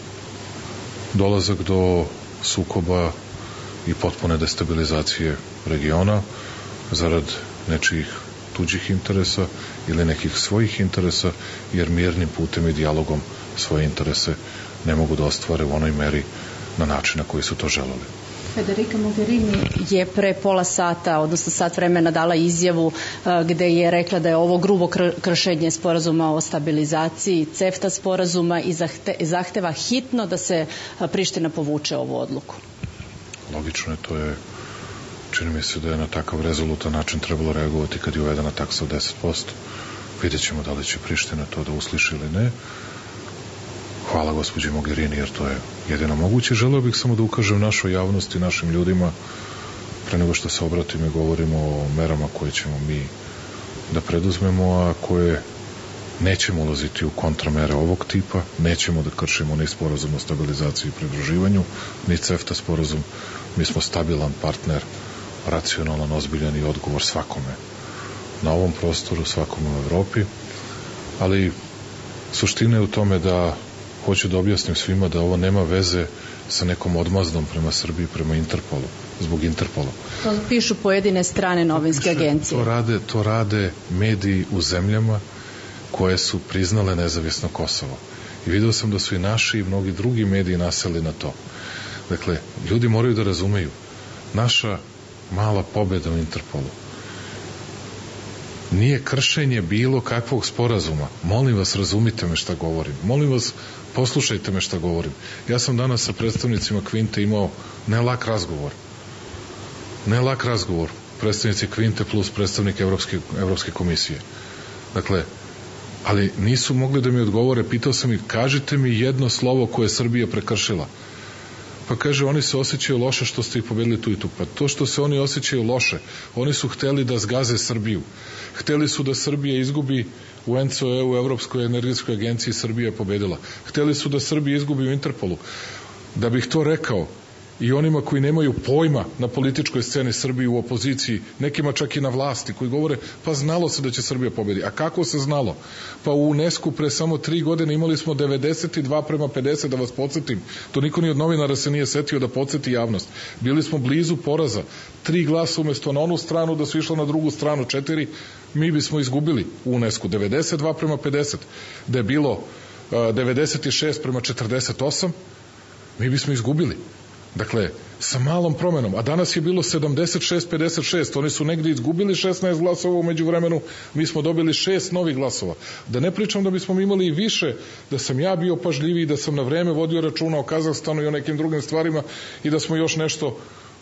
dolazak do sukoba i potpune destabilizacije regiona zarad nečijih tuđih interesa ili nekih svojih interesa, jer mirnim putem i dijalogom svoje interese ne mogu da ostvare u onoj meri na način na koji su to želeli. Federica Mogherini je pre pola sata, odnosno sat vremena, dala izjavu gde je rekla da je ovo grubo kršenje sporazuma o stabilizaciji, CEFTA sporazuma i zahteva hitno da se Priština povuče ovu odluku. Logično je, to je, čini mi se da je na takav rezolutan način trebalo reagovati kad je uvedena taksa od deset posto. Vidjet ćemo da li će Priština to da usliši ili ne. Hvala gospođi Mogherini, jer to je jedino moguće. Želeo bih samo da ukažem našoj javnosti, našim ljudima, pre nego što se obratim i govorimo o merama koje ćemo mi da preduzmemo, a koje nećemo ulaziti u kontramere ovog tipa, nećemo da kršimo ni sporazum o stabilizaciji i pridruživanju, ni CEFTA sporazum. Mi smo stabilan partner, racionalan, ozbiljan i odgovor svakome na ovom prostoru, svakome u Evropi, ali suština je u tome da hoću da objasnim svima da ovo nema veze sa nekom odmazdom prema Srbiji, prema Interpolu, zbog Interpola. To pišu pojedine strane novinske agencije. To rade, to rade mediji u zemljama koje su priznale nezavisno Kosovo. I vidio sam da su i naši i mnogi drugi mediji naseli na to. Dakle, ljudi moraju da razumeju, naša mala pobeda u Interpolu nije kršenje bilo kakvog sporazuma. Molim vas, razumite me šta govorim. Molim vas, poslušajte me šta govorim. Ja sam danas sa predstavnicima Kvinte imao ne lak razgovor. Ne lak razgovor. Predstavnici Kvinte plus predstavnik Evropske, Evropske komisije. Dakle, ali nisu mogli da mi odgovore. Pitao sam ih, kažite mi jedno slovo koje je Srbija prekršila. Pa kaže, oni se osjećaju loše što ste ih pobedili tu i tu. Pa to što se oni osjećaju loše, oni su hteli da zgaze Srbiju. Hteli su da Srbija izgubi u en ce o e, u Evropskoj energetskoj agenciji, Srbija je pobedila. Hteli su da Srbija izgubi u Interpolu. Da bih to rekao i onima koji nemaju pojma na političkoj sceni Srbije u opoziciji, nekima čak i na vlasti, koji govore, pa znalo se da će Srbija pobedi. A kako se znalo? Pa u UNESCO pre samo tri godine imali smo devedeset dva prema pedeset, da vas podsjetim. To niko ni od novinara se nije setio da podsjeti javnost. Bili smo blizu poraza. Tri glasa umesto na onu stranu da su išla na drugu stranu, četiri, mi bismo izgubili u UNESCO. devedeset dva prema pedeset. Da je bilo uh, devedeset šest prema četrdeset osam, mi bismo izgubili. Dakle, sa malom promenom, a danas je bilo sedamdeset šest pedeset šest, oni su negdje izgubili šesnaest glasova, umeđu vremenu mi smo dobili šest novih glasova. Da ne pričam da bismo imali i više, da sam ja bio pažljiviji, da sam na vreme vodio računa o Kazahstanu i o nekim drugim stvarima i da smo još nešto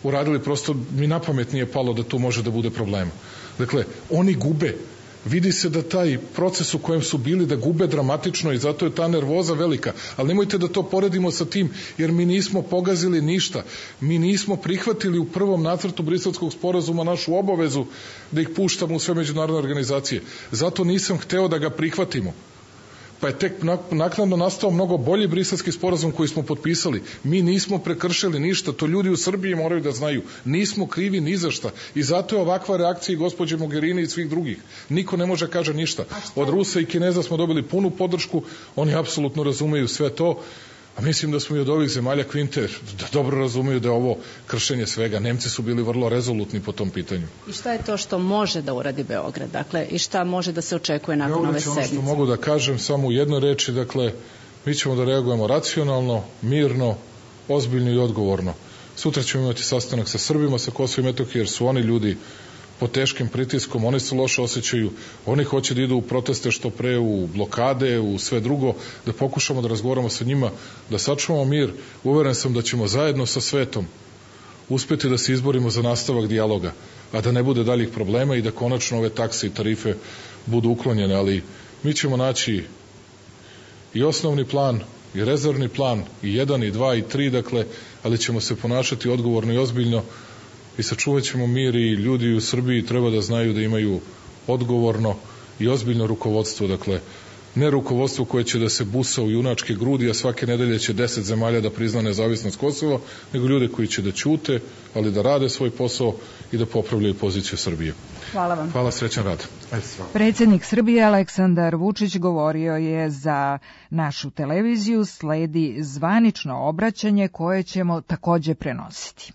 uradili, prosto mi na pamet nije palo da tu može da bude problema. Dakle, oni gube. Vidi se da taj proces u kojem su bili da gube dramatično i zato je ta nervoza velika. Ali nemojte da to poredimo sa tim, jer mi nismo pogazili ništa. Mi nismo prihvatili u prvom nacrtu Briselskog sporazuma našu obavezu da ih puštamo u sve međunarodne organizacije. Zato nisam hteo da ga prihvatimo. Pa je tek naknadno nastao mnogo bolji briselski sporazum koji smo potpisali. Mi nismo prekršili ništa, to ljudi u Srbiji moraju da znaju. Nismo krivi ni za šta. I zato je ovakva reakcija i gospođe Mogherini i svih drugih. Niko ne može kaže ništa. Od Rusa i Kineza smo dobili punu podršku, oni apsolutno razumeju sve to. A mislim da smo i od ovih zemalja Kvinte da dobro razumeju da je ovo kršenje svega. Nemci su bili vrlo rezolutni po tom pitanju. I šta je to što može da uradi Beograd? Dakle, i šta može da se očekuje nakon Beograd ove će ono sednice? što mogu da kažem samo u jednoj reči, dakle, mi ćemo da reagujemo racionalno, mirno, ozbiljno i odgovorno. Sutra ćemo imati sastanak sa Srbima sa Kosova i Metohije, jer su oni ljudi pod teškim pritiskom, oni se loše osjećaju, oni hoće da idu u proteste što pre, u blokade, u sve drugo, da pokušamo da razgovaramo sa njima, da sačuvamo mir. Uveren sam da ćemo zajedno sa svetom uspeti da se izborimo za nastavak dijaloga, a da ne bude daljih problema i da konačno ove takse i tarife budu uklonjene, ali mi ćemo naći i osnovni plan, i rezervni plan, i jedan, i dva, i tri, dakle, ali ćemo se ponašati odgovorno i ozbiljno i sačuvat ćemo mir i ljudi u Srbiji treba da znaju da imaju odgovorno i ozbiljno rukovodstvo, dakle, ne rukovodstvo koje će da se busa u junačke grudi, a svake nedelje će deset zemalja da prizna nezavisnost Kosova, nego ljude koji će da ćute, ali da rade svoj posao i da popravljaju poziciju Srbije. Hvala vam. Hvala, srećan rad. Predsjednik Srbije Aleksandar Vučić govorio je za našu televiziju, sledi zvanično obraćanje koje ćemo takođe prenositi.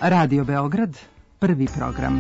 Radio Beograd, prvi program.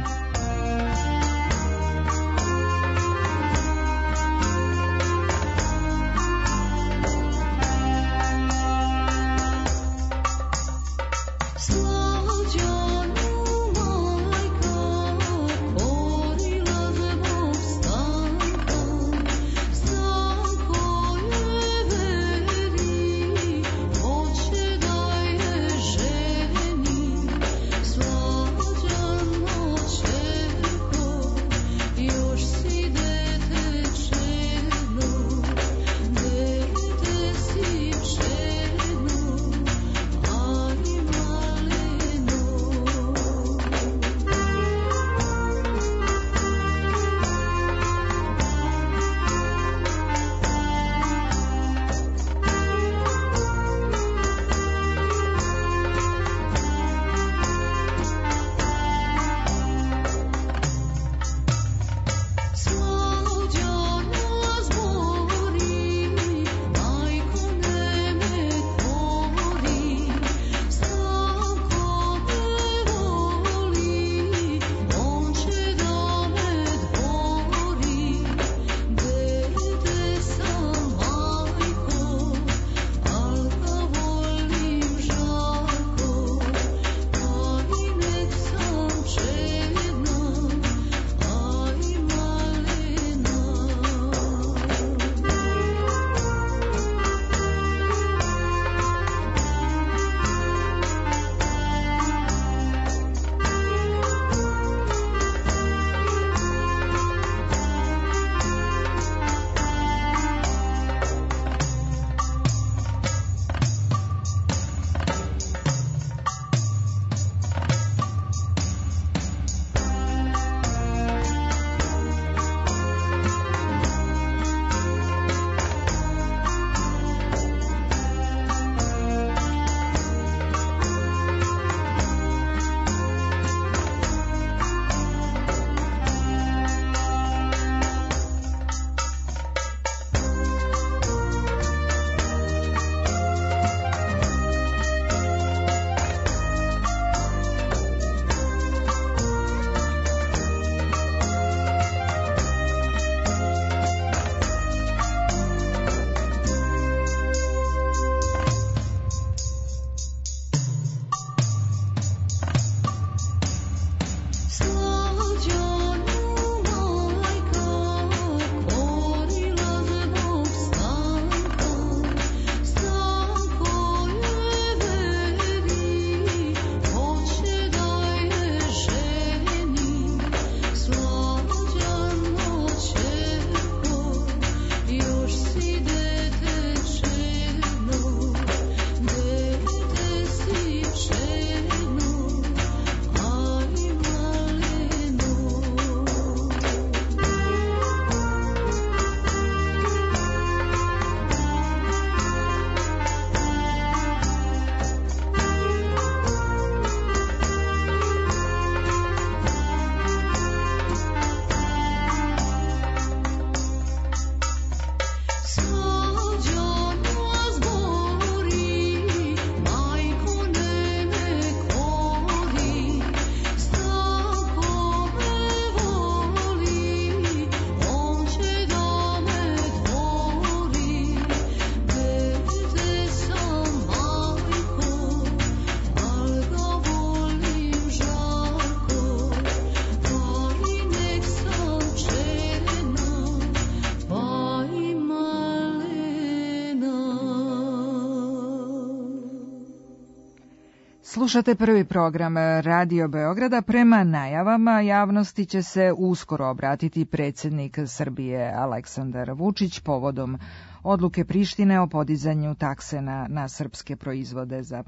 Slušate prvi program Radio Beograda. Prema najavama javnosti će se uskoro obratiti predsjednik Srbije Aleksandar Vučić povodom odluke Prištine o podizanju takse na, na srpske proizvode za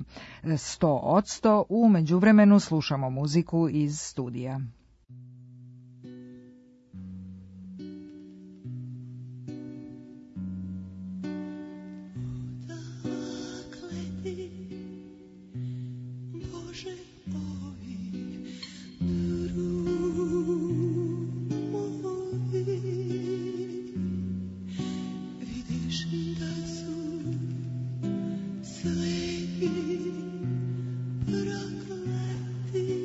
sto posto. U međuvremenu slušamo muziku iz studija. Prokleti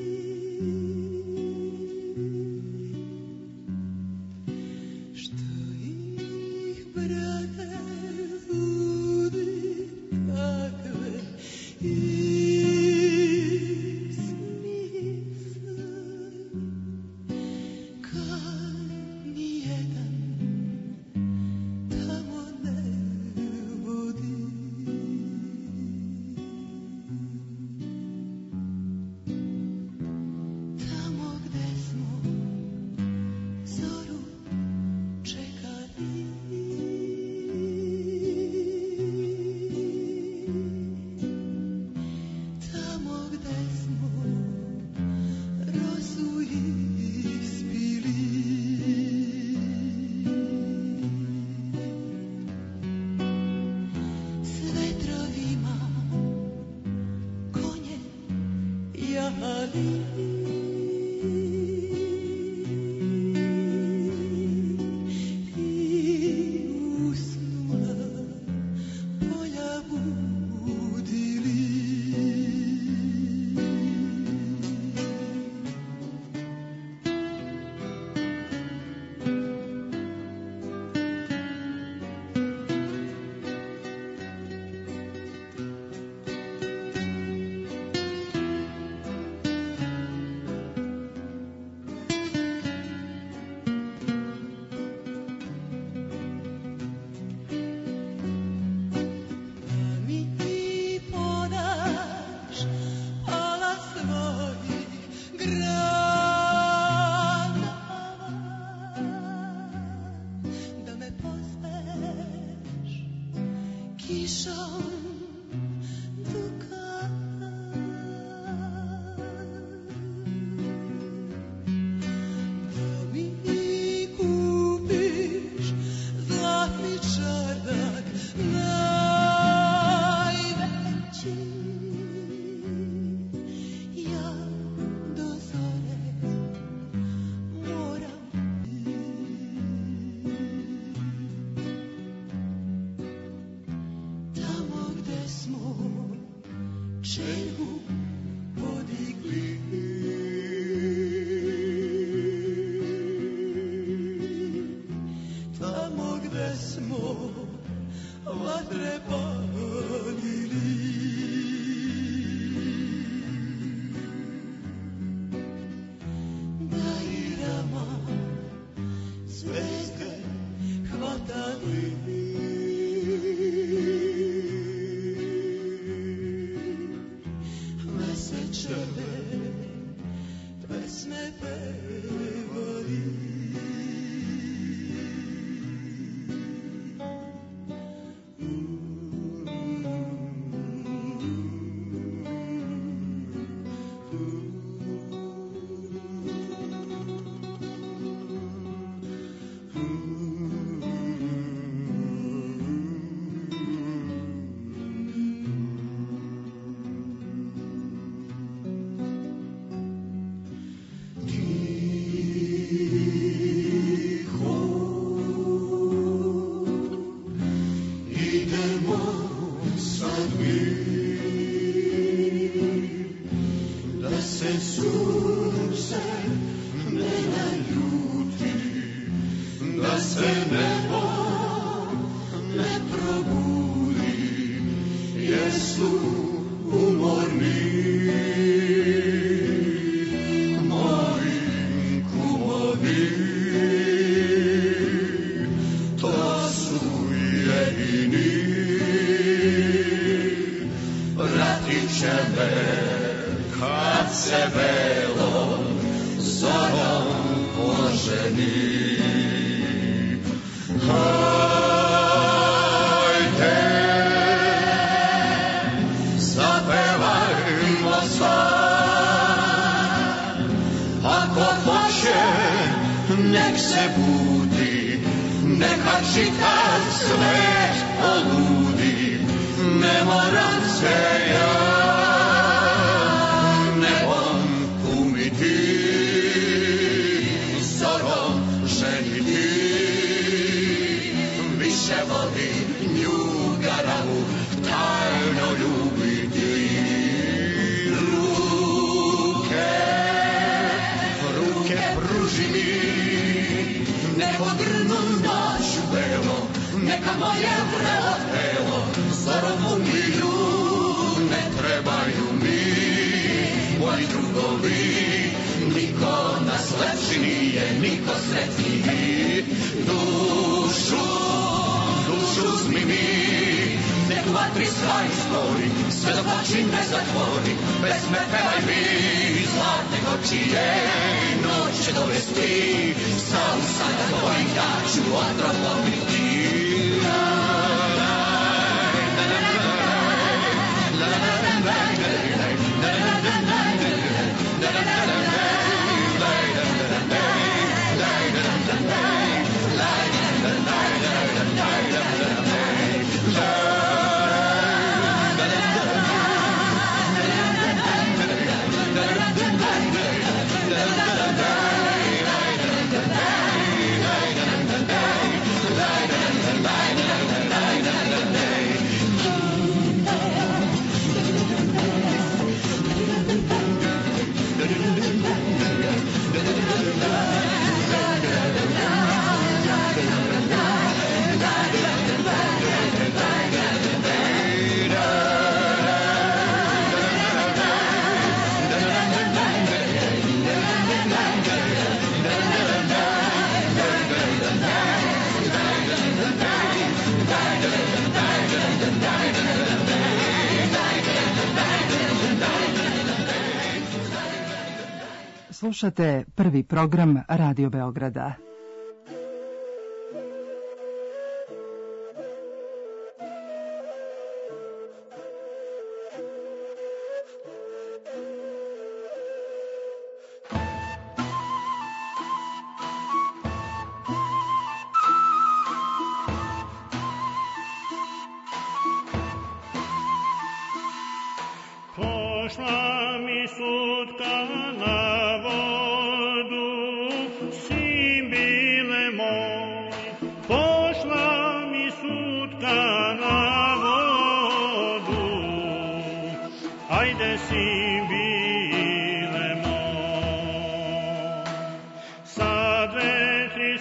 Slušate prvi program Radio Beograda.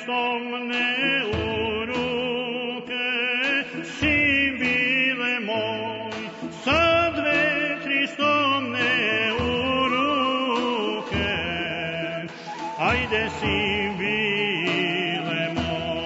somne u ruke, sin bile moj, sa dve, tri somne u ruke, ajde sin bile moj.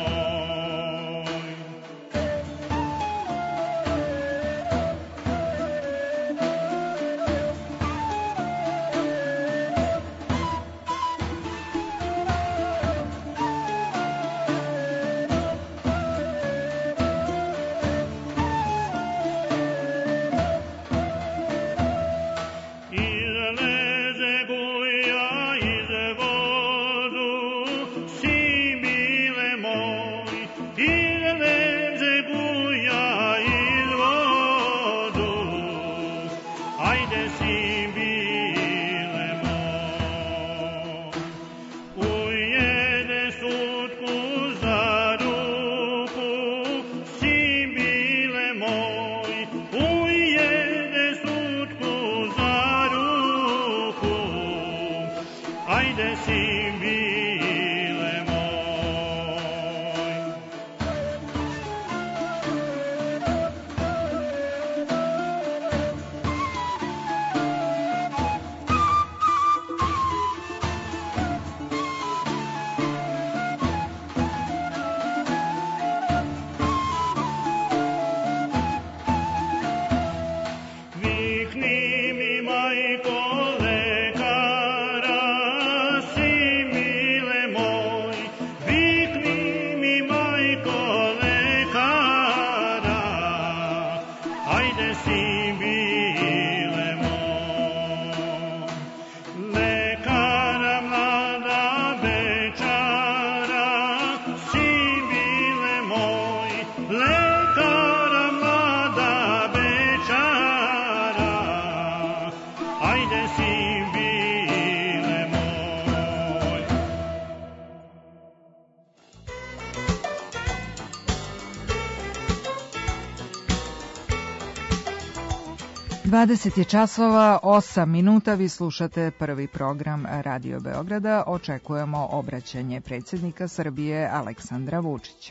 dvadeset je časova, osam minuta, vi slušate prvi program Radio Beograda. Očekujemo obraćanje predsjednika Srbije Aleksandra Vučića.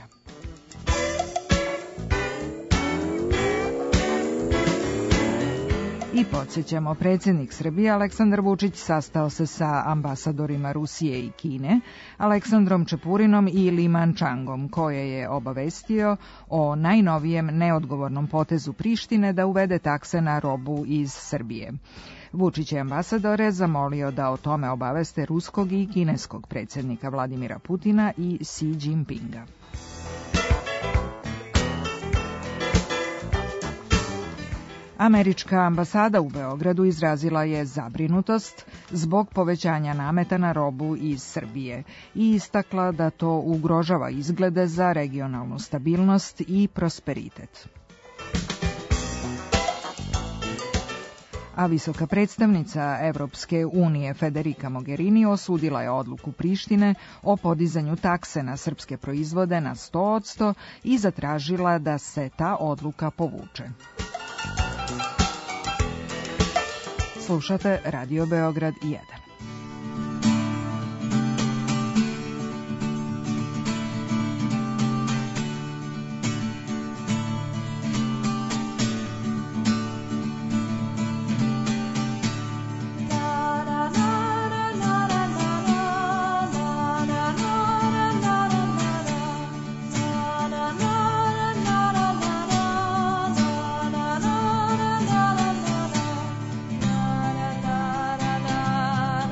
I podsjećamo, predsjednik Srbije Aleksandar Vučić sastao se sa ambasadorima Rusije i Kine, Aleksandrom Čepurinom i Liman Čangom, koje je obavestio o najnovijem neodgovornom potezu Prištine da uvede takse na robu iz Srbije. Vučić je ambasadore zamolio da o tome obaveste ruskog i kineskog predsjednika Vladimira Putina i Xi Jinpinga. Američka ambasada u Beogradu izrazila je zabrinutost zbog povećanja nameta na robu iz Srbije i istakla da to ugrožava izglede za regionalnu stabilnost i prosperitet. A visoka predstavnica Evropske unije Federica Mogherini osudila je odluku Prištine o podizanju takse na srpske proizvode na sto posto i zatražila da se ta odluka povuče. Slušate Radio Beograd jedan. Da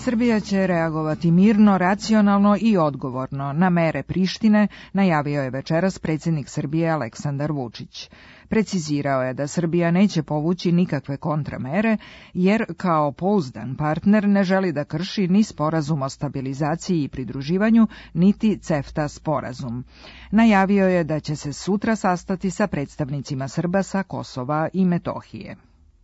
Srbija će reagovati mirno, racionalno i odgovorno na mere Prištine, najavio je večeras predsjednik Srbije Aleksandar Vučić. Precizirao je da Srbija neće povući nikakve kontramere, jer kao pouzdan partner ne želi da krši ni sporazum o stabilizaciji i pridruživanju, niti CEFTA sporazum. Najavio je da će se sutra sastati sa predstavnicima Srba sa Kosova i Metohije.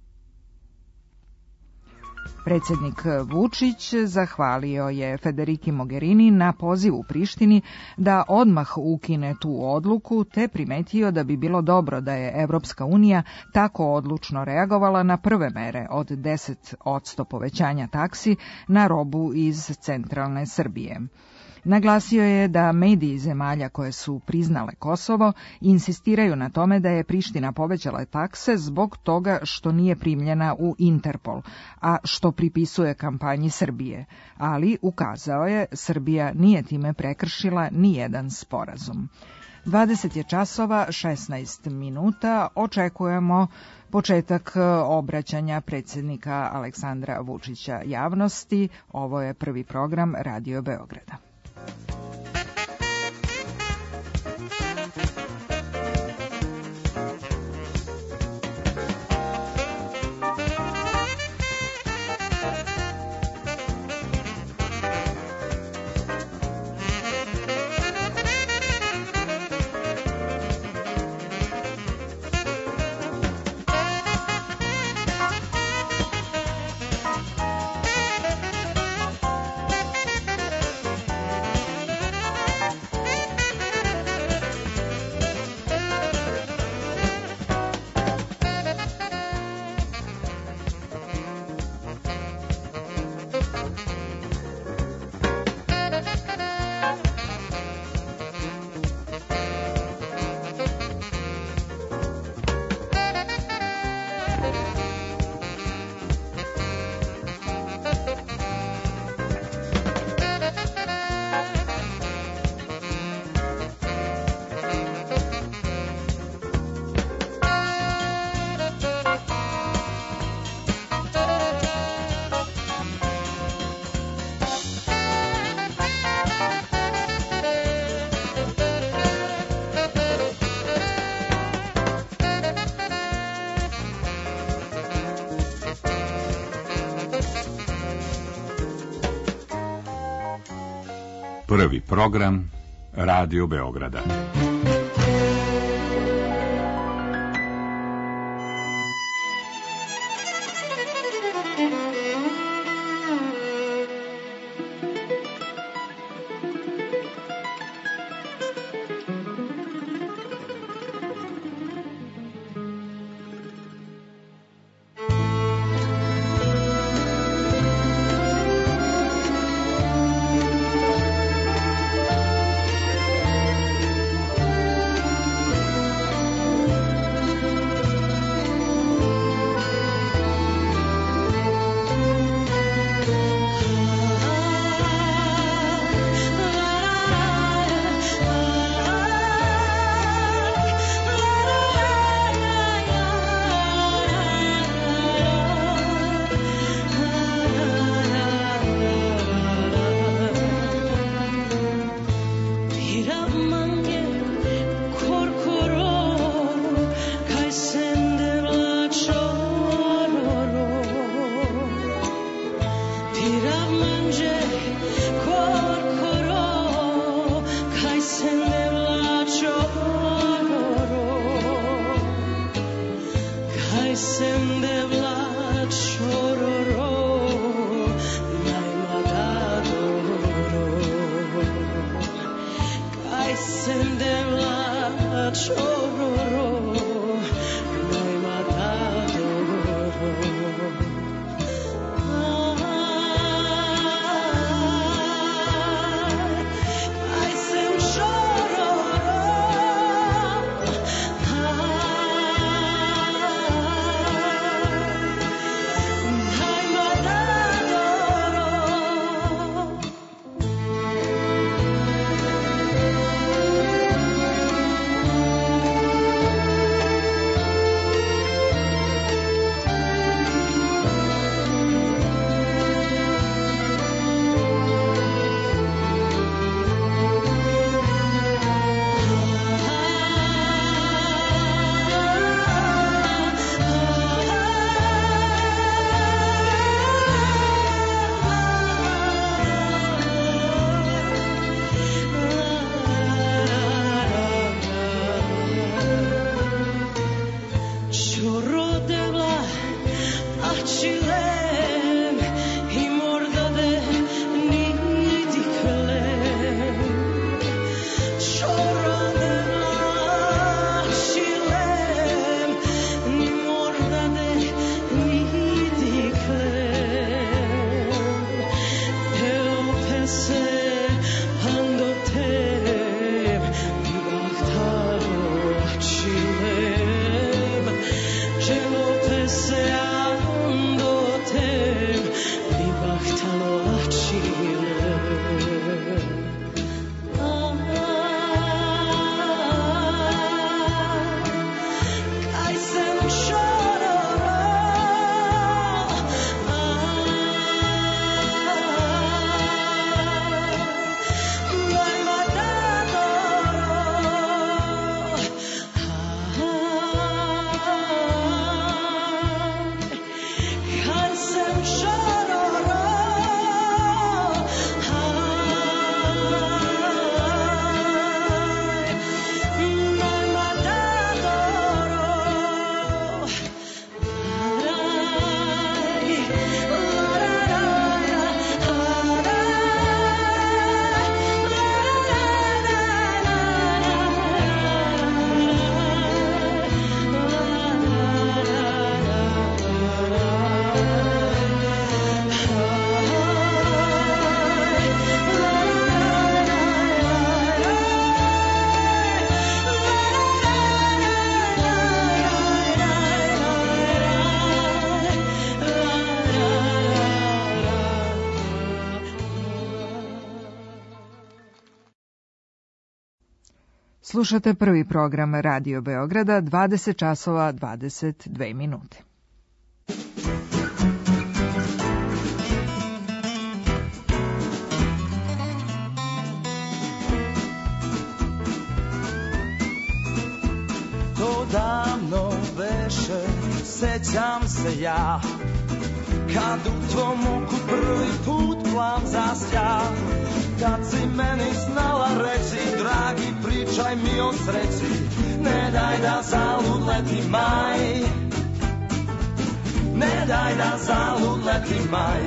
Predsjednik Vučić zahvalio je Federiki Mogherini na pozivu Prištini da odmah ukine tu odluku, te primetio da bi bilo dobro da je Evropska unija tako odlučno reagovala na prve mere od deset posto povećanja taksi na robu iz centralne Srbije. Naglasio je da mediji zemalja koje su priznale Kosovo insistiraju na tome da je Priština povećala takse zbog toga što nije primljena u Interpol, a što pripisuje kampanji Srbije, ali ukazao je Srbija nije time prekršila ni jedan sporazum. dvadeset je časova, šesnaest minuta, očekujemo početak obraćanja predsjednika Aleksandra Vučića javnosti. Ovo je prvi program Radio Beograda. Prvi program Radio Beograda. Ah Slušate prvi program Radio Beograda, dvadeset časova dvadeset dve minute. To davno veše, sećam se ja, kad u tvom oku prvi put plav zasja. Kad si meni znala reći, dragi, pričaj mi o sreći, ne daj da zalud leti maj, ne daj da zalud leti maj.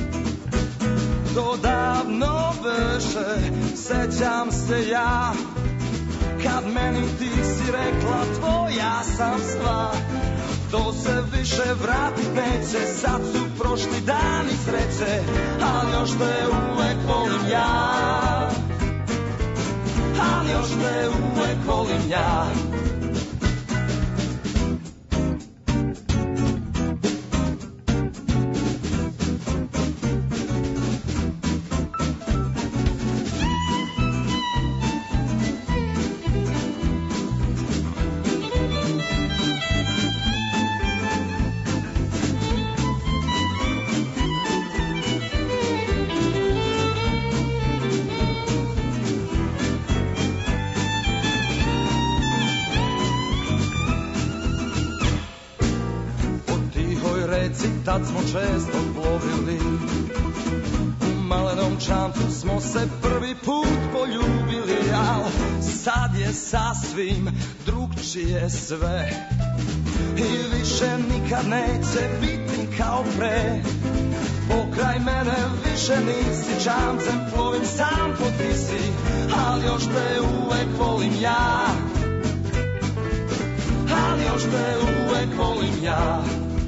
To davno veše, sećam se ja, kad meni ti si rekla, tvoja sam sva. To se više vratit neće, sad su prošli dani sreće, ali još te uvek volim ja, ali još te uvek volim ja. Tad smo često plovili, u malenom čamcu smo se prvi put poljubili, al sad je sasvim drugčije sve i više nikad neće biti kao pre. Pokraj mene više nisi, čamcem plovim sam po Tisi, ali još te uvek volim ja, ali još te uvek volim ja.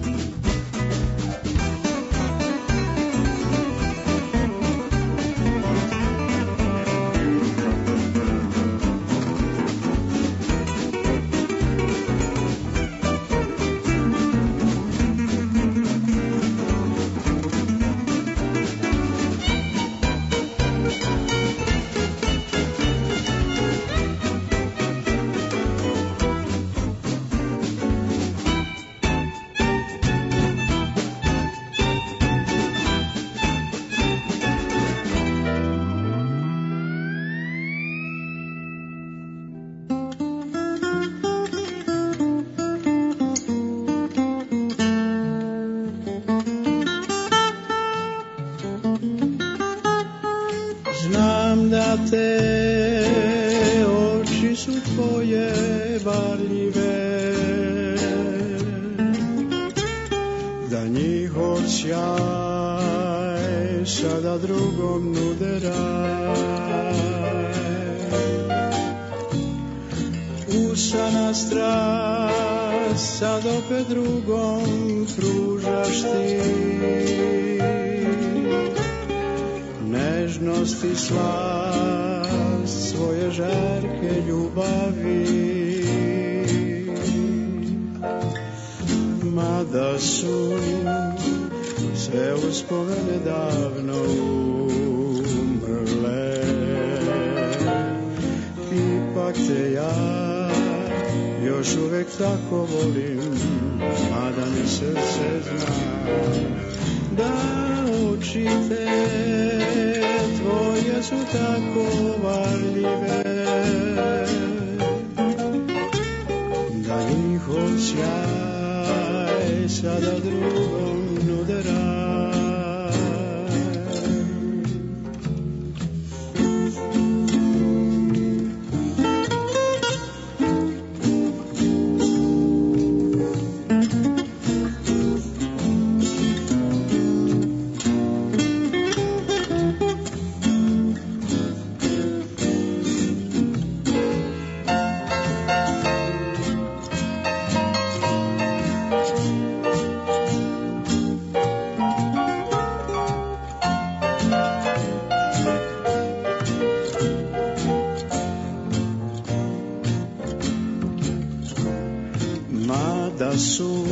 da su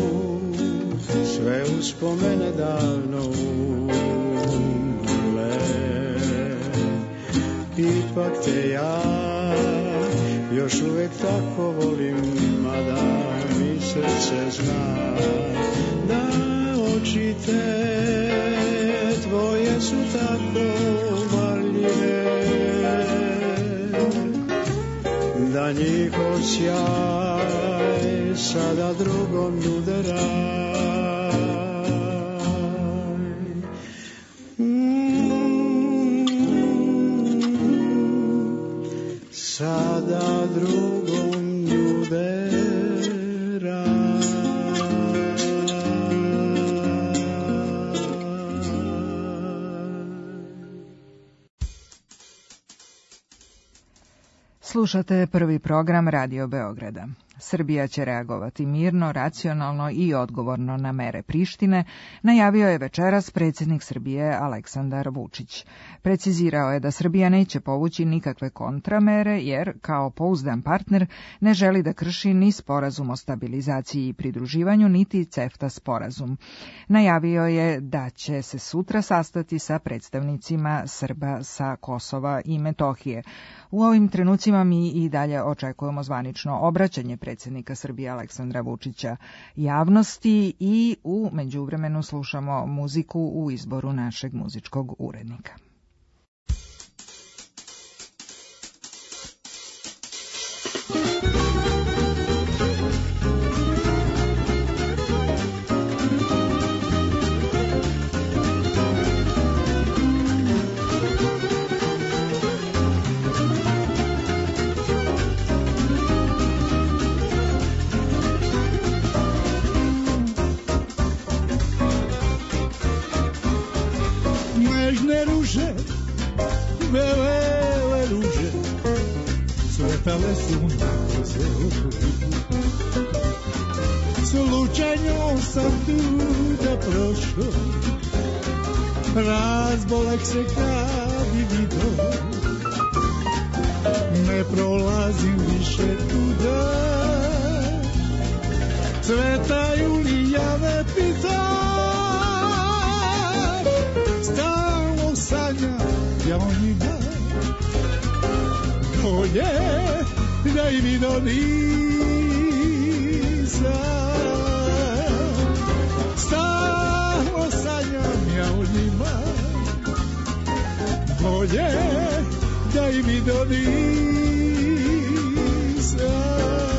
sve uspomene davno umrle. Ipak te ja još uvek tako volim, mada mi srce zna da oči te tvoje su tako varljive, da njihov sjaj sada drugom nude raj. Mm, sada drugom nude raj. Slušate prvi program Radio Beograda. Srbija će reagovati mirno, racionalno i odgovorno na mere Prištine, najavio je večeras predsjednik Srbije Aleksandar Vučić. Precizirao je da Srbija neće povući nikakve kontramere, jer, kao pouzdan partner, ne želi da krši ni sporazum o stabilizaciji i pridruživanju, niti CEFTA sporazum. Najavio je da će se sutra sastati sa predstavnicima Srba sa Kosova i Metohije. U ovim trenucima mi i dalje očekujemo zvanično obraćanje predsjednika Srbije Aleksandra Vučića javnosti i u međuvremenu slušamo muziku u izboru našeg muzičkog urednika. Bele ruže cvetale su na kozeru, slučajno sam tuda prošao, razbolek se kad bi vidio, ne prolazim više tuda, cvetaju li jave pita, stalno sanjam ja o njima, bolje da i vidio nisam. Stalno sanjam ja o njima, bolje da i vidio nisam.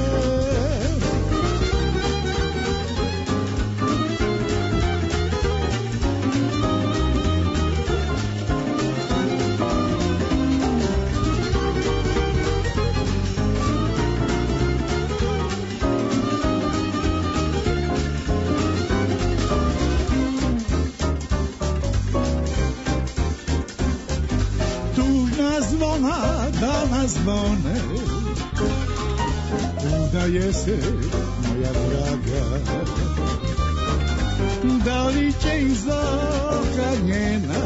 Zvona danas zvone, udaje se moja draga, da li će iz oka njena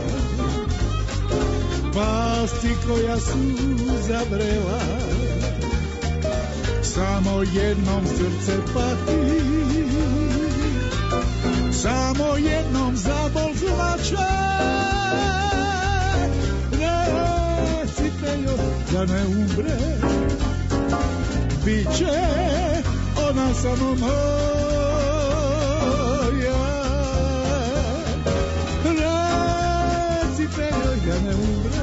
pasti koja su zabrela, samo jednom srce pati, samo jednom zabol zlače. Da ne umre, bit će ona samo moja. Recite joj da ne umre,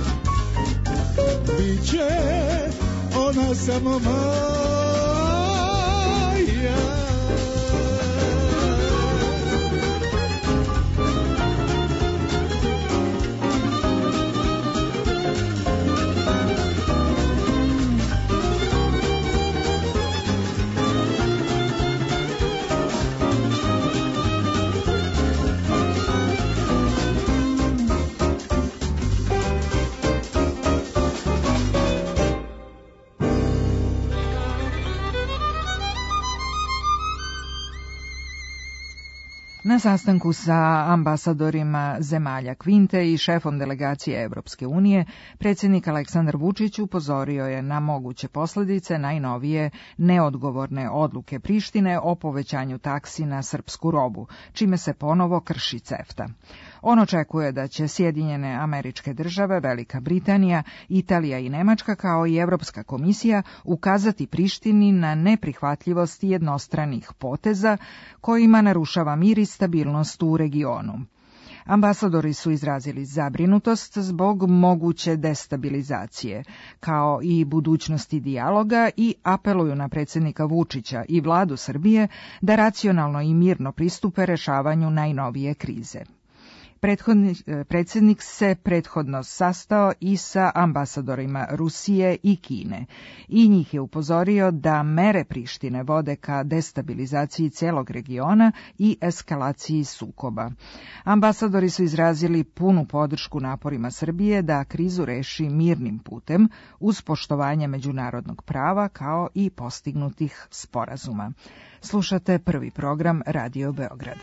bit će ona samo moja. Na sastanku sa ambasadorima zemalja Kvinte i šefom delegacije Evropske unije, predsjednik Aleksandar Vučić upozorio je na moguće posljedice najnovije neodgovorne odluke Prištine o povećanju taksi na srpsku robu, čime se ponovo krši CEFTA. On očekuje da će Sjedinjene Američke Države, Velika Britanija, Italija i Nemačka kao i Evropska komisija ukazati Prištini na neprihvatljivost jednostranih poteza kojima narušava mir i stabilnost u regionu. Ambasadori su izrazili zabrinutost zbog moguće destabilizacije, kao i budućnosti dijaloga i apeluju na predsjednika Vučića i vladu Srbije da racionalno i mirno pristupe rešavanju najnovije krize. Prethodni, predsjednik se prethodno sastao i sa ambasadorima Rusije i Kine i njih je upozorio da mere Prištine vode ka destabilizaciji celog regiona i eskalaciji sukoba. Ambasadori su izrazili punu podršku naporima Srbije da krizu reši mirnim putem uz poštovanje međunarodnog prava kao i postignutih sporazuma. Slušate prvi program Radio Beograda.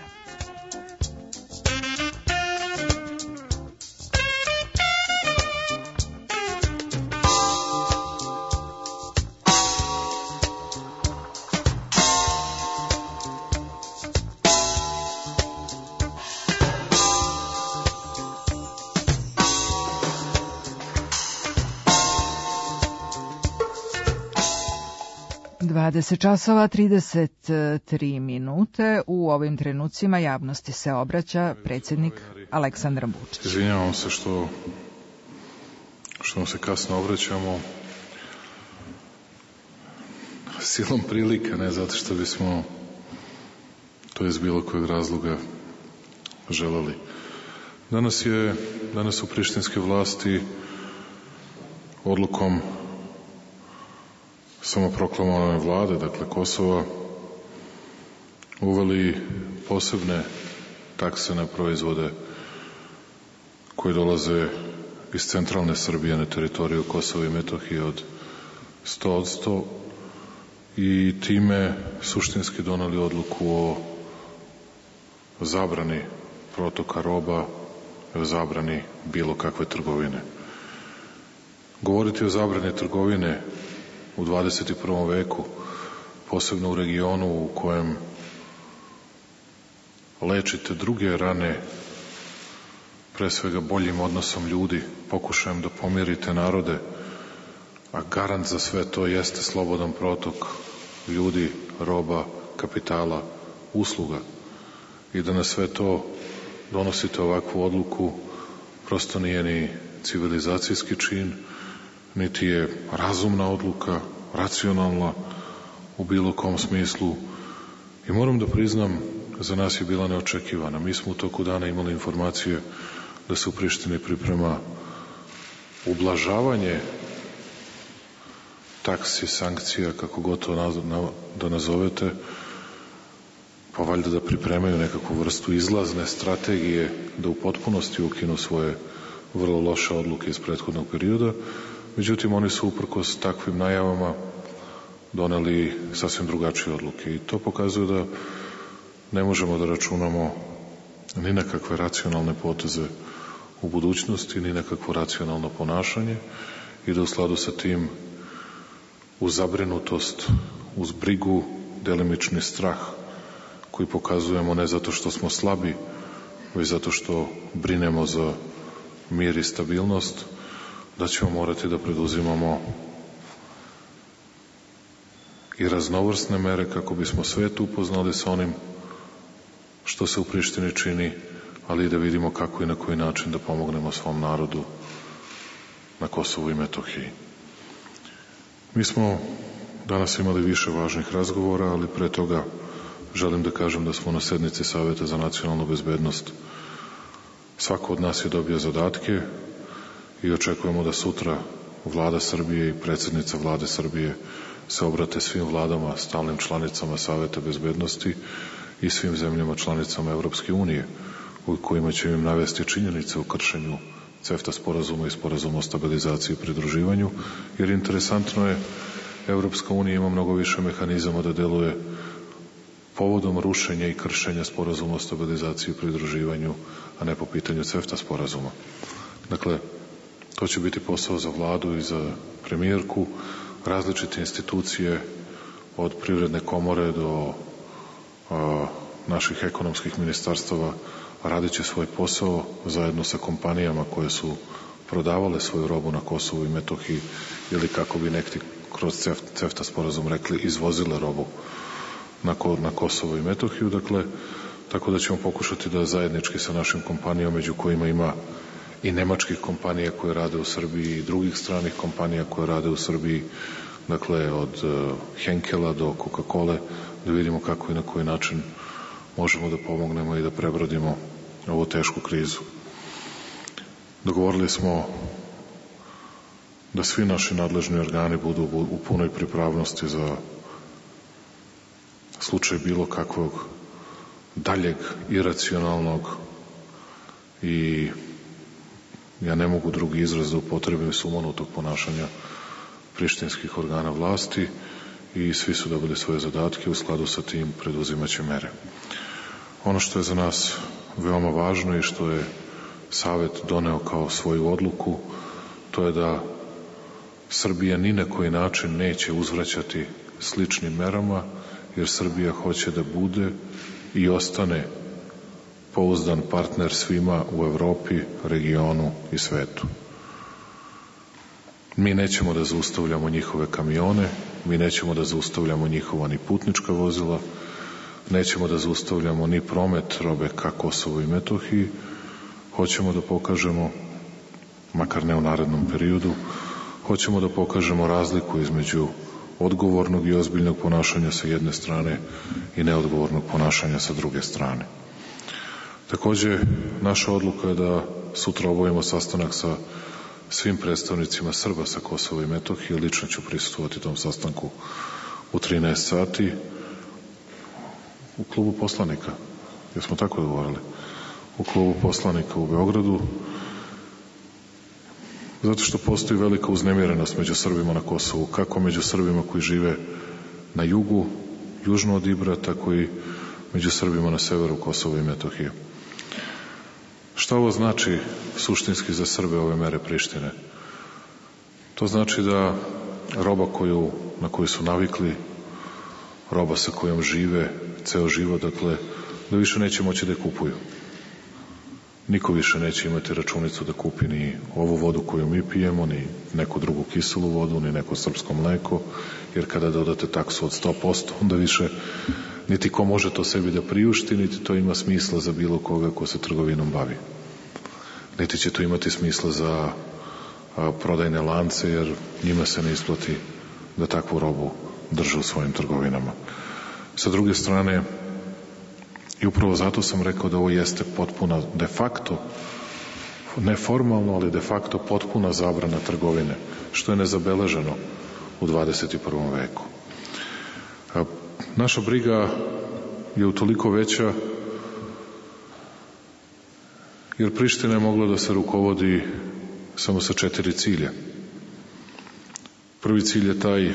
dvadeset časova trideset tri minute. U ovim trenucima javnosti se obraća predsjednik Aleksandar Vučić. Izvinjavam se što što vam se kasno obraćamo. Silom prilika, ne zato što bismo to iz bilo kojeg razloga želeli. Danas je, danas su prištinske vlasti odlukom samoproklamovane vlade, dakle Kosova, uveli posebne takse na proizvode koji dolaze iz centralne Srbije na teritoriju Kosova i Metohije od sto posto i time suštinski doneli odluku o zabrani protoka roba, o zabrani bilo kakve trgovine. Govoriti o zabrani trgovine u dvadeset i prvom veku, posebno u regionu u kojem lečite druge rane, pre svega boljim odnosom ljudi, pokušajem da pomirite narode, a garant za sve to jeste slobodan protok ljudi, roba, kapitala, usluga. I da na sve to donosite ovakvu odluku, prosto nije ni civilizacijski čin, niti je razumna odluka, racionalna u bilo kom smislu. I moram da priznam, za nas je bila neočekivana. Mi smo u toku dana imali informacije da se u Prištini priprema ublažavanje taksi, sankcija, kako god to da nazovete, pa valjda da pripremaju nekakvu vrstu izlazne strategije da u potpunosti ukinu svoje vrlo loše odluke iz prethodnog perioda. Međutim, oni su uprkos takvim najavama doneli sasvim drugačije odluke i to pokazuje da ne možemo da računamo ni na kakve racionalne poteze u budućnosti, ni na kakvo racionalno ponašanje i da u skladu sa tim uz zabrinutost, uz brigu, delimični strah koji pokazujemo ne zato što smo slabi, već zato što brinemo za mir i stabilnost, da ćemo morati da preduzimamo i raznovrsne mere kako bismo svet upoznali sa onim što se u Prištini čini, ali i da vidimo kako i na koji način da pomognemo svom narodu na Kosovu i Metohiji. Mi smo danas imali više važnih razgovora, ali pre toga želim da kažem da smo na sednici Saveta za nacionalnu bezbednost. Svako od nas je dobio zadatke i očekujemo da sutra Vlada Srbije i predsjednica Vlade Srbije se obrate svim vladama, stalnim članicama Saveta bezbednosti i svim zemljama članicama Evropske unije, u kojima će im navesti činjenice o kršenju CEFTA sporazuma i sporazuma o stabilizaciji i pridruživanju, jer interesantno je, Evropska unija ima mnogo više mehanizama da deluje povodom rušenja i kršenja sporazuma o stabilizaciji i pridruživanju, a ne po pitanju CEFTA sporazuma. Dakle, to će biti posao za vladu i za premijerku, različite institucije od Privredne komore do a, naših ekonomskih ministarstava, radeći svoj posao zajedno sa kompanijama koje su prodavale svoju robu na Kosovu i Metohiji ili kako bi neki kroz CEFTA sporazum rekli izvozile robu na, ko, na Kosovo i Metohiju. Dakle, tako da ćemo pokušati da zajednički sa našim kompanijama, među kojima ima i nemačkih kompanija koje rade u Srbiji i drugih stranih kompanija koje rade u Srbiji, dakle od Henkela do Coca-Cole, da vidimo kako i na koji način možemo da pomognemo i da prebrodimo ovu tešku krizu. Dogovorili smo da svi naši nadležni organi budu u punoj pripravnosti za slučaj bilo kakvog daljeg iracionalnog i ja ne mogu drugi izraz da upotrebim sumanutog ponašanja prištinskih organa vlasti i svi su dobili svoje zadatke, u skladu sa tim preduzimaće mere. Ono što je za nas veoma važno i što je Savet doneo kao svoju odluku, to je da Srbija ni na koji način neće uzvraćati sličnim merama, jer Srbija hoće da bude i ostane pouzdan partner svima u Evropi, regionu i svetu. Mi nećemo da zaustavljamo njihove kamione, mi nećemo da zaustavljamo njihova ni putnička vozila, nećemo da zaustavljamo ni promet robe ka Kosovu i Metohiji. Hoćemo da pokažemo, makar ne u narednom periodu, hoćemo da pokažemo razliku između odgovornog i ozbiljnog ponašanja sa jedne strane i neodgovornog ponašanja sa druge strane. Takođe, naša odluka je da sutra obavimo sastanak sa svim predstavnicima Srba sa Kosova i Metohije. Lično ću prisustvovati tom sastanku u trinaest sati u klubu poslanika. Jesmo tako dogovorili? U klubu poslanika u Beogradu, zato što postoji velika uznemirenost među Srbima na Kosovu, kako među Srbima koji žive na jugu, južno od Ibra, tako i među Srbima na severu Kosova i Metohije. Šta ovo znači suštinski za Srbe, ove mere Prištine? To znači da roba koju, na koju su navikli, roba sa kojom žive ceo život, dakle, da više neće moći da je kupuju. Niko više neće imati računicu da kupi ni ovu vodu koju mi pijemo, ni neku drugu kiselu vodu, ni neko srpsko mleko, jer kada dodate taksu od sto posto, onda više niti ko može to sebi da priušti, niti to ima smisla za bilo koga ko se trgovinom bavi. Niti će to imati smisla za a, prodajne lance, jer njima se ne isplati da takvu robu drže u svojim trgovinama. Sa druge strane, i upravo zato sam rekao da ovo jeste potpuna, de facto, ne formalno, ali de facto potpuna zabrana trgovine, što je nezabeleženo u dvadeset i prvom veku. A, naša briga je utoliko veća jer Priština je mogla da se rukovodi samo sa četiri cilja. Prvi cilj je taj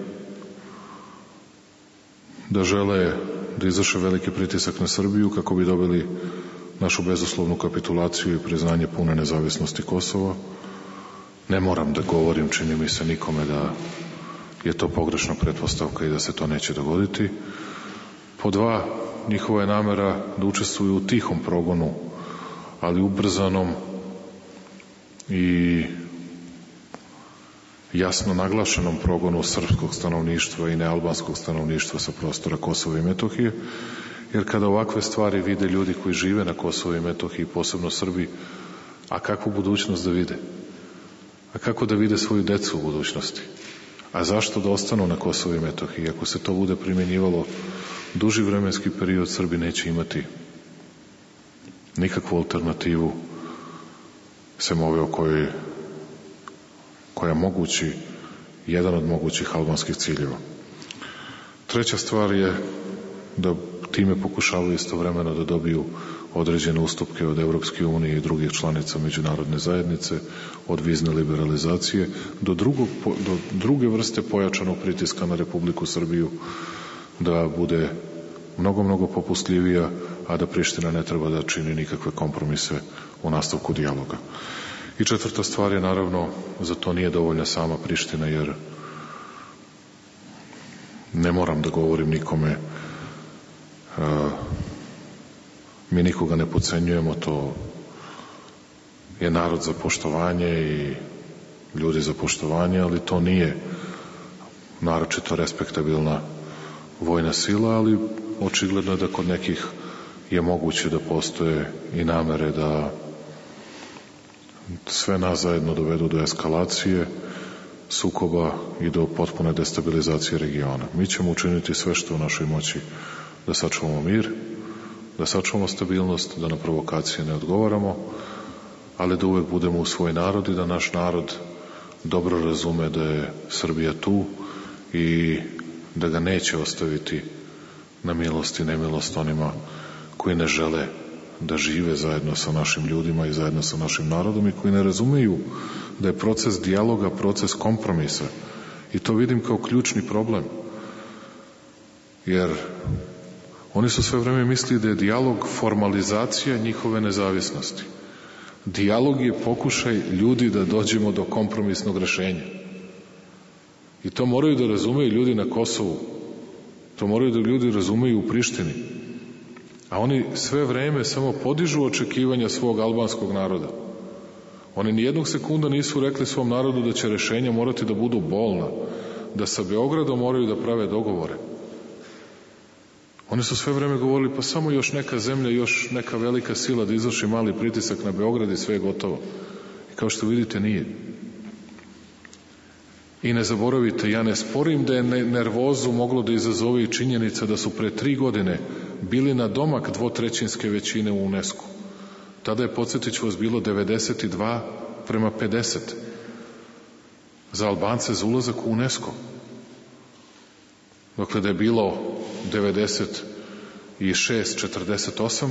da žele da izvrše veliki pritisak na Srbiju kako bi dobili našu bezuslovnu kapitulaciju i priznanje pune nezavisnosti Kosova. Ne moram da govorim, čini mi se nikome da je to pogrešna pretpostavka i da se to neće dogoditi. Po dva, njihova je namera da učestvuju u tihom progonu, ali ubrzanom i jasno naglašenom progonu srpskog stanovništva i nealbanskog stanovništva sa prostora Kosova i Metohije, jer kada ovakve stvari vide ljudi koji žive na Kosovu i Metohiji, posebno Srbi, a kakvu budućnost da vide? A kako da vide svoju decu u budućnosti? A zašto da ostanu na Kosovu i Metohiji? Ako se to bude primjenjivalo duži vremenski period, Srbi neće imati nikakvu alternativu sem ove o kojoj koja je mogući, jedan od mogućih albanskih ciljeva. Treća stvar je da time pokušavaju istovremeno da dobiju određene ustupke od Evropske unije i drugih članica međunarodne zajednice, od vizne liberalizacije do, drugog, do druge vrste pojačanog pritiska na Republiku Srbiju da bude mnogo, mnogo popustljivija, a da Priština ne treba da čini nikakve kompromise u nastavku dijaloga. I četvrta stvar je, naravno, za to nije dovoljna sama Priština, jer ne moram da govorim nikome uh, Mi nikoga ne podcenjujemo, to je narod za poštovanje i ljudi za poštovanje, ali to nije naročito respektabilna vojna sila, ali očigledno je da kod nekih je moguće da postoje i namere da sve nas zajedno dovedu do eskalacije sukoba i do potpune destabilizacije regiona. Mi ćemo učiniti sve što u našoj moći da sačuvamo mir, da sačuvamo stabilnost, da na provokacije ne odgovaramo, ali da uvek budemo u svoj narod i da naš narod dobro razume da je Srbija tu i da ga neće ostaviti na milost i nemilost onima koji ne žele da žive zajedno sa našim ljudima i zajedno sa našim narodom i koji ne razumeju da je proces dijaloga proces kompromisa. I to vidim kao ključni problem. Jer oni su sve vreme mislili da je dijalog formalizacija njihove nezavisnosti. Dijalog je pokušaj ljudi da dođemo do kompromisnog rešenja. I to moraju da razumeju ljudi na Kosovu. To moraju da ljudi razumeju u Prištini. A oni sve vreme samo podižu očekivanja svog albanskog naroda. Oni nijednog sekunda nisu rekli svom narodu da će rešenja morati da budu bolna, da sa Beogradom moraju da prave dogovore. Oni su sve vreme govorili, pa samo još neka zemlja, još neka velika sila da izvrši mali pritisak na Beograd i sve je gotovo. I kao što vidite, nije. I ne zaboravite, ja ne sporim da je nervozu moglo da izazove i činjenica da su pre tri godine bili na domak dvotrećinske većine u UNESCO. Tada je, podsjetit ću vas, bilo devedeset dva prema pedeset za Albance za ulazak u UNESCO. Dakle, da je bilo devedeset šest četrdeset osam,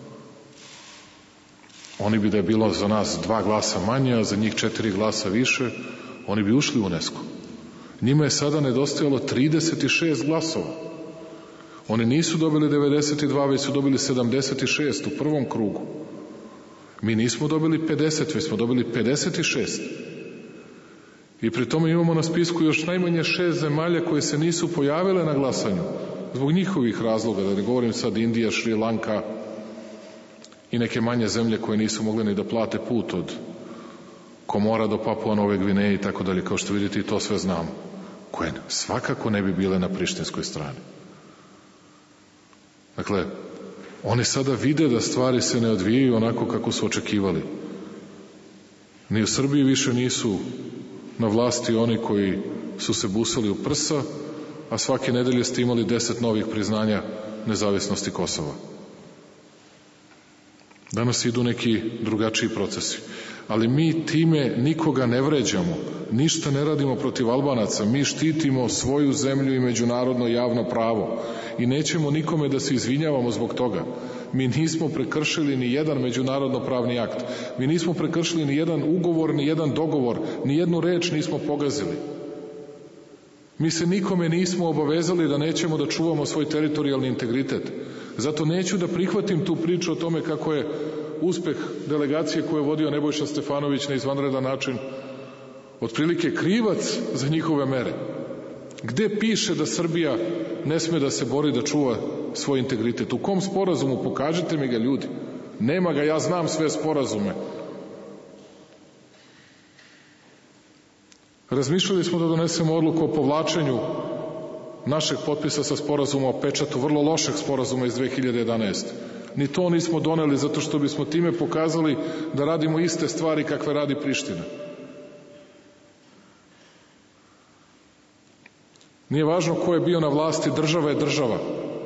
oni bi da je bilo za nas dva glasa manje, a za njih četiri glasa više, oni bi ušli u UNESCO. Njima je sada nedostajalo trideset šest glasova. Oni nisu dobili devedeset dva, već su dobili sedamdeset šest u prvom krugu. Mi nismo dobili pedeset, već smo dobili pedeset šest. I pri tome imamo na spisku još najmanje šest zemalja koje se nisu pojavile na glasanju zbog njihovih razloga, da ne govorim sad Indija, Šri Lanka i neke manje zemlje koje nisu mogle ni da plate put od Komora do Papua Nove Gvineje i tako dalje, kao što vidite i to sve znamo, koje svakako ne bi bile na prištinskoj strani. Dakle, oni sada vide da stvari se ne odvijaju onako kako su očekivali. Ni u Srbiji više nisu na vlasti oni koji su se busali u prsa, a svake nedelje ste imali deset novih priznanja nezavisnosti Kosova. Danas idu neki drugačiji procesi. Ali mi time nikoga ne vređamo, ništa ne radimo protiv Albanaca, mi štitimo svoju zemlju i međunarodno javno pravo i nećemo nikome da se izvinjavamo zbog toga. Mi nismo prekršili ni jedan međunarodno pravni akt, mi nismo prekršili ni jedan ugovor, ni jedan dogovor, ni jednu reč nismo pogazili. Mi se nikome nismo obavezali da nećemo da čuvamo svoj teritorijalni integritet. Zato neću da prihvatim tu priču o tome kako je uspeh delegacije koju je vodio Nebojša Stefanović na izvanredan način otprilike krivac za njihove mere. Gde piše da Srbija ne sme da se bori da čuva svoj integritet? U kom sporazumu? Pokažite mi ga, ljudi. Nema ga, ja znam sve sporazume. Razmišljali smo da donesemo odluku o povlačenju našeg potpisa sa sporazuma o pečatu, vrlo lošeg sporazuma iz dve hiljade jedanaeste. Ni to nismo doneli zato što bismo time pokazali da radimo iste stvari kakve radi Priština. Nije važno ko je bio na vlasti, država je država.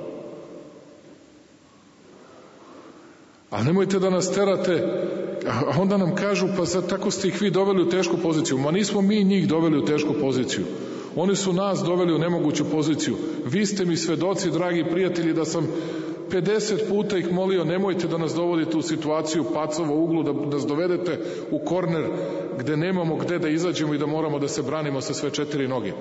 A nemojte da nas terate, a onda nam kažu, pa za tako ste ih vi doveli u tešku poziciju. Ma nismo mi njih doveli u tešku poziciju. Oni su nas doveli u nemoguću poziciju. Vi ste mi svedoci, dragi prijatelji, da sam pedeset puta ih molio, nemojte da nas dovodite u situaciju pacova u uglu, da nas dovedete u korner gde nemamo gde da izađemo i da moramo da se branimo sa sve četiri noge.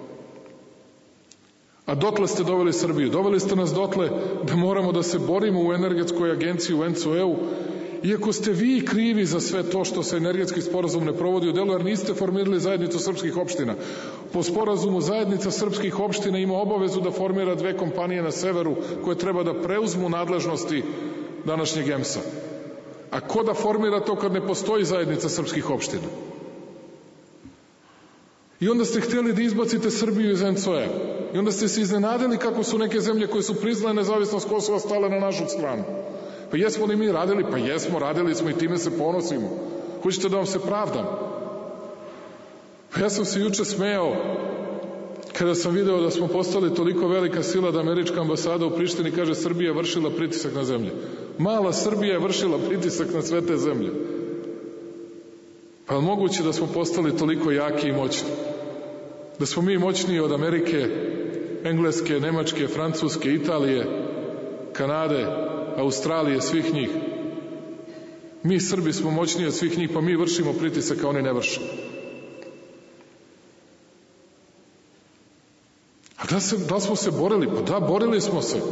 A dotle ste doveli Srbiju. Doveli ste nas dotle da moramo da se borimo u energetskoj agenciji u en ce o e-u, iako ste vi krivi za sve to što se energetski sporazum ne provodi u delu, jer niste formirali zajednicu srpskih opština. Po sporazumu zajednica srpskih opština ima obavezu da formira dve kompanije na severu koje treba da preuzmu nadležnosti današnjeg E M S-a. A ko da formira to kad ne postoji zajednica srpskih opština? I onda ste htjeli da izbacite Srbiju iz N C O-a. I onda ste se iznenadili kako su neke zemlje koje su priznale nezavisnost Kosova stale na našu stranu. Pa jesmo li mi radili? Pa jesmo, radili smo i time se ponosimo. Hoćete da vam se pravdam? Pa ja sam se juče smejao kada sam video da smo postali toliko velika sila da američka ambasada u Prištini kaže Srbija vršila pritisak na zemlje. Mala Srbija je vršila pritisak na sve te zemlje. Pa je moguće da smo postali toliko jaki i moćni? Da smo mi moćniji od Amerike, Engleske, Nemačke, Francuske, Italije, Kanade, Australije, svih njih. Mi Srbi smo moćniji od svih njih, pa mi vršimo pritisak, a oni ne vrše. A da, se, da smo se borili? Pa da, borili smo se.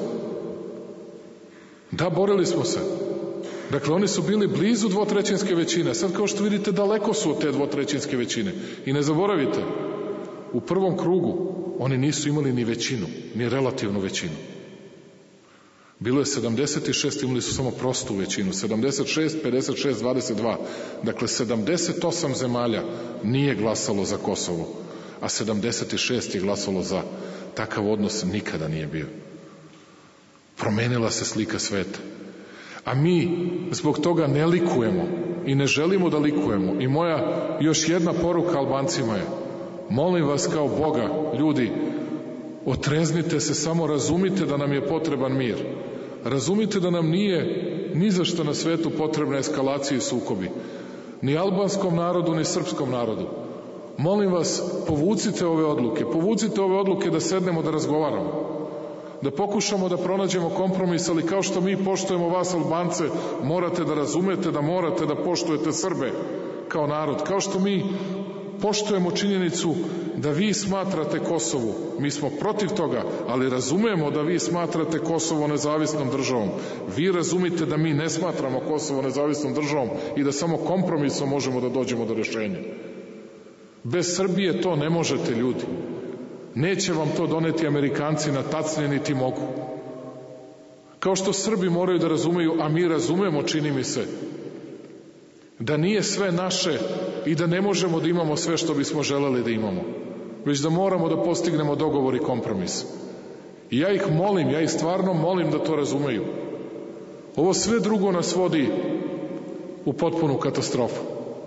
Da, borili smo se. Dakle, oni su bili blizu dvotrećinske većine. Sad, kao što vidite, daleko su od te dvotrećinske većine. I ne zaboravite, u prvom krugu oni nisu imali ni većinu, ni relativnu većinu. Bilo je sedamdeset šest, imali su samo prostu većinu. sedamdeset šest, pedeset šest, dvadeset dva. Dakle, sedamdeset osam zemalja nije glasalo za Kosovo, a sedamdeset šest je glasalo za. Takav odnos nikada nije bio. Promenila se slika sveta. A mi zbog toga ne likujemo i ne želimo da likujemo. I moja još jedna poruka Albancima je: molim vas kao Boga, ljudi, otreznite se, samo razumite da nam je potreban mir. Razumite da nam nije ni za što na svetu potrebna eskalacija i sukobi. Ni albanskom narodu, ni srpskom narodu. Molim vas, povucite ove odluke. Povucite ove odluke da sednemo da razgovaramo. Da pokušamo da pronađemo kompromis, ali kao što mi poštujemo vas Albance, morate da razumete da morate da poštujete Srbe kao narod. Kao što mi poštujemo činjenicu da vi smatrate Kosovu, mi smo protiv toga, ali razumemo da vi smatrate Kosovo nezavisnom državom. Vi razumite da mi ne smatramo Kosovo nezavisnom državom i da samo kompromisom možemo da dođemo do rešenja. Bez Srbije to ne možete, ljudi. Neće vam to doneti Amerikanci na tacne, niti mogu. Kao što Srbi moraju da razumeju, a mi razumemo, čini mi se, da nije sve naše i da ne možemo da imamo sve što bismo želeli da imamo, već da moramo da postignemo dogovor i kompromis. I ja ih molim, ja ih stvarno molim da to razumeju. Ovo sve drugo nas vodi u potpunu katastrofu.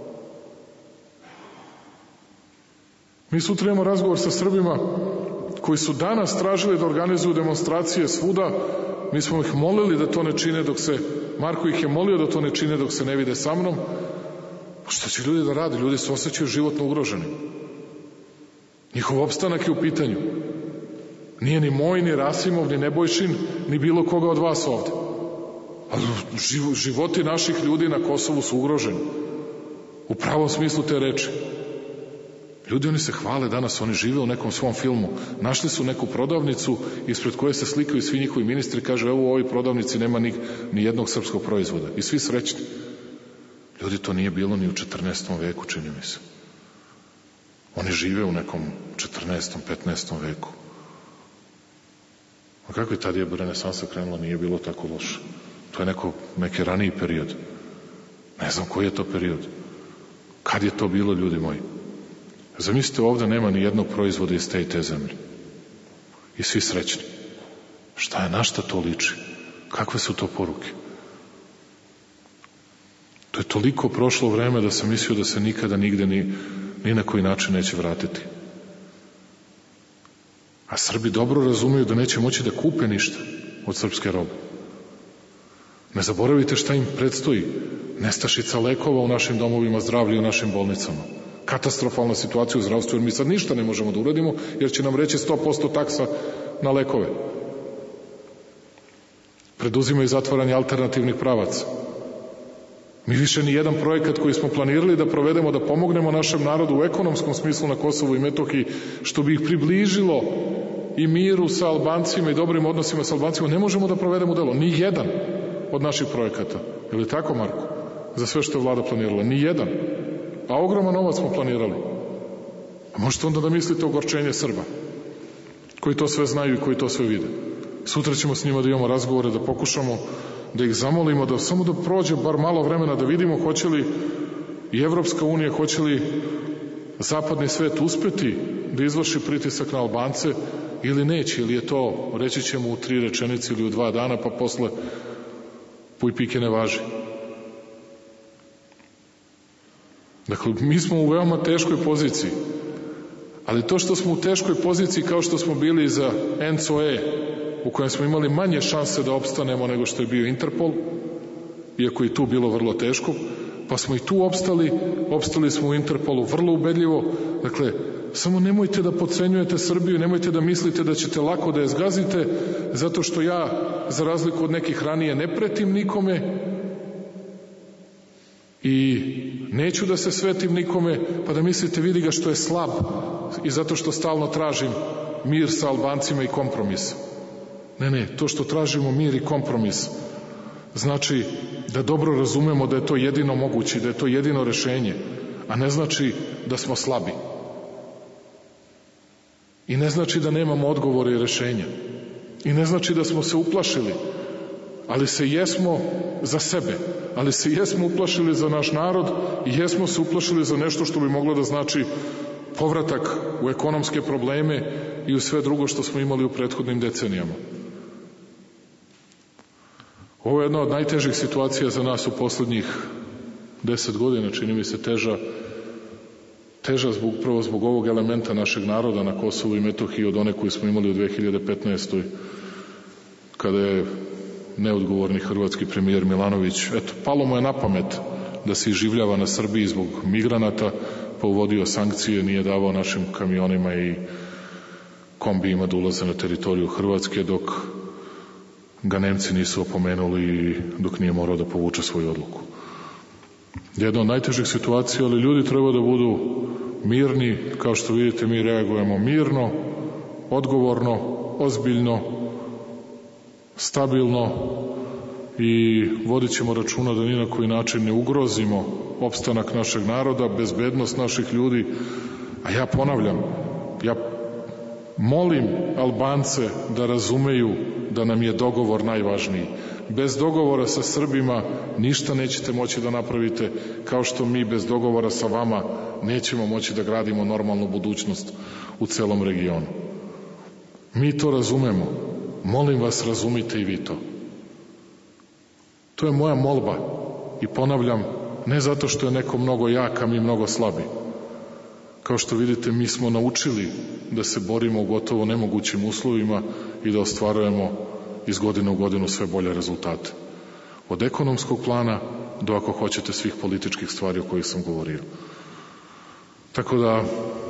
Mi sutra imamo razgovor sa Srbima koji su danas tražili da organizuju demonstracije svuda. Mi smo ih molili da to ne čine dok se, Marko ih je molio da to ne čine dok se ne vide sa mnom. Šta će ljudi da rade? Ljudi se osjećaju životno ugroženi. Njihov opstanak je u pitanju. Nije ni moj, ni Rasimov, ni Nebojšin, ni bilo koga od vas ovde. Ali životi naših ljudi na Kosovu su ugroženi. U pravom smislu te reči. Ljudi, oni se hvale danas, oni žive u nekom svom filmu. Našli su neku prodavnicu ispred koje se slikaju svi njihovi ministri, kaže, evo u ovoj prodavnici nema ni, ni jednog srpskog proizvoda. I svi srećni. Ljudi, to nije bilo ni u četrnaestom veku, čini mi se. Oni žive u nekom četrnaestom, petnaestom veku. A kako je tad je renesansa krenula, nije bilo tako loše. To je neko, neki raniji period. Ne znam koji je to period. Kad je to bilo, ljudi moji? Zamislite, ovde nema ni jednog proizvoda iz te i te zemlje. I svi srećni. Šta je, na šta to liči? Kakve su to poruke? To je toliko prošlo vreme da sam mislio da se nikada nigde ni, ni na koji način neće vratiti. A Srbi dobro razumeju da neće moći da kupe ništa od srpske robe. Ne zaboravite šta im predstoji. Nestašica lekova u našim domovima zdravlja i u našim bolnicama. Katastrofalna situacija u zdravstvu, jer mi sad ništa ne možemo da uradimo, jer će nam reći sto posto taksa na lekove. Preduzimaju zatvaranje alternativnih pravaca. Mi više ni jedan projekat koji smo planirali da provedemo, da pomognemo našem narodu u ekonomskom smislu na Kosovu i Metohiji, što bi ih približilo i miru sa Albancima i dobrim odnosima sa Albancima, ne možemo da provedemo u delo. Ni jedan od naših projekata. Je li tako, Marko? Za sve što je vlada planirala. Ni jedan. A ogroman novac smo planirali. A možete onda da mislite ogorčenje Srba, koji to sve znaju i koji to sve vide. Sutra ćemo s njima da imamo razgovore, da pokušamo da ih zamolimo da samo da prođe bar malo vremena da vidimo hoće li i Evropska unija, hoće li zapadni svet uspeti da izvrši pritisak na Albance ili neće, ili je to, reći ćemo u tri rečenice ili u dva dana, pa posle puj pike ne važi. Dakle, mi smo u veoma teškoj poziciji, ali to što smo u teškoj poziciji kao što smo bili za N C O E, u kojem smo imali manje šanse da opstanemo nego što je bio Interpol, iako i tu bilo vrlo teško, pa smo i tu opstali, opstali smo u Interpolu vrlo ubedljivo. Dakle, samo nemojte da podcenjujete Srbiju, nemojte da mislite da ćete lako da je zgazite, zato što ja, za razliku od nekih ranije, ne pretim nikome i neću da se svetim nikome, pa da mislite vidi ga što je slab i zato što stalno tražim mir sa Albancima i kompromis. Ne, ne, to što tražimo mir i kompromis znači da dobro razumemo da je to jedino moguće, da je to jedino rešenje, a ne znači da smo slabi. I ne znači da nemamo odgovore i rešenja. I ne znači da smo se uplašili, ali se jesmo za sebe, ali se jesmo uplašili za naš narod i jesmo se uplašili za nešto što bi moglo da znači povratak u ekonomske probleme i u sve drugo što smo imali u prethodnim decenijama. Ovo je jedna od najtežih situacija za nas u poslednjih deset godina, čini mi se teža, teža zbog, prvo zbog ovog elementa našeg naroda na Kosovu i Metohiji od one koju smo imali u dve hiljade petnaestoj. kada je neodgovorni hrvatski premijer Milanović, eto, palo mu je na pamet da se iživljava na Srbiji zbog migranata, pa uvodio sankcije, nije davao našim kamionima i kombijima da ulaze na teritoriju Hrvatske, dok ga Nemci nisu opomenuli i dok nije morao da povuče svoju odluku. Jedna od najtežih situacija, ali ljudi treba da budu mirni, kao što vidite mi reagujemo mirno, odgovorno, ozbiljno, stabilno i vodit ćemo računa da ni na koji način ne ugrozimo opstanak našeg naroda, bezbednost naših ljudi, a ja ponavljam, ja molim Albance da razumeju da nam je dogovor najvažniji. Bez dogovora sa Srbima ništa nećete moći da napravite, kao što mi bez dogovora sa vama nećemo moći da gradimo normalnu budućnost u celom regionu. Mi to razumemo. Molim vas, razumite i vi to. To je moja molba i ponavljam, ne zato što je neko mnogo jak, a mi mnogo slabi. Kao što vidite, mi smo naučili da se borimo u gotovo nemogućim uslovima i da ostvarujemo iz godine u godinu sve bolje rezultate. Od ekonomskog plana do, ako hoćete, svih političkih stvari o kojih sam govorio. Tako da,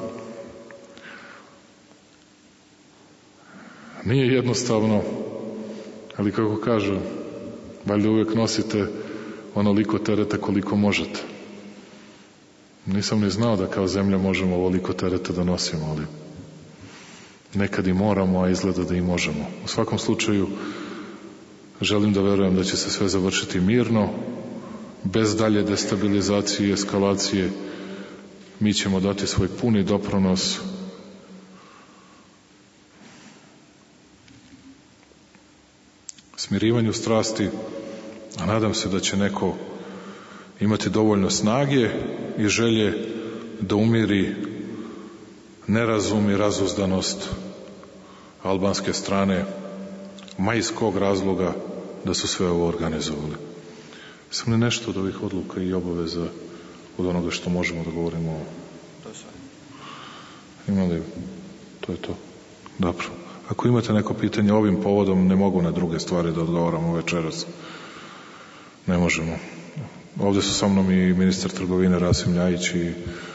nije jednostavno, ali kako kažu, valjda uvek nosite onoliko tereta koliko možete. Nisam ni znao da kao zemlja možemo ovoliko tereta da nosimo, ali nekad i moramo, a izgleda da i možemo. U svakom slučaju, želim da verujem da će se sve završiti mirno, bez dalje destabilizacije i eskalacije. Mi ćemo dati svoj puni doprinos smirivanju strasti, a nadam se da će neko imati dovoljno snage i želje da umiri nerazum i razuzdanost albanske strane, ma iz kog razloga da su sve ovo organizovali. Sam ne nešto od ovih odluka i obaveza od onoga što možemo da govorimo o... Ima li... To je to. Dobro. Ako imate neko pitanje ovim povodom, ne mogu na druge stvari da odgovaramo večeras. Ne možemo. Ovde su sa mnom i ministar trgovine Rasim Ljajić i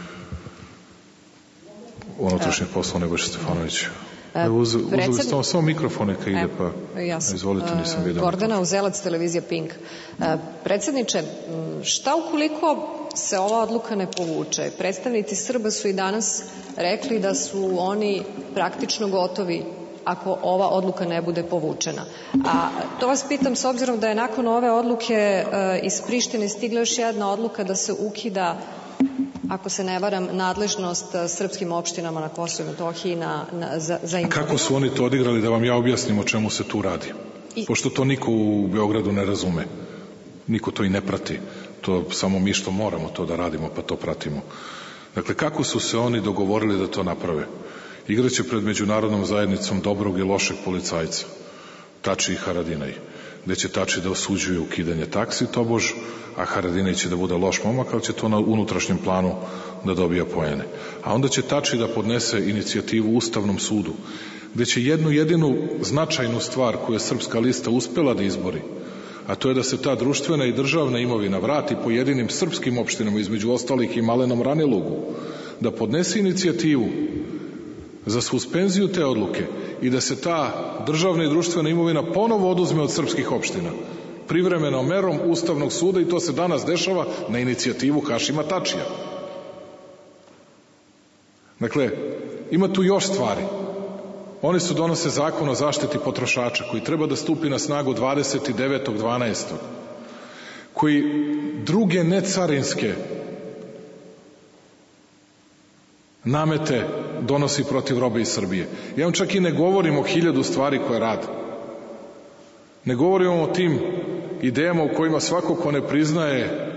unutrašnjih poslova Nebojša Stefanović. Evo, uz, uzeli ste samo mikrofon neka ide, pa jasno. Izvolite, nisam vidio. Gordana Uzelac, televizija Pink. Predsedniče, šta ukoliko se ova odluka ne povuče? Predstavnici Srba su i danas rekli da su oni praktično gotovi ako ova odluka ne bude povučena. A to vas pitam s obzirom da je nakon ove odluke iz Prištine stigla još jedna odluka da se ukida, ako se ne varam, nadležnost srpskim opštinama na Kosovu i Metohiji na, na, za, za imovinu. Kako su oni to odigrali, da vam ja objasnim o čemu se tu radi? Pošto to niko u Beogradu ne razume, niko to i ne prati, to samo mi što moramo to da radimo, pa to pratimo. Dakle, kako su se oni dogovorili da to naprave? Igraće pred međunarodnom zajednicom dobrog i lošeg policajca, Tači i Haradinaj, gde će Tači da osuđuje ukidanje taksi, tobož, a Haradinaj će da bude loš momak, ali će to na unutrašnjem planu da dobija poene. A onda će Tači da podnese inicijativu Ustavnom sudu, gde će jednu jedinu značajnu stvar koju je Srpska lista uspela da izbori, a to je da se ta društvena i državna imovina vrati pojedinim srpskim opštinama, između ostalih i Malenom Ranilugu, da podnese inicijativu za suspenziju te odluke i da se ta državna i društvena imovina ponovo oduzme od srpskih opština privremenom merom Ustavnog suda, i to se danas dešava na inicijativu Hašima Tačija. Dakle, ima tu još stvari. Oni su donose zakon o zaštiti potrošača koji treba da stupi na snagu dvadeset devetog dvanaestog koji druge necarinske namete donosi protiv robe iz Srbije. Ja vam čak i ne govorim o hiljadu stvari koje rade. Ne govorim o tim idejama u kojima svako ko ne priznaje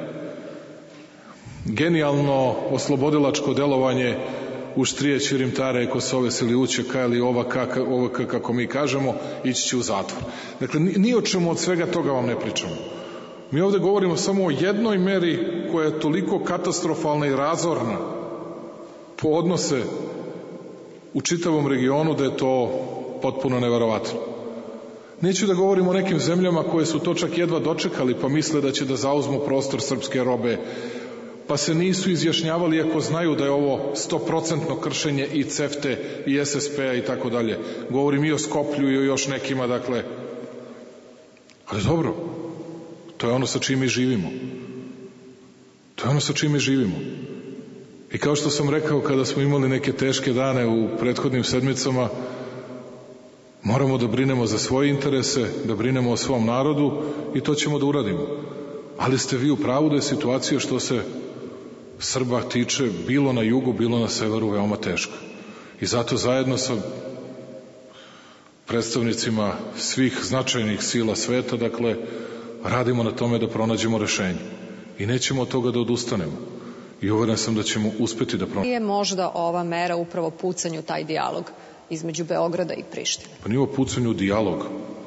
genijalno oslobodilačko delovanje u Štrije, Ćirimtare, Kosove, Siliućeka ili ova kaka, ova kako mi kažemo, ići će u zatvor. Dakle, ni o čemu od svega toga vam ne pričamo. Mi ovde govorimo samo o jednoj meri koja je toliko katastrofalna i razorna po odnose u čitavom regionu da je to potpuno neverovatno. Neću da govorim o nekim zemljama koje su to čak jedva dočekali pa misle da će da zauzmu prostor srpske robe, pa se nisu izjašnjavali iako znaju da je ovo sto procentno kršenje i CEFTE i S S P-a i tako dalje. Govorim i o Skoplju i o još nekima, dakle. Ali dobro, to je ono sa čim mi živimo. To je ono sa čim mi živimo. I kao što sam rekao, kada smo imali neke teške dane u prethodnim sedmicama, moramo da brinemo za svoje interese, da brinemo o svom narodu i to ćemo da uradimo. Ali ste vi u pravu da je situacija što se Srba tiče bilo na jugu, bilo na severu veoma teško. I zato zajedno sa predstavnicima svih značajnih sila sveta, dakle, radimo na tome da pronađemo rešenje. I nećemo od toga da odustanemo. I uveren sam da ćemo uspeti da pronađemo. Je možda ova mera upravo pucanju taj dijalog između Beograda i Prištine? Pa nije ovo pucanju dijalog.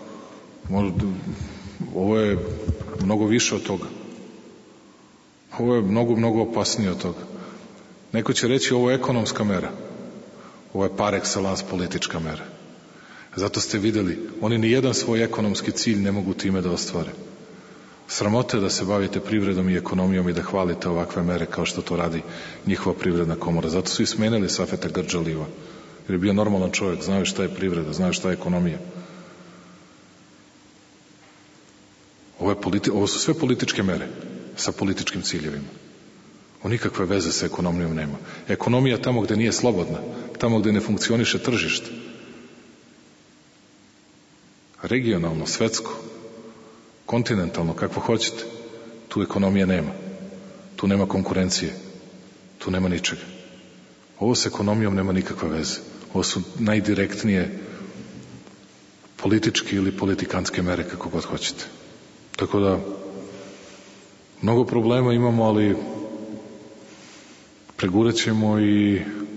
Ovo je mnogo više od toga. Ovo je mnogo, mnogo opasnije od toga. Neko će reći ovo je ekonomska mera. Ovo je par excellence politička mera. Zato ste videli, oni ni jedan svoj ekonomski cilj ne mogu time da ostvare. Sramote da se bavite privredom i ekonomijom i da hvalite ovakve mere kao što to radi njihova privredna komora. Zato su i smenili Safeta Grđaliva. Jer je bio normalan čovjek, znaju šta je privreda, znaju šta je ekonomija. Ovo, je politi... Ovo su sve političke mere sa političkim ciljevima. O nikakve veze sa ekonomijom nema. Ekonomija tamo gde nije slobodna, tamo gde ne funkcioniše tržište. Regionalno, svetsko, kontinentalno, kako hoćete, tu ekonomija nema. Tu nema konkurencije. Tu nema ničega. Ovo s ekonomijom nema nikakve veze. Ovo su najdirektnije političke ili politikanske mere, kako god hoćete. Tako da, mnogo problema imamo, ali pregurat ćemo i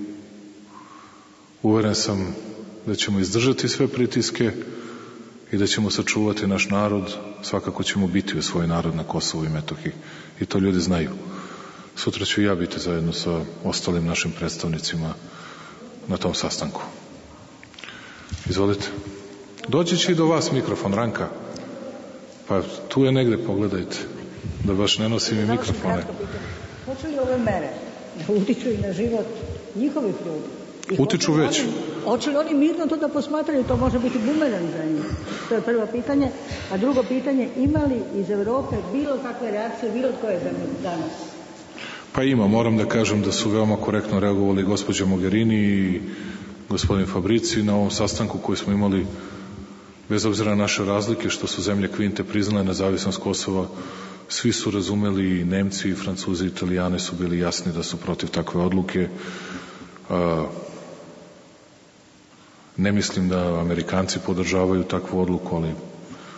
uveren sam da ćemo izdržati sve pritiske i da ćemo sačuvati naš narod. Svakako ćemo biti u svoj narod na Kosovu i Metohiji. I to ljudi znaju. Sutra ću i ja biti zajedno sa ostalim našim predstavnicima na tom sastanku. Izvolite. Doći će i do vas mikrofon, Ranka. Pa tu je negde, pogledajte, da baš ne nosim i mikrofone. Hoće li ove mere da utiču i na život njihovih ljudi? Utiču već. Hoće li oni mirno to da posmatraju? To može biti bumerang za njih. To je prvo pitanje. A drugo pitanje, ima li iz Evrope bilo kakve reakcije, bilo koje zemlje danas? Pa ima, moram da kažem da su veoma korektno reagovali gospođa Mogherini i gospodin Fabrici na ovom sastanku koji smo imali, bez obzira na naše razlike, što su zemlje Kvinte priznale nezavisnost Kosova. Svi su razumeli, i Nemci, i Francuzi, i Italijani su bili jasni da su protiv takve odluke. Ne mislim da Amerikanci podržavaju takvu odluku, ali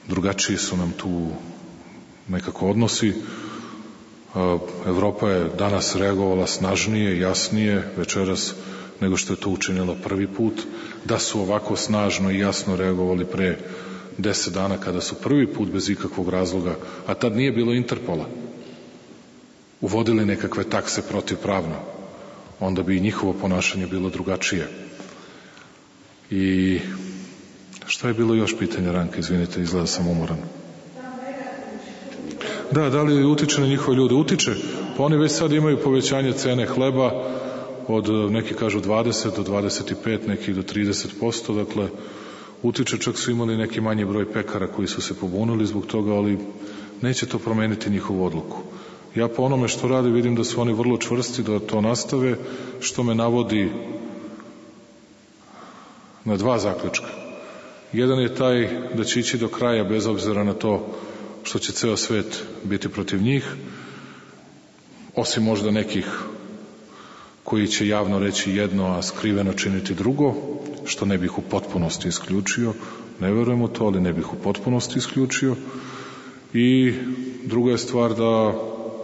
drugačiji su nam tu nekako odnosi. Evropa je danas reagovala snažnije, jasnije večeras nego što je to učinila prvi put. Da su ovako snažno i jasno reagovali pre deset dana kada su prvi put bez ikakvog razloga, a tad nije bilo Interpola, uvodili nekakve takse protivpravno, onda bi i njihovo ponašanje bilo drugačije. I šta je bilo još pitanje, Ranka, izvinite, izgleda sam umoran. Da, da li utiče na njihove ljude? Utiče, pa oni već sad imaju povećanje cene hleba od, neki kažu dvadeset do dvadeset pet, neki do trideset posto, dakle, utiče, čak su imali neki manji broj pekara koji su se pobunili zbog toga, ali neće to promeniti njihovu odluku. Ja po onome što radi vidim da su oni vrlo čvrsti da to nastave, što me navodi na dva zaključka. Jedan je taj da će ići do kraja bez obzira na to što će ceo svet biti protiv njih, osim možda nekih koji će javno reći jedno, a skriveno činiti drugo, što ne bih u potpunosti isključio. Ne verujem u to, ali ne bih u potpunosti isključio. I druga je stvar da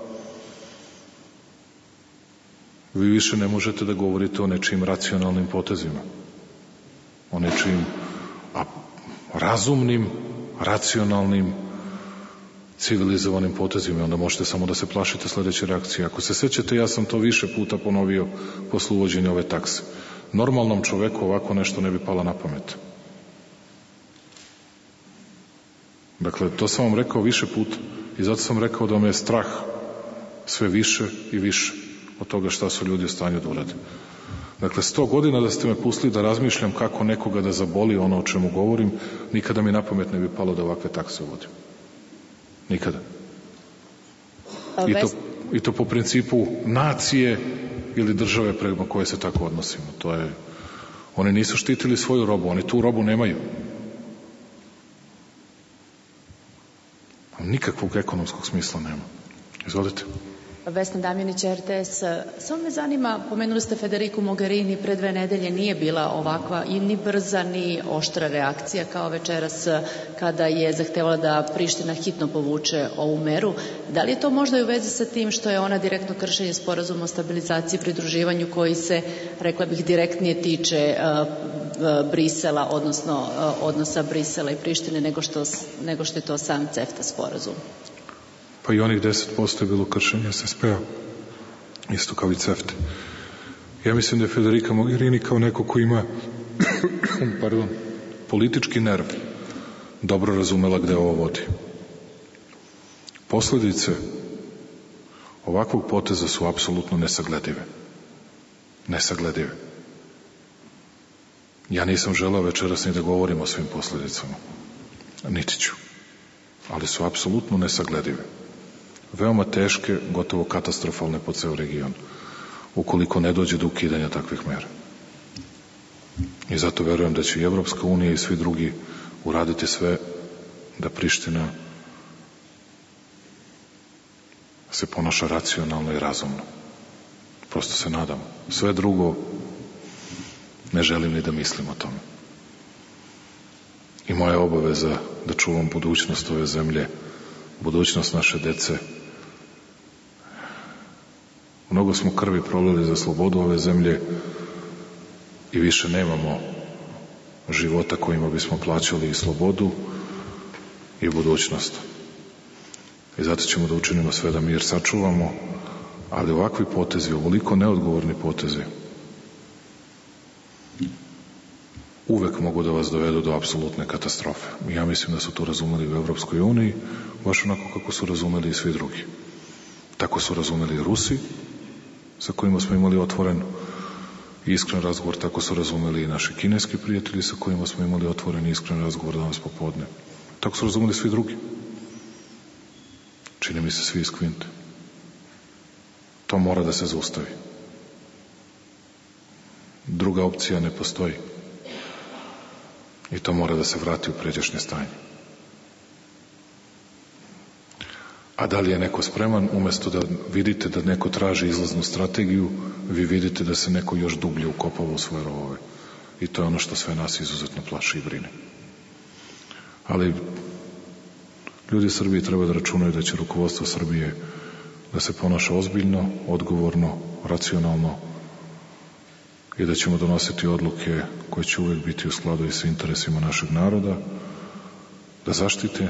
vi više ne možete da govorite o nečijim racionalnim potezima, o nečijim a, razumnim, racionalnim, civilizovanim potezima, onda možete samo da se plašite sledeće reakcije. Ako se sećate, ja sam to više puta ponovio posle uvođenja ove takse. Normalnom čoveku ovako nešto ne bi palo na pamet. Dakle, to sam vam rekao više puta i zato sam rekao da me je strah sve više i više od toga šta su ljudi u stanju da urade. Dakle, sto godina da ste me pustili da razmišljam kako nekoga da zaboli ono o čemu govorim, nikada mi na pamet ne bi palo da ovakve takse uvodim. Nikada. I to, I to po principu nacije ili države prema koje se tako odnosimo. To je, oni nisu štitili svoju robu, oni tu robu nemaju. Nikakvog ekonomskog smisla nema. Izvolite. Vesna Damjanić, R T S. Samo me zanima, pomenuli ste Federiku Mogherini, pre dve nedelje nije bila ovakva i ni brza ni oštra reakcija kao večeras kada je zahtevala da Priština hitno povuče ovu meru. Da li je to možda i u vezi sa tim što je ona direktno kršenje sporazuma o stabilizaciji i pridruživanju koji se, rekla bih, direktnije tiče uh, Brisela, odnosno uh, odnosa Brisela i Prištine nego što, nego što je to sam CEFTA sporazum? Pa i onih deset posto je bilo kršenje S S P-a, isto kao i CEFTA. Ja mislim da je Federica Mogherini kao neko ko ima pardon, politički nerv dobro razumela gde ovo vodi. Posledice ovakvog poteza su apsolutno nesagledive. Nesagledive. Ja nisam želeo večeras ni da govorim o svim posledicama. Niti ću. Ali su apsolutno nesagledive. Veoma teške, gotovo katastrofalne po ceo region, ukoliko ne dođe do ukidanja takvih mera. I zato verujem da će i Evropska unija i svi drugi uraditi sve da Priština se ponaša racionalno i razumno. Prosto se nadam. Sve drugo ne želim ni da mislim o tome. I moja obaveza da čuvam budućnost ove zemlje, budućnost naše dece. Mnogo smo krvi prolili za slobodu ove zemlje i više nemamo života kojima bismo plaćali i slobodu i budućnost. I zato ćemo da učinimo sve da mir sačuvamo, ali ovakvi potezi, ovoliko neodgovorni potezi, uvek mogu da vas dovedu do apsolutne katastrofe. I ja mislim da su to razumeli u Evropskoj uniji, baš onako kako su razumeli i svi drugi. Tako su razumeli i Rusi, sa kojima smo imali otvoren i iskren razgovor, tako su razumeli i naši kineski prijatelji sa kojima smo imali otvoren i iskren razgovor danas popodne. Tako su razumeli svi drugi. Čini mi se svi iz Kvinte. To mora da se zaustavi. Druga opcija ne postoji. I to mora da se vrati u pređašnje stanje. A da li je neko spreman, umesto da vidite da neko traži izlaznu strategiju, vi vidite da se neko još dublje ukopava u svoje rovove. I to je ono što sve nas izuzetno plaši i brine. Ali Ljudi u Srbiji treba da računaju da će rukovodstvo Srbije da se ponaša ozbiljno, odgovorno, racionalno i da ćemo donositi odluke koje će uvek biti u skladu i sa interesima našeg naroda, da zaštite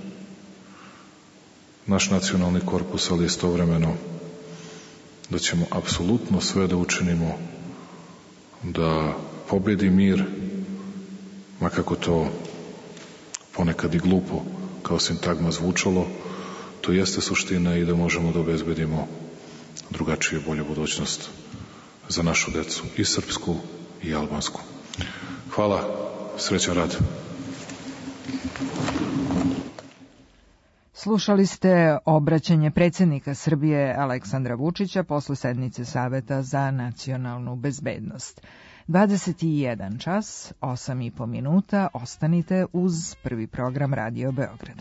naš nacionalni korpus, ali istovremeno da ćemo apsolutno sve da učinimo da pobedi mir, ma kako to ponekad i glupo kao sintagma zvučalo, to jeste suština i da možemo da obezbedimo drugačiju i bolju budućnost za našu decu, i srpsku i albansku. Hvala, srećan rad. Slušali ste obraćanje predsjednika Srbije Aleksandra Vučića posle sednice Saveta za nacionalnu bezbednost. dvadeset jedan čas, osam i po minuta, ostanite uz prvi program Radio Beograda.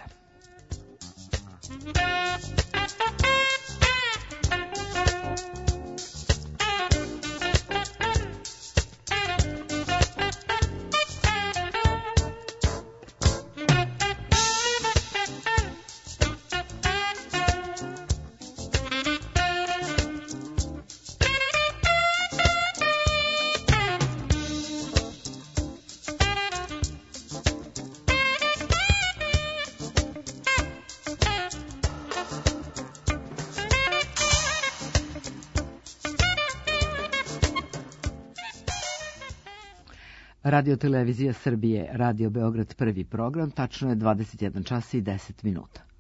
Radio Televizija Srbije, Radio Beograd, prvi program, tačno je dvadeset jedan čas i deset minuta.